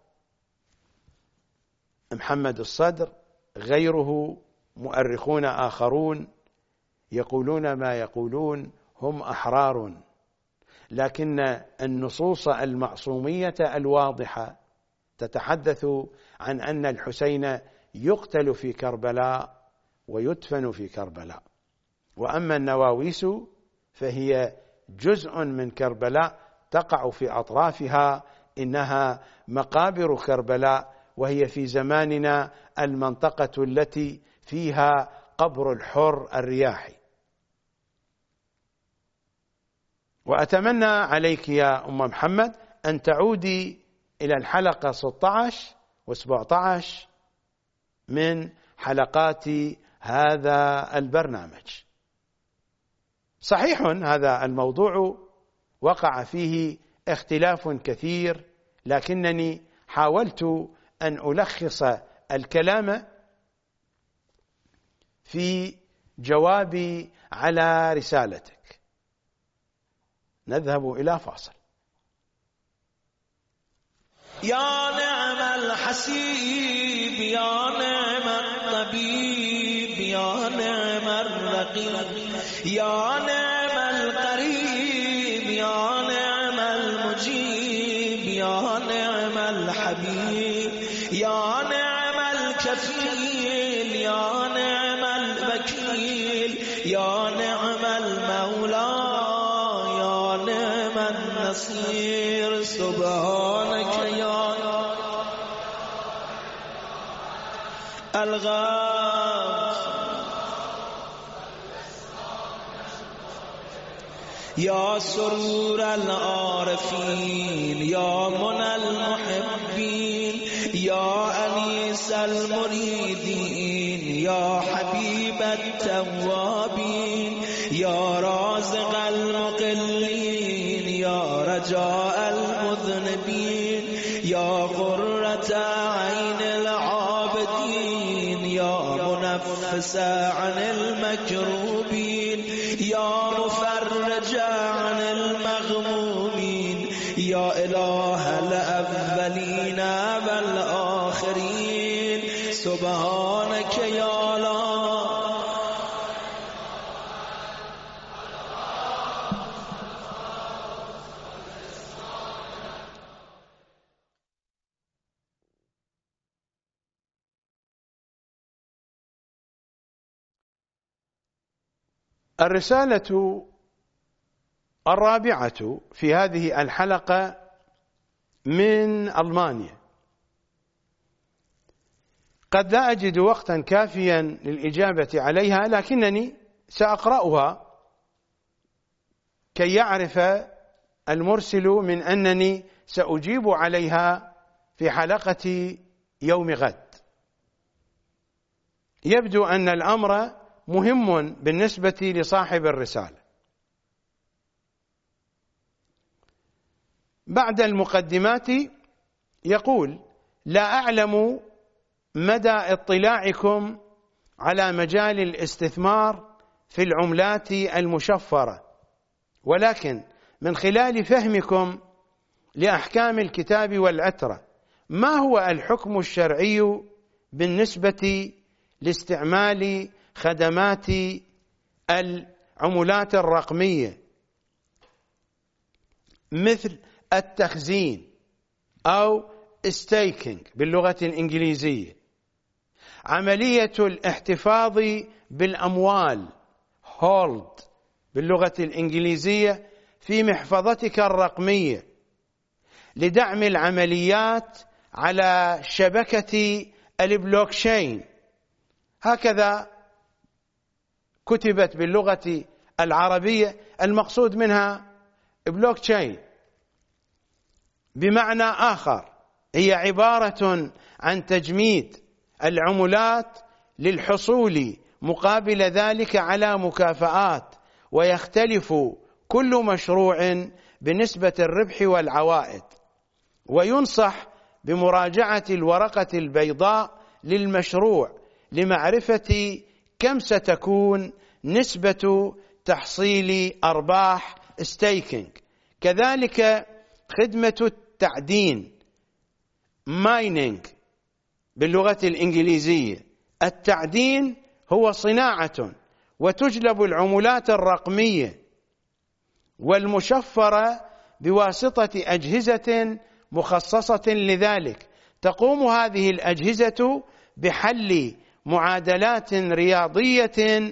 محمد الصدر غيره مؤرخون آخرون يقولون ما يقولون، هم أحرار، لكن النصوص المعصومية الواضحة تتحدث عن أن الحسين يقتل في كربلاء ويدفن في كربلاء. وأما النواويس فهي جزء من كربلاء تقع في أطرافها، إنها مقابر كربلاء، وهي في زماننا المنطقة التي فيها قبر الحر الرياحي. وأتمنى عليك يا أم محمد أن تعودي إلى الحلقة ستة عشر وسبعة عشر من حلقات هذا البرنامج. صحيح هذا الموضوع وقع فيه اختلاف كثير، لكنني حاولت أن ألخص الكلام في جوابي على رسالتك. نذهب إلى فاصل. يا نعم الحسيب يا نعم الطبيب يا نعم الرقيب يا نعم القريب يا نعم المجيب يا نعم الحبيب يا نعم الكفيل يا نعم الوكيل يا نعم المولى يا نعم النصير. سبحانك يا الغاف يا سرور العارفين يا منى المحبين يا أنيس المريدين يا حبيب التوابين يا رازق المقلين يا رجاء المذنبين يا قرة عين العابدين يا منفس عن المكروبين يا مفرج عن المغمومين يا إله الأولين والآخرين. سبحانك يا الله. الرسالة الرابعة في هذه الحلقة من ألمانيا. قد لا أجد وقتا كافيا للإجابة عليها، لكنني سأقرأها كي يعرف المرسل من أنني سأجيب عليها في حلقة يوم غد. يبدو أن الأمر مهم بالنسبة لصاحب الرسالة. بعد المقدمات يقول: لا أعلم مدى اطلاعكم على مجال الاستثمار في العملات المشفرة، ولكن من خلال فهمكم لأحكام الكتاب والعترة، ما هو الحكم الشرعي بالنسبة لاستعمال خدمات العملات الرقمية مثل التخزين أو staking باللغة الإنجليزية، عملية الاحتفاظ بالأموال hold باللغة الإنجليزية في محفظتك الرقمية لدعم العمليات على شبكة البلوكشين، هكذا كتبت باللغة العربية، المقصود منها بلوكشين. بمعنى آخر هي عبارة عن تجميد العملات للحصول مقابل ذلك على مكافآت، ويختلف كل مشروع بنسبة الربح والعوائد. وينصح بمراجعة الورقة البيضاء للمشروع لمعرفة كم ستكون نسبة تحصيل أرباح ستيكينج. كذلك خدمة التعدين مايننج باللغة الإنجليزية. التعدين هو صناعة وتجلب العملات الرقمية والمشفرة بواسطة أجهزة مخصصة لذلك. تقوم هذه الأجهزة بحل معادلات رياضية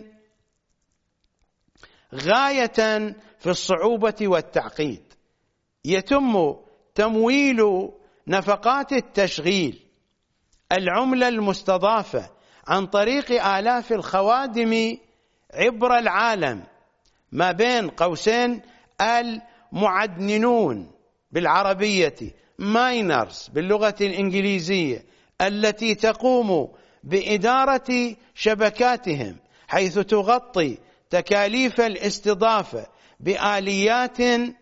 غاية في الصعوبة والتعقيد. يتم تمويل نفقات التشغيل العملة المستضافة عن طريق آلاف الخوادم عبر العالم، ما بين قوسين المعدنون بالعربية ماينرز باللغة الإنجليزية، التي تقوم بإدارة شبكاتهم، حيث تغطي تكاليف الاستضافة بآليات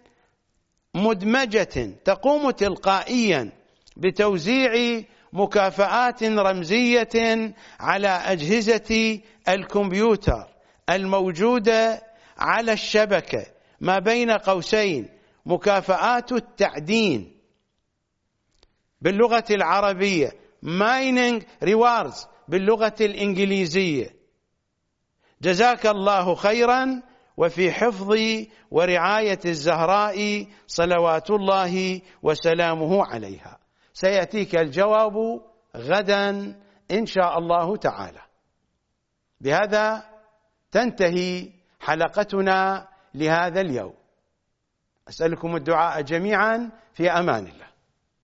مدمجة تقوم تلقائيا بتوزيع مكافآت رمزية على أجهزة الكمبيوتر الموجودة على الشبكة، ما بين قوسين مكافآت التعدين باللغة العربية mining rewards باللغة الإنجليزية. جزاك الله خيرا، وفي حفظ ورعاية الزهراء صلوات الله وسلامه عليها. سيأتيك الجواب غدا إن شاء الله تعالى. بهذا تنتهي حلقتنا لهذا اليوم. أسألكم الدعاء جميعا، في أمان الله.